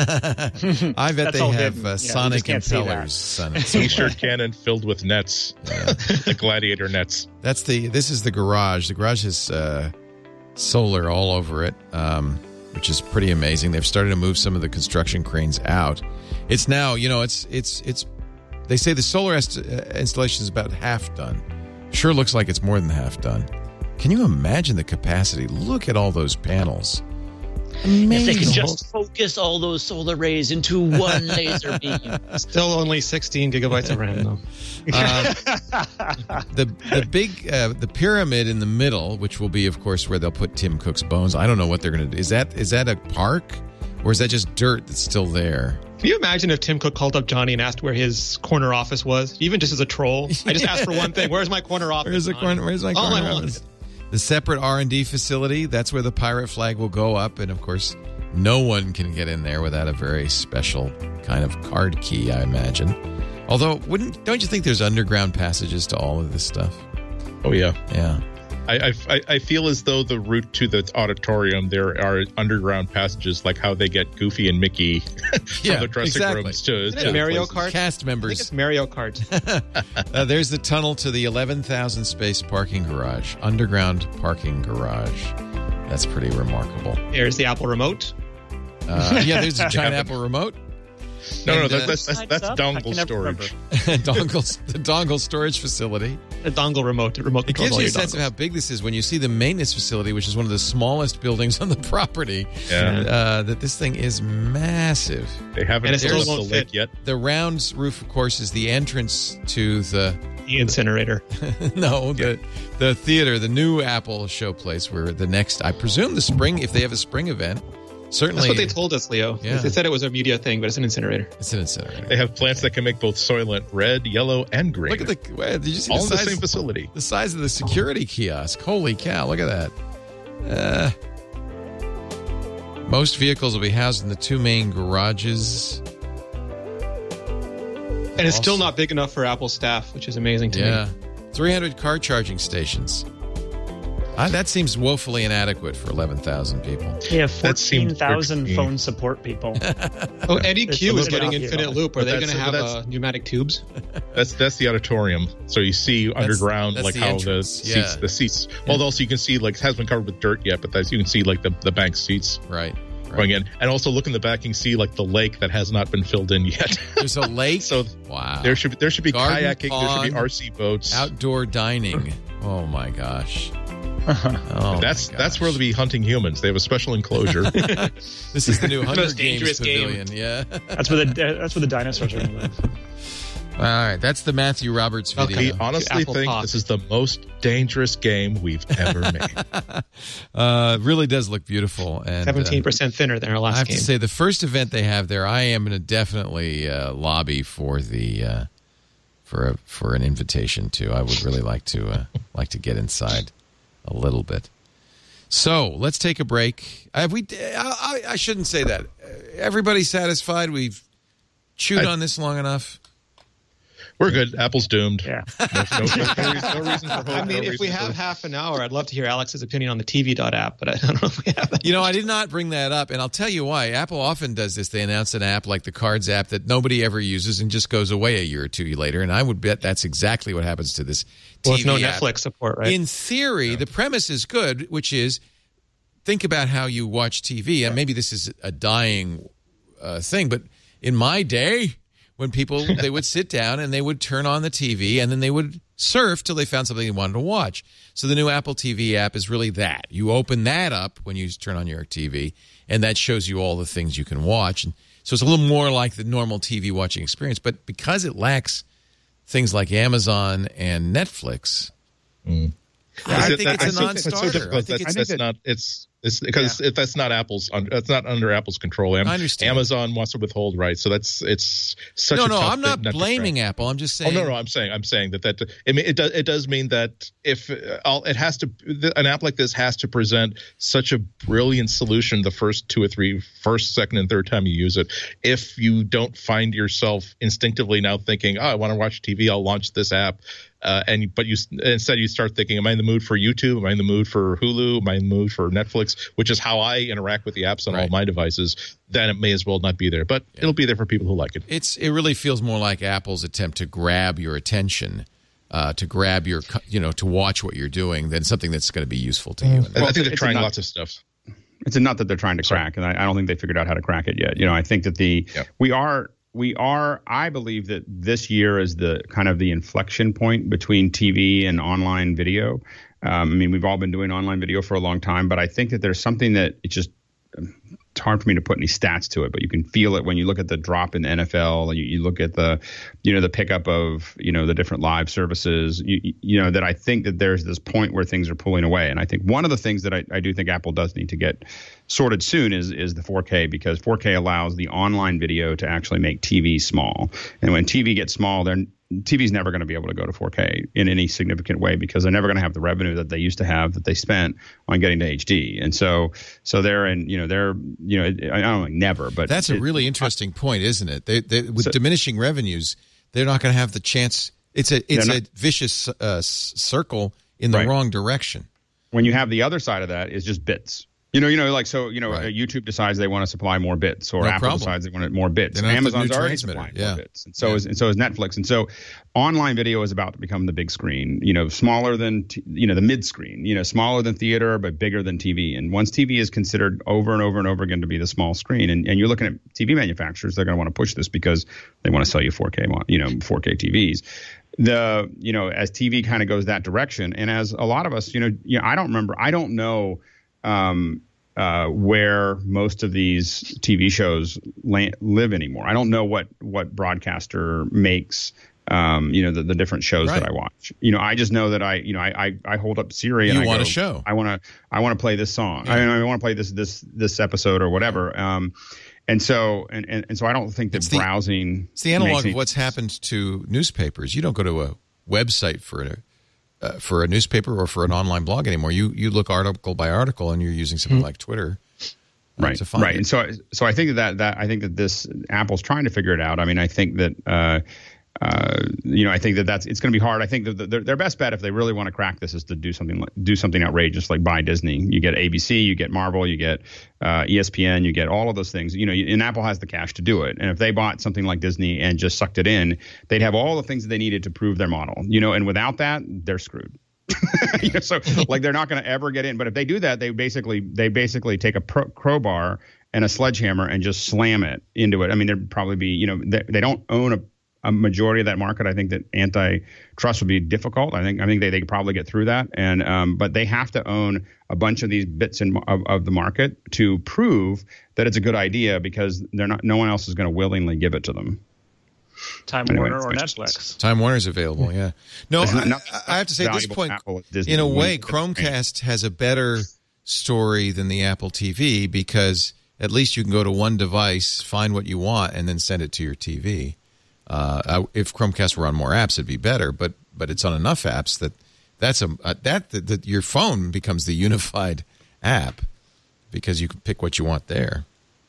I bet they have sonic impellers. T-shirt cannon filled with nets, the gladiator nets. This is the garage. The garage has solar all over it, which is pretty amazing. They've started to move some of the construction cranes out. It's now, it's. They say the solar installation is about half done. Sure looks like it's more than half done. Can you imagine the capacity? Look at all those panels. Amazing. If they could just focus all those solar rays into one laser beam. Still only 16 gigabytes of RAM, though. The pyramid in the middle, which will be, of course, where they'll put Tim Cook's bones. I don't know what they're going to do. Is that a park, or is that just dirt that's still there? Can you imagine if Tim Cook called up Johnny and asked where his corner office was, even just as a troll? I just asked for one thing. Where's my corner office? Where's my corner office? The separate R&D facility, that's where the pirate flag will go up. And, of course, no one can get in there without a very special kind of card key, I imagine. Although, don't you think there's underground passages to all of this stuff? Oh, yeah. Yeah. I feel as though the route to the auditorium, there are underground passages, like how they get Goofy and Mickey from the dressing rooms to Mario Kart cast members. I think it's Mario Kart. There's the tunnel to the 11,000 space parking garage, underground parking garage. That's pretty remarkable. There's the Apple remote. There's a giant Apple remote. No, that's dongle storage. The dongle storage facility. a dongle remote to remote It control gives all you a your sense of dongles. how big this is when you see the maintenance facility, which is one of the smallest buildings on the property. Yeah. That this thing is massive. They haven't And it still filled up won't the lake fit. yet. The round roof, of course, is the entrance to the incinerator. the theater, the new Apple showplace, where the next, I presume, the spring, if they have a spring event. Certainly, That's what they told us, Leo. Yeah. They said it was a media thing, but it's an incinerator. It's an incinerator. They have plants that can make both Soylent red, yellow, and green. Look at did you see all the in the size, same facility. the size of the security kiosk? Holy cow! Look at that. Most vehicles will be housed in the two main garages. And it's still not big enough for Apple staff, which is amazing to Yeah, me. 300 car charging stations. That seems woefully inadequate for 11,000 people. They have That seemed 14,000 pretty- phone support people. Oh, Eddie It's Q a is little getting bit infinite obvious. loop. Are But they that's- going to but have that's- pneumatic tubes? That's the auditorium. So you see underground, that's like the how entrance. the seats. Well, also you can see like it has been covered with dirt yet, but you can see like the bank seats Right. going in, and also look in the back. You can see like the lake that has not been filled in yet. There's a lake. So wow. there should be Garden, kayaking. There should be pond, RC boats. Outdoor dining. Oh my gosh. Oh, That's my that's where they'll be hunting humans. They have a special enclosure. This is the new Hunger most Games dangerous game. Pavilion. Yeah. That's where the dinosaurs are going to live. All right. That's the Matthew Roberts video. We honestly Apple think Pop. this is the most dangerous game we've ever made. Really does look beautiful. And 17% thinner than our I last have game. to say, the first event they have there, I am going to definitely lobby for the for an invitation to. I would really like to get inside a little bit. So let's take a break. I shouldn't say that. Everybody satisfied? We've chewed on this long enough. We're good. Apple's doomed. Yeah. No reason for hope. I mean, if we have half an hour, I'd love to hear Alex's opinion on the TV.app, but I don't know if we have that. You know, I did not bring that up, and I'll tell you why. Apple often does this. They announce an app like the Cards app that nobody ever uses and just goes away a year or two later, and I would bet that's exactly what happens to this TV Well, it's no app. Netflix support, right? In theory, the premise is good, which is think about how you watch TV, and maybe this is a dying thing, but in my day, when people, they would sit down and they would turn on the TV and then they would surf till they found something they wanted to watch. So the new Apple TV app is really that. You open that up when you turn on your TV, and that shows you all the things you can watch. And so it's a little more like the normal TV watching experience. But because it lacks things like Amazon and Netflix, I think it's a non-starter. I think it's because that's not Apple's. That's not under Apple's control. I understand. Amazon wants to withhold rights, so it's such. No, a tough I'm not thing to blaming track. Apple. I'm just saying. Oh no, I'm saying that it does mean that if it has to, an app like this has to present such a brilliant solution the first two or three, second, and third time you use it. If you don't find yourself instinctively now thinking, oh, I want to watch TV, I'll launch this app. But instead you start thinking, am I in the mood for YouTube? Am I in the mood for Hulu? Am I in the mood for Netflix? Which is how I interact with the apps on all my devices. Then it may as well not be there, but it'll be there for people who like it. It really feels more like Apple's attempt to grab your attention, to grab your, to watch what you're doing, than something that's going to be useful to you. I think they're trying lots of stuff. It's a nut that they're trying to crack, and I don't think they figured out how to crack it yet. I think that I believe that this year is the kind of the inflection point between TV and online video. I mean, we've all been doing online video for a long time, but I think that there's something that it's hard for me to put any stats to it, but you can feel it when you look at the drop in the NFL, you look at the, the pickup of, the different live services, that I think that there's this point where things are pulling away. And I think one of the things that I do think Apple does need to get sorted soon is the 4K, because 4K allows the online video to actually make TV small. And when TV gets small, then TV's never going to be able to go to 4K in any significant way, because they're never going to have the revenue that they used to have that they spent on getting to HD. And so they're in, I don't know, never, but that's a really interesting point, isn't it? With diminishing revenues, they're not going to have the chance. It's a vicious circle in the wrong direction. When you have the other side of that is just bits. YouTube decides they want to supply more bits, or Apple decides they want more bits. Amazon's already supplying more bits, and so is Netflix. And so, online video is about to become the big screen. Smaller than the mid screen. Smaller than theater, but bigger than TV. And once TV is considered over and over and over again to be the small screen, and you're looking at TV manufacturers, they're going to want to push this because they want to sell you 4K TVs. as TV kind of goes that direction, and as a lot of us, I don't know where most of these TV shows live anymore. I don't know what broadcaster makes the different shows that I watch. I just know that I hold up Siri and I want go, a show. I want to play this song. Yeah. I want to play this episode or whatever. And so I don't think that browsing. It's the analog of what's happened to newspapers. You don't go to a website for a newspaper or for an online blog anymore. You look article by article, and you're using something like Twitter. Right. To find it. And so I think that this Apple's trying to figure it out. I mean, I think that. I think that it's going to be hard. I think that their best bet, if they really want to crack this, is to do something outrageous, like buy Disney. You get ABC, you get Marvel, you get ESPN, you get all of those things. And Apple has the cash to do it. And if they bought something like Disney and just sucked it in, they'd have all the things that they needed to prove their model. And without that, they're screwed. So they're not going to ever get in. But if they do that, they basically take a crowbar and a sledgehammer and just slam it into it. I mean, there'd probably be they don't own a majority of that market. I think that antitrust would be difficult. I think they could probably get through that. And but they have to own a bunch of these bits of the market to prove that it's a good idea, because no one else is going to willingly give it to them. Time Warner or Netflix. Time Warner's available. Yeah. No, I have to say at this point, in a way, Chromecast has a better story than the Apple TV, because at least you can go to one device, find what you want, and then send it to your TV. If Chromecast were on more apps, it'd be better, but it's on enough apps that your phone becomes the unified app, because you can pick what you want there.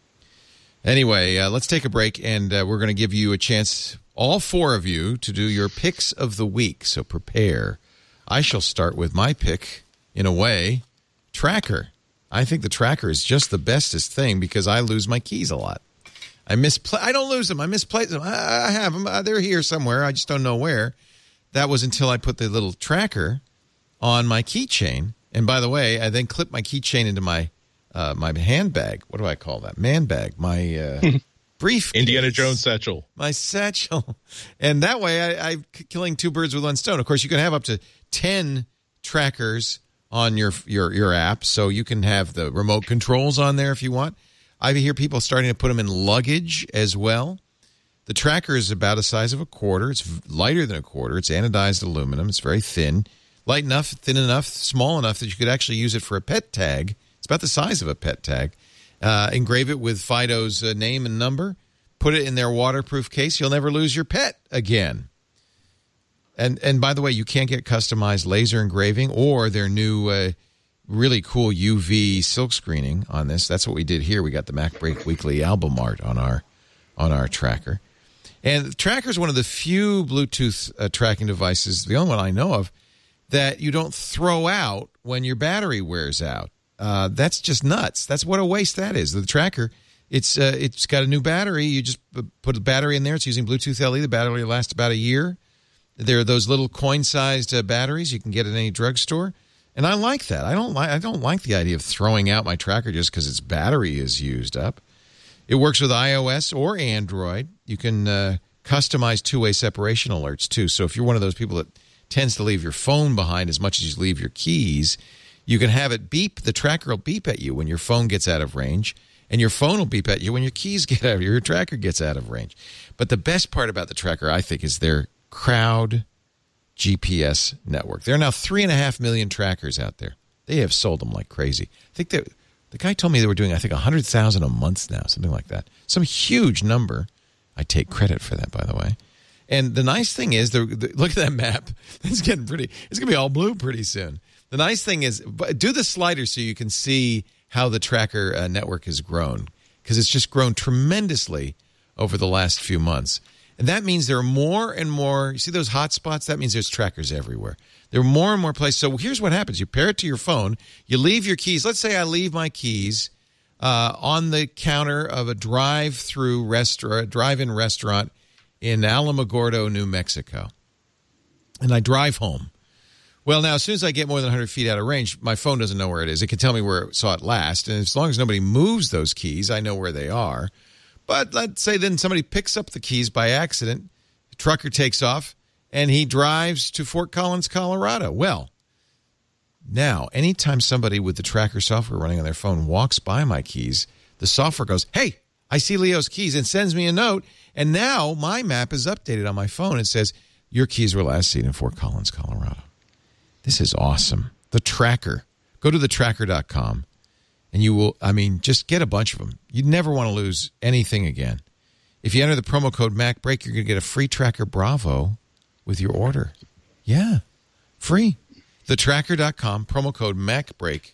Anyway, let's take a break, and we're going to give you a chance, all four of you, to do your picks of the week. So prepare. I shall start with my pick, in a way, Tracker. I think the Tracker is just the bestest thing, because I lose my keys a lot. I don't lose them. I misplace them. I have them. They're here somewhere. I just don't know where. That was until I put the little tracker on my keychain. And by the way, I then clipped my keychain into my handbag. What do I call that? Man bag. My briefcase. Indiana Jones satchel. My satchel. And that way, I'm killing two birds with one stone. Of course, you can have up to 10 trackers on your app, so you can have the remote controls on there if you want. I hear people starting to put them in luggage as well. The Tracker is about the size of a quarter. It's lighter than a quarter. It's anodized aluminum. It's very thin. Light enough, thin enough, small enough that you could actually use it for a pet tag. It's about the size of a pet tag. Engrave it with Fido's name and number. Put it in their waterproof case. You'll never lose your pet again. And by the way, you can't get customized laser engraving or their new really cool UV silk screening on this. That's what we did here. We got the Mac Break Weekly album art on our Tracker. And the Tracker is one of the few Bluetooth tracking devices, the only one I know of, that you don't throw out when your battery wears out. That's just nuts. That's what a waste that is. The Tracker, it's got a new battery. You just put a battery in there. It's using Bluetooth LE. The battery lasts about a year. There are those little coin-sized batteries you can get at any drugstore. And I like that. I don't like the idea of throwing out my Tracker just because its battery is used up. It works with iOS or Android. You can customize two-way separation alerts, too. So if you're one of those people that tends to leave your phone behind as much as you leave your keys, you can have it beep. The Tracker will beep at you when your phone gets out of range, and your phone will beep at you when your keys get out of your Tracker gets out of range. But the best part about the Tracker, I think, is their crowd GPS network. There are now 3.5 million trackers out there. They have sold them like crazy. I think that the guy told me they were doing, 100,000 a month now, something like that. Some huge number. I take credit for that, by the way. And the nice thing is, look at that map. It's getting pretty. It's going to be all blue pretty soon. The nice thing is, do the slider so you can see how the Tracker network has grown, because it's just grown tremendously over the last few months. And that means there are more and more. You see those hot spots? That means there's trackers everywhere. There are more and more places. So here's what happens. You pair it to your phone. You leave your keys. Let's say I leave my keys on the counter of a drive-in restaurant in Alamogordo, New Mexico. And I drive home. Well, now, as soon as I get more than 100 feet out of range, my phone doesn't know where it is. It can tell me where it saw it last. And as long as nobody moves those keys, I know where they are. But let's say then somebody picks up the keys by accident, the trucker takes off, and he drives to Fort Collins, Colorado. Well, now, anytime somebody with the tracker software running on their phone walks by my keys, the software goes, hey, I see Leo's keys, and sends me a note. And now my map is updated on my phone. It says, your keys were last seen in Fort Collins, Colorado. This is awesome. The Tracker. Go to thetracker.com, and you will, just get a bunch of them. You never want to lose anything again. If you enter the promo code MacBreak, you're going to get a free Tracker Bravo with your order. Yeah, free. Thetracker.com, promo code MacBreak.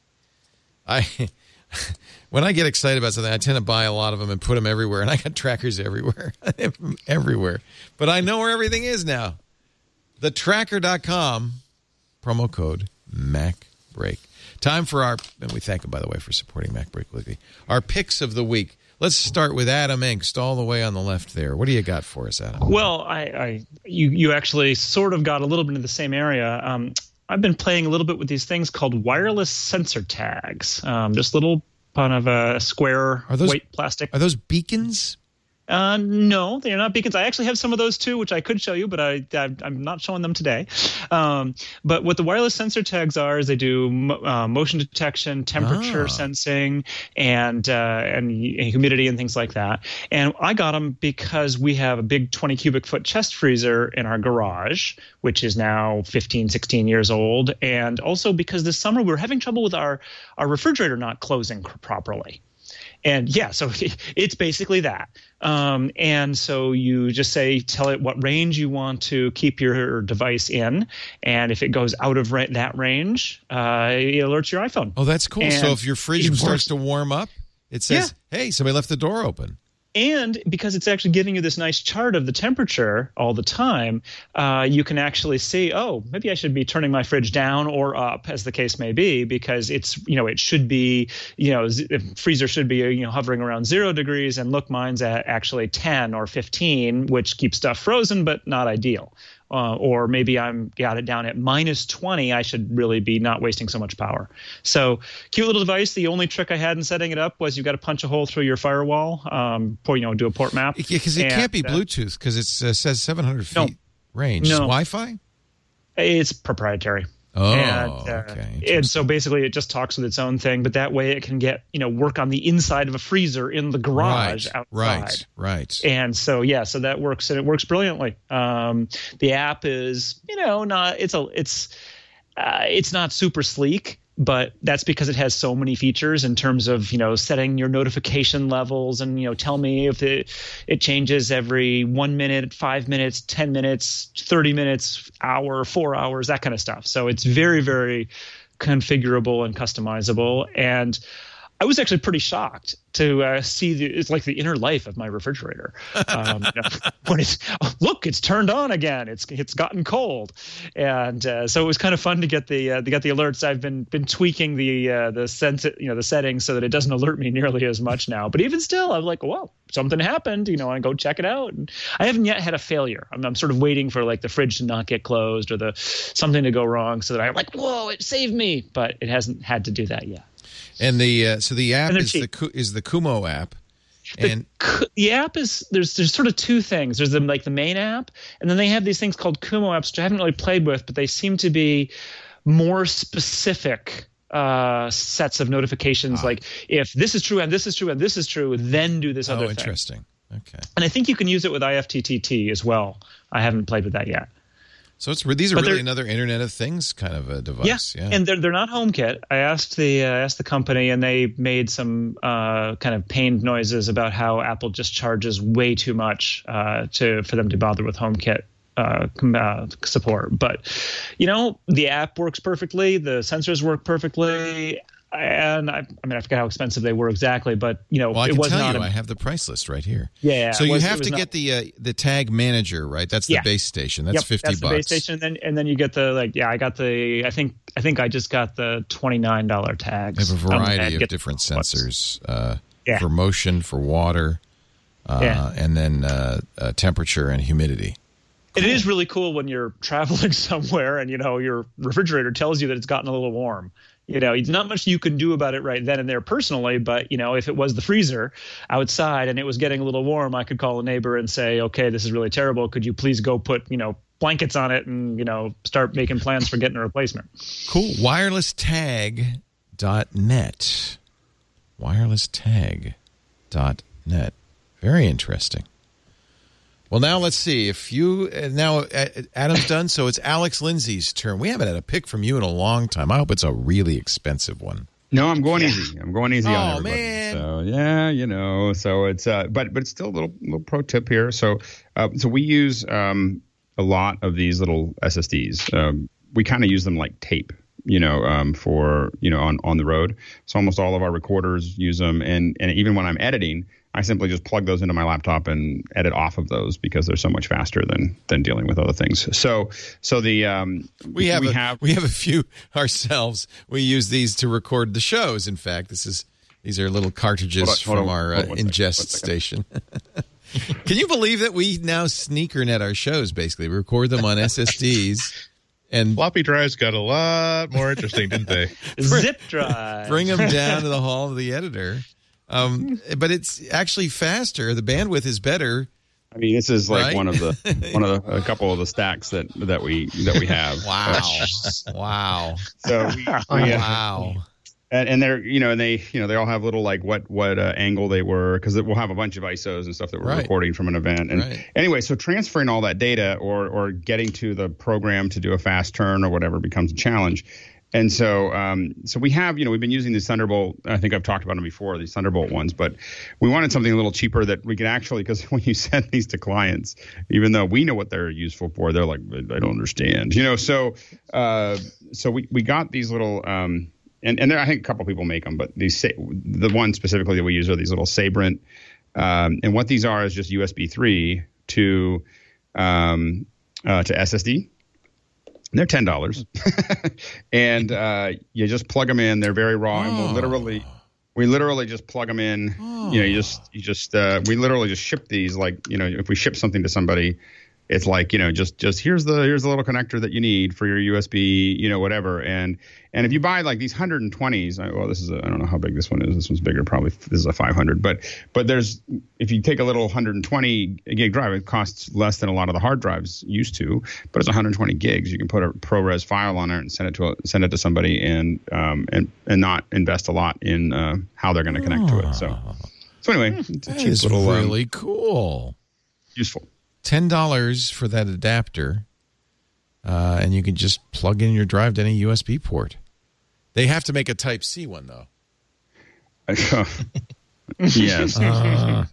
When I get excited about something, I tend to buy a lot of them and put them everywhere, and I got trackers everywhere. Everywhere. But I know where everything is now. Thetracker.com, promo code MacBreak. Time for our, and we thank him, by the way, for supporting MacBreak Weekly, our picks of the week. Let's start with Adam Engst, all the way on the left there. What do you got for us, Adam? Well, you actually sort of got a little bit into the same area. I've been playing a little bit with these things called wireless sensor tags. Just little kind of a square white plastic. Are those beacons? No, they're not beacons. I actually have some of those too, which I could show you, but I'm not showing them today. But what the wireless sensor tags are is they do motion detection, temperature sensing, and humidity and things like that. And I got them because we have a big 20 cubic foot chest freezer in our garage, which is now 15, 16 years old. And also because this summer we were having trouble with our refrigerator not closing properly. And yeah, so it's basically that. And so you just tell it what range you want to keep your device in. And if it goes out of that range, it alerts your iPhone. Oh, that's cool. And so if your fridge starts to warm up, it says, hey, somebody left the door open. And because it's actually giving you this nice chart of the temperature all the time, you can actually see, oh, maybe I should be turning my fridge down or up, as the case may be, because it's, it should be, freezer should be, hovering around 0 degrees, and look, mine's at actually 10 or 15, which keeps stuff frozen, but not ideal. Or maybe I'm got it down at minus 20. I should really be not wasting so much power. So cute little device. The only trick I had in setting it up was you've got to punch a hole through your firewall, do a port map. Yeah, because it can't be Bluetooth because it says 700 feet range. No. Wi-Fi? It's proprietary. Oh, okay. And so basically it just talks with its own thing, but that way it can get, work on the inside of a freezer in the garage outside. Right. And so, so that works, and it works brilliantly. The app is, it's not super sleek, but that's because it has so many features in terms of, setting your notification levels and, tell me if it changes every 1 minute, 5 minutes, 10 minutes, 30 minutes, hour, 4 hours, that kind of stuff. So it's very, very configurable and customizable. And I was actually pretty shocked to see it's like the inner life of my refrigerator. When it's turned on again. It's gotten cold, and so it was kind of fun to get the alerts. I've been tweaking the settings so that it doesn't alert me nearly as much now. But even still, I'm like, whoa, something happened. I go check it out. And I haven't yet had a failure. I'm sort of waiting for like the fridge to not get closed or something to go wrong so that I'm like, whoa, it saved me. But it hasn't had to do that yet. And the app is the Kumo app, and the app is there's sort of two things. There's the main app, and then they have these things called Kumo apps, which I haven't really played with, but they seem to be more specific sets of notifications. Like if this is true and this is true and this is true, then do this other thing. Oh, interesting. Okay. And I think you can use it with IFTTT as well. I haven't played with that yet. So these are really another Internet of Things kind of a device. Yeah. And they're not HomeKit. I asked the company, and they made some kind of pained noises about how Apple just charges way too much for them to bother with HomeKit support. But the app works perfectly. The sensors work perfectly. And I forgot how expensive they were exactly, but I can tell you, I have the price list right here. Yeah. So you have to get the Tag Manager, right? That's the base station. That's $50. That's the base station, and then you get I think I just got the $29 tags. They have a variety of different sensors for motion, for water, and then temperature and humidity. Cool. It is really cool when you're traveling somewhere and your refrigerator tells you that it's gotten a little warm. There's not much you can do about it right then and there personally, but if it was the freezer outside and it was getting a little warm, I could call a neighbor and say, okay, this is really terrible. Could you please go put, blankets on it and, start making plans for getting a replacement. Cool. WirelessTag.net. WirelessTag.net. Very interesting. Well, now let's see. Adam's done, so it's Alex Lindsay's turn. We haven't had a pick from you in a long time. I hope it's a really expensive one. No, I'm going easy. I'm going easy on everybody. Man. So yeah, so it's but it's still a little pro tip here. So we use a lot of these little SSDs. We kind of use them like tape, for on the road. So almost all of our recorders use them, and even when I'm editing, I simply just plug those into my laptop and edit off of those because they're so much faster than dealing with other things. So we have a few ourselves. We use these to record the shows. In fact, these are little cartridges from our ingest station. Can you believe that we now sneakernet our shows? Basically, we record them on SSDs. And floppy drives got a lot more interesting, didn't they? Zip drive. Bring them down to the hall of the editor. But it's actually faster. The bandwidth is better. I mean, this is like right? one of a couple of the stacks that we have. Wow. So wow. And they're and they all have little like what angle they were, because we'll have a bunch of ISOs and stuff that we're recording from an event. And anyway, so transferring all that data or getting to the program to do a fast turn or whatever becomes a challenge. And so we have, we've been using these Thunderbolt. I think I've talked about them before, these Thunderbolt ones, but we wanted something a little cheaper that we could actually, because when you send these to clients, even though we know what they're useful for, they're like, I don't understand, So we got these little, and there, I think a couple people make them, but the one specifically that we use are these little Sabrent. And what these are is just USB 3 to SSD. They're $10, and you just plug them in. They're very raw, and we literally just plug them in. We literally just ship these like if we ship something to somebody, it's like just here's the little connector that you need for your USB, whatever. And if you buy like these 120s, I don't know how big this one is. This one's bigger, probably. This is a 500, but if you take a little 120 gig drive, it costs less than a lot of the hard drives used to, but it's 120 gigs. You can put a ProRes file on it and send it to somebody and not invest a lot in how they're going to connect to it. So anyway, it's a cheap little really cool, useful. $10 for that adapter, and you can just plug in your drive to any USB port. They have to make a Type-C one, though. Yes. Yes.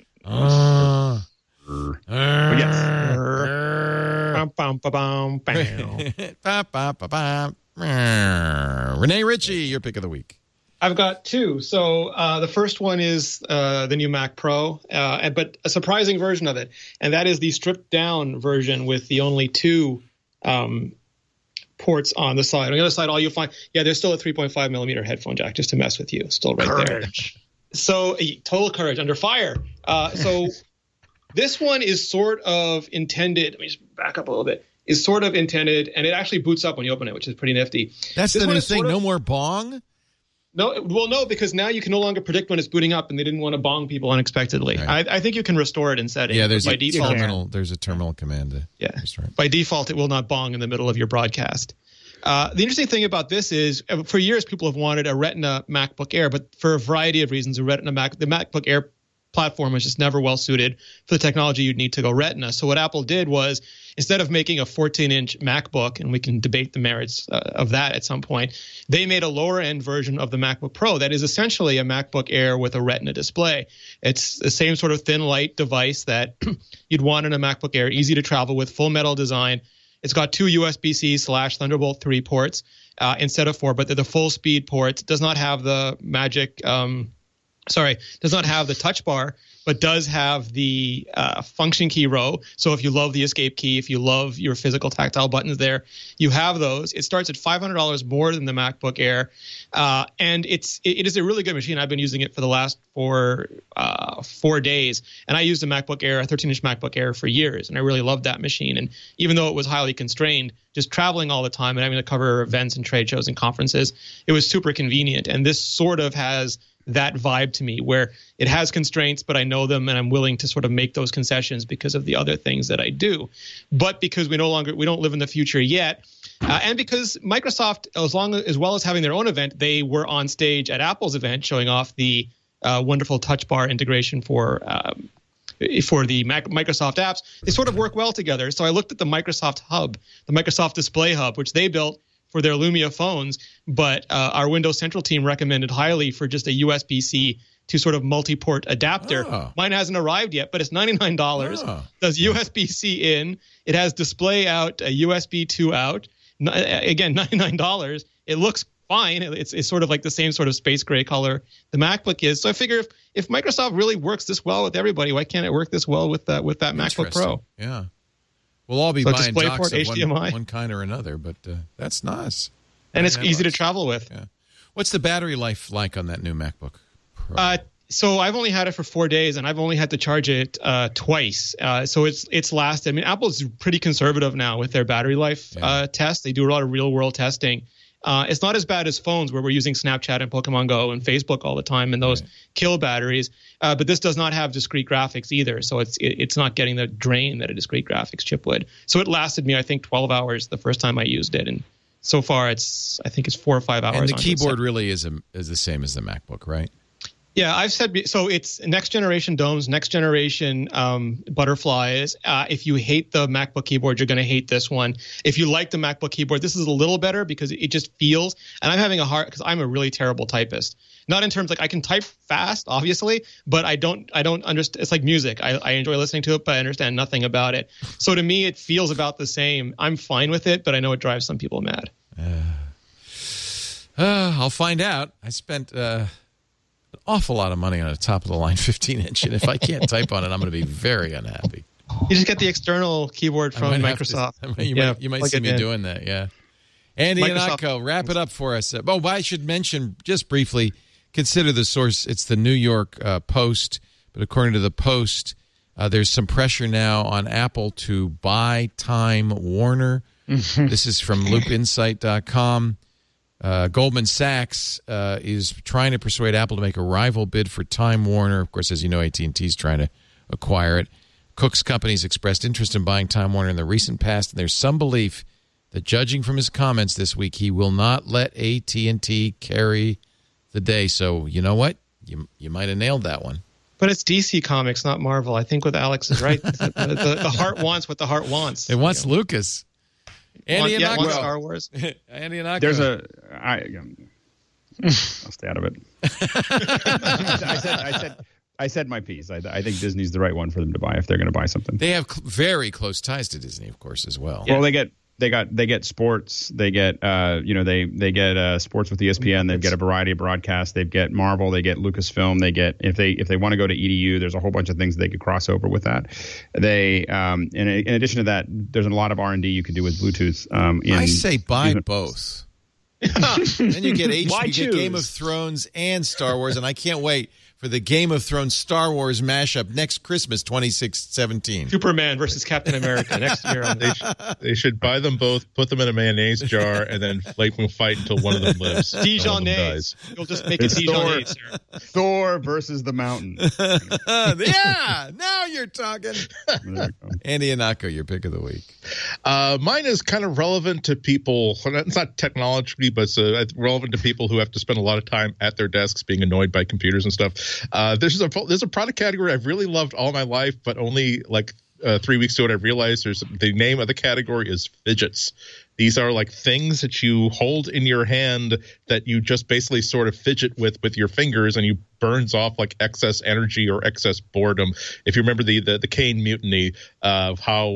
Renee Ritchie, your pick of the week. I've got two. So the first one is the new Mac Pro, but a surprising version of it, and that is the stripped down version with the only two ports on the side. On the other side, all you'll find, there's still a 3.5 millimeter headphone jack just to mess with you, still right there. So total courage under fire. So this one is sort of intended. Let me just back up a little bit. Is sort of intended, and it actually boots up when you open it, which is pretty nifty. That's the new thing. No more bong. No, because now you can no longer predict when it's booting up, and they didn't want to bong people unexpectedly. Right. I think you can restore it in settings. Yeah, there's a terminal command. By default, it will not bong in the middle of your broadcast. The interesting thing about this is, for years, people have wanted a Retina MacBook Air, but for a variety of reasons, the MacBook Air platform was just never well suited for the technology you'd need to go Retina. So what Apple did was, instead of making a 14-inch MacBook, and we can debate the merits of that at some point, they made a lower-end version of the MacBook Pro that is essentially a MacBook Air with a Retina display. It's the same sort of thin, light device that you'd want in a MacBook Air, easy to travel with, full metal design. It's got two USB-C/Thunderbolt 3 ports instead of 4, but they're the full-speed ports. It does not have the magic have the touch bar, but does have the function key row. So if you love the escape key, if you love your physical tactile buttons there, you have those. It starts at $500 more than the MacBook Air, and it is a really good machine. I've been using it for the last 4 days, and I used a MacBook Air, a 13-inch MacBook Air for years, and I really loved that machine. And even though it was highly constrained, just traveling all the time and having to cover events and trade shows and conferences, it was super convenient. And this sort of has that vibe to me, where it has constraints, but I know them and I'm willing to sort of make those concessions because of the other things that I do. But because we don't live in the future yet, and because Microsoft, as well as having their own event, they were on stage at Apple's event showing off the wonderful touch bar integration for the Microsoft apps. They sort of work well together. So I looked at the Microsoft Hub, the Microsoft Display Hub, which they built for their Lumia phones, but our Windows Central team recommended highly for just a USB-C to sort of multi-port adapter. Oh. Mine hasn't arrived yet, but it's $99. Oh. Does USB-C in. It has display out, a USB 2 out. Again, $99. It looks fine. It's sort of like the same sort of space gray color the MacBook is. So I figure if Microsoft really works this well with everybody, why can't it work this well with that MacBook Pro? Yeah. We'll all be buying docks of one kind or another, but that's nice. And it's easy to travel with. Yeah. What's the battery life like on that new MacBook Pro? So I've only had it for 4 days, and I've only had to charge it twice. So it's lasted. I mean, Apple's pretty conservative now with their battery life tests. They do a lot of real-world testing. It's not as bad as phones where we're using Snapchat and Pokemon Go and Facebook all the time, and those kill batteries. But this does not have discrete graphics either, so it's not getting the drain that a discrete graphics chip would. So it lasted me, I think, 12 hours the first time I used it, and so far I think it's 4 or 5 hours. And the keyboard really is the same as the MacBook, right? Yeah, I've said so. It's next generation domes, next generation butterflies. If you hate the MacBook keyboard, you're going to hate this one. If you like the MacBook keyboard, this is a little better because it just feels. And I'm having because I'm a really terrible typist. Not in terms I can type fast, obviously, but I don't understand. It's like music. I enjoy listening to it, but I understand nothing about it. So to me, it feels about the same. I'm fine with it, but I know it drives some people mad. I'll find out. I spent an awful lot of money on a top-of-the-line 15-inch, and if I can't type on it, I'm going to be very unhappy. You just get the external keyboard from Microsoft. You might see me doing that, yeah. Andy Ihnatko, wrap it up for us. I should mention, just briefly, consider the source. It's the New York Post, but according to the Post, there's some pressure now on Apple to buy Time Warner. This is from loopinsight.com. Goldman Sachs is trying to persuade Apple to make a rival bid for Time Warner. Of course, as you know, AT&T is trying to acquire it. Cook's companies expressed interest in buying Time Warner in the recent past, and there's some belief that, judging from his comments this week, he will not let AT&T carry the day. So, you know what? You might have nailed that one. But it's DC Comics, not Marvel. I think what Alex is right. The heart wants what the heart wants. It wants Lucas. Andy Ihnatko. Star Wars. Andy Ihnatko. There's I'll stay out of it. I said my piece. I think Disney's the right one for them to buy if they're going to buy something. They have very close ties to Disney, of course, as well. Well, they get sports. They get they get sports with ESPN. They get a variety of broadcasts. They get Marvel. They get Lucasfilm. They get if they want to go to EDU, there's a whole bunch of things they could cross over with that. They in addition to that, there's a lot of R&D you could do with Bluetooth. I say buy both. Then you get Game of Thrones and Star Wars, and I can't wait for the Game of Thrones Star Wars mashup next Christmas, 2017. Superman versus Captain America next year. They should buy them both, put them in a mayonnaise jar, and then let them fight until one of them lives. Dijonnaise. You'll just make it Dijonnaise, sir. Thor versus the Mountain. Yeah, now you're talking. Andy Ihnatko, your pick of the week. Mine is kind of relevant to people. It's not technologically, but it's relevant to people who have to spend a lot of time at their desks being annoyed by computers and stuff. There's a product category I've really loved all my life, but only like 3 weeks ago, and I realized the name of the category is fidgets. These are like things that you hold in your hand that you just basically sort of fidget with your fingers, and you burns off like excess energy or excess boredom. If you remember the Caine Mutiny, of how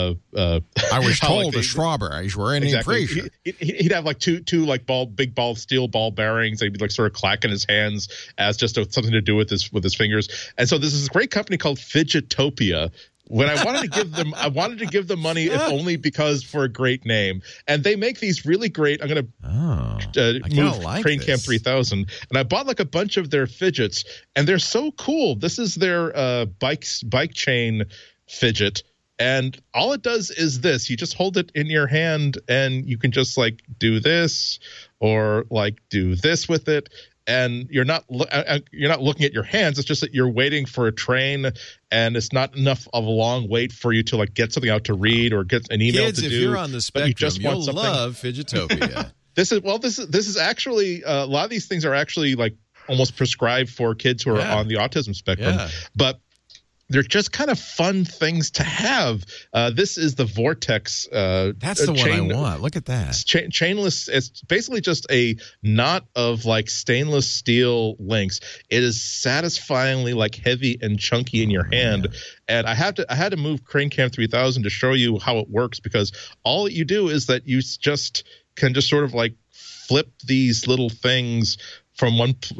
I was told the strawberries were an impression. He'd have like two like big steel ball bearings. They'd be like sort of clacking his hands as just something to do with his fingers. And so there's this great company called Fidgetopia. When I wanted to give them money, if only because for a great name. And they make these really great. I'm going to move like Crane Cam 3000, and I bought like a bunch of their fidgets, and they're so cool. This is their bike chain fidget, and all it does is this: you just hold it in your hand, and you can just like do this or like do this with it. And you're not looking at your hands. It's just that you're waiting for a train, and it's not enough of a long wait for you to like get something out to read or get an email Kids, to do. if you're on the spectrum, you'll love Fidgetopia. This is actually a lot of these things are actually like almost prescribed for kids who are on the autism spectrum, but they're just kind of fun things to have. This is the Vortex. That's the one I want. Look at that. Chainless. It's basically just a knot of like stainless steel links. It is satisfyingly like heavy and chunky in your hand. And I had to move Crane Cam 3000 to show you how it works, because all that you do is that you just can just sort of like flip these little things from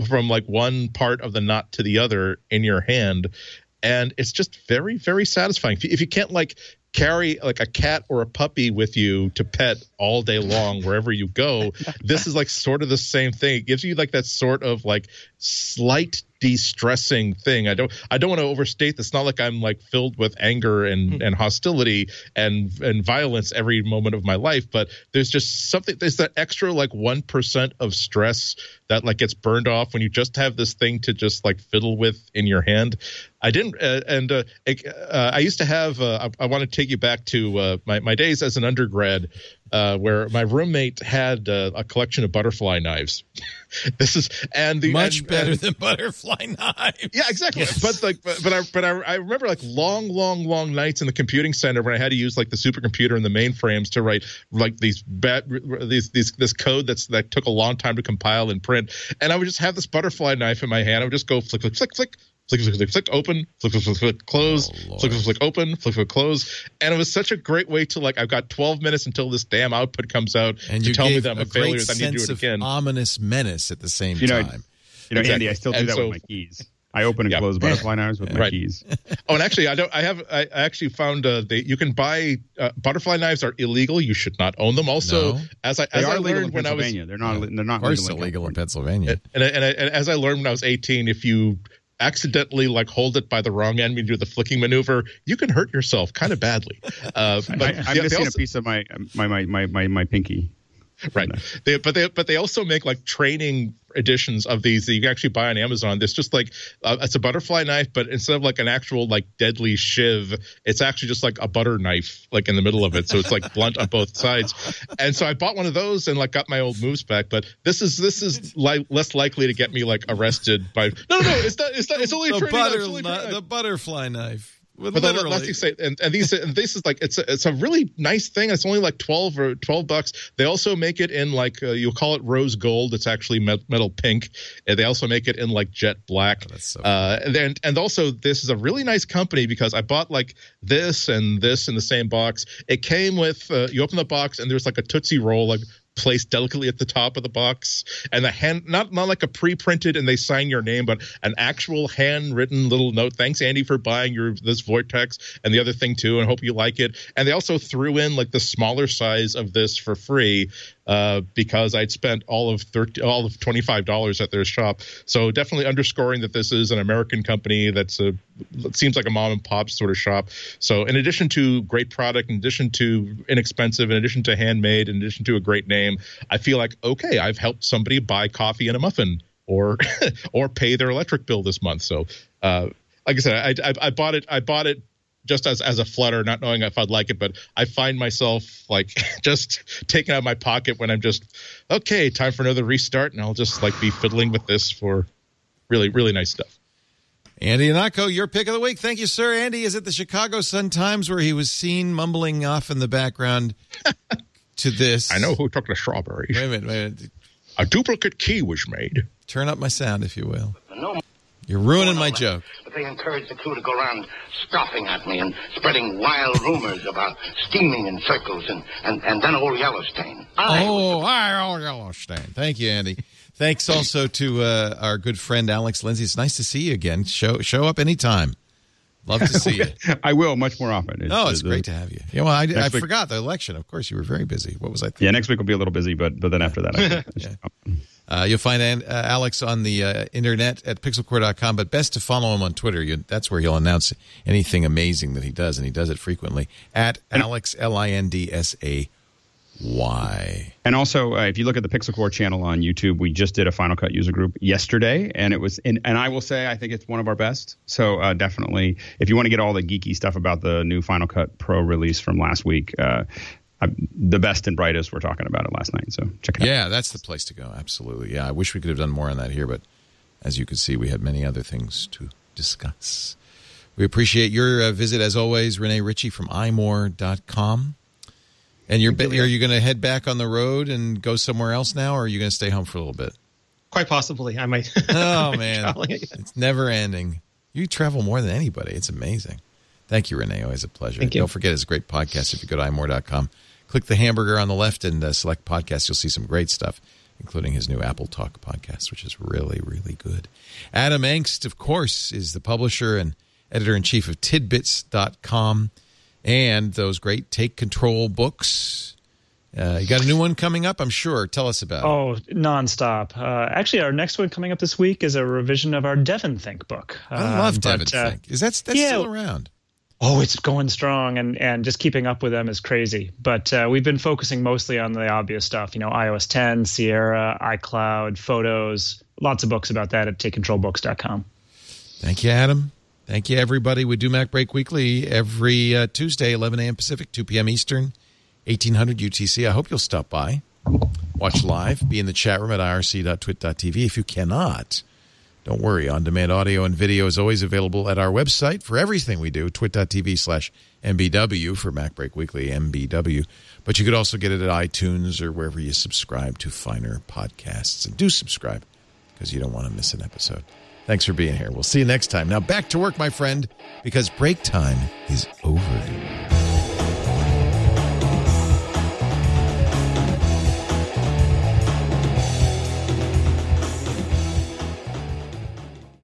one part of the knot to the other in your hand. And it's just very, very satisfying. If you can't like carry like a cat or a puppy with you to pet all day long wherever you go, this is like sort of the same thing. It gives you like that sort of like slight de-stressing thing. I don't want to overstate this. It's not like I'm like filled with anger and hostility and violence every moment of my life, but there's just something, there's that extra like 1% of stress that like gets burned off when you just have this thing to just like fiddle with in your hand. I didn't I used to have I want to take you back to my days as an undergrad, where my roommate had a collection of butterfly knives. This is much better than butterfly knives. Yeah, exactly. Yes. But I remember like long nights in the computing center when I had to use like the supercomputer and the mainframes to write like this code that took a long time to compile and print. And I would just have this butterfly knife in my hand. I would just go flick, flick, flick, flick. Flick, flick, flick, flick, open, flick, flick, flick, flick, close, flick, flick, flick, open, flick, flick, close. And it was such a great way to like, I've got 12 minutes until this damn output comes out and to you tell me that I'm a a failure. I need to do it again. Ominous menace at the same time. Exactly. Andy, I still do that with my keys. I open and close butterfly knives with my keys. Oh, and actually, I actually found you can buy butterfly knives are illegal. You should not own them. Also, as I learned when I was, they're not of course illegal in Pennsylvania. And as I learned when I was 18, if you accidentally like hold it by the wrong end when you do the flicking maneuver, you can hurt yourself kind of badly. But I'm missing a piece of my pinky. Right. But they also make like training editions of these that you can actually buy on Amazon. There's just like it's a butterfly knife, but instead of like an actual like deadly shiv, it's actually just like a butter knife like in the middle of it. So it's like blunt on both sides. And so I bought one of those and like got my old moves back. But this is less likely to get me like arrested by. No, it's only a training knife. The butterfly knife. But let's just say, and this is like it's a really nice thing. It's only like $12. They also make it in like you'll call it rose gold. It's actually metal pink. And they also make it in like jet black. Oh, that's so cool. And also this is a really nice company because I bought like this and this in the same box. It came with you open the box and there's like a Tootsie Roll like placed delicately at the top of the box, and the hand not like a pre-printed and they sign your name, but an actual handwritten little note. Thanks, Andy, for buying this Vortex and the other thing too, and hope you like it. And they also threw in like the smaller size of this for free because I'd spent all of $25 at their shop. So definitely underscoring that this is an American company it seems like a mom and pop sort of shop. So in addition to great product, in addition to inexpensive, in addition to handmade, in addition to a great name, I feel like, okay, I've helped somebody buy coffee and a muffin or pay their electric bill this month. So like I said, I bought it just as a flutter, not knowing if I'd like it, but I find myself like just taking out of my pocket when I'm just, okay, time for another restart, and I'll just like be fiddling with this for really, really nice stuff. Andy Anako, your pick of the week. Thank you, sir. Andy is at the Chicago Sun-Times, where he was seen mumbling off in the background to this. I know who took the strawberries. Wait a minute. A duplicate key was made. Turn up my sound, if you will. No. You're ruining my joke. But they encourage the crew to go around scoffing at me and spreading wild rumors about steaming in circles and then old Yellowstone. Old Yellowstone. Thank you, Andy. Thanks also to our good friend Alex Lindsay. It's nice to see you again. Show up anytime. Love to see you. I will much more often. It's great to have you. Yeah, well, I forgot the election. Of course, you were very busy. What was I thinking? Yeah, next week will be a little busy, but then after that, you'll find Alex on the internet at pixelcore.com, but best to follow him on Twitter. That's where he'll announce anything amazing that he does, and he does it frequently, at Alex, Lindsay. And also, if you look at the Pixelcore channel on YouTube, we just did a Final Cut user group yesterday, and it was, and I will say, I think it's one of our best. So definitely, if you want to get all the geeky stuff about the new Final Cut Pro release from last week, the best and brightest, we're talking about it last night. So check it out. Yeah, that's the place to go. Absolutely. Yeah, I wish we could have done more on that here, but as you can see, we had many other things to discuss. We appreciate your visit, as always, Renee Ritchie from imore.com. And are you going to head back on the road and go somewhere else now, or are you going to stay home for a little bit? Quite possibly. I might. Oh, man. It's never ending. You travel more than anybody. It's amazing. Thank you, Renee. Always a pleasure. Thank you. Don't forget, it's a great podcast. If you go to imore.com, click the hamburger on the left and select podcasts. You'll see some great stuff, including his new Apple Talk podcast, which is really, really good. Adam Engst, of course, is the publisher and editor-in-chief of tidbits.com. And those great Take Control books. You got a new one coming up, I'm sure. Tell us about it. Oh, nonstop. Actually, our next one coming up this week is a revision of our Devon Think book. I love Devon Think. Is that still around? Oh, it's going strong, and just keeping up with them is crazy. But we've been focusing mostly on the obvious stuff, iOS 10, Sierra, iCloud, Photos, lots of books about that at takecontrolbooks.com. Thank you, Adam. Thank you, everybody. We do Mac Break Weekly every Tuesday, 11 a.m. Pacific, 2 p.m. Eastern, 1800 UTC. I hope you'll stop by, watch live, be in the chat room at irc.twit.tv. If you cannot, don't worry. On-demand audio and video is always available at our website for everything we do, twit.tv/MBW for Mac Break Weekly, MBW. But you could also get it at iTunes or wherever you subscribe to finer podcasts. And do subscribe, because you don't want to miss an episode. Thanks for being here. We'll see you next time. Now back to work, my friend, because break time is over.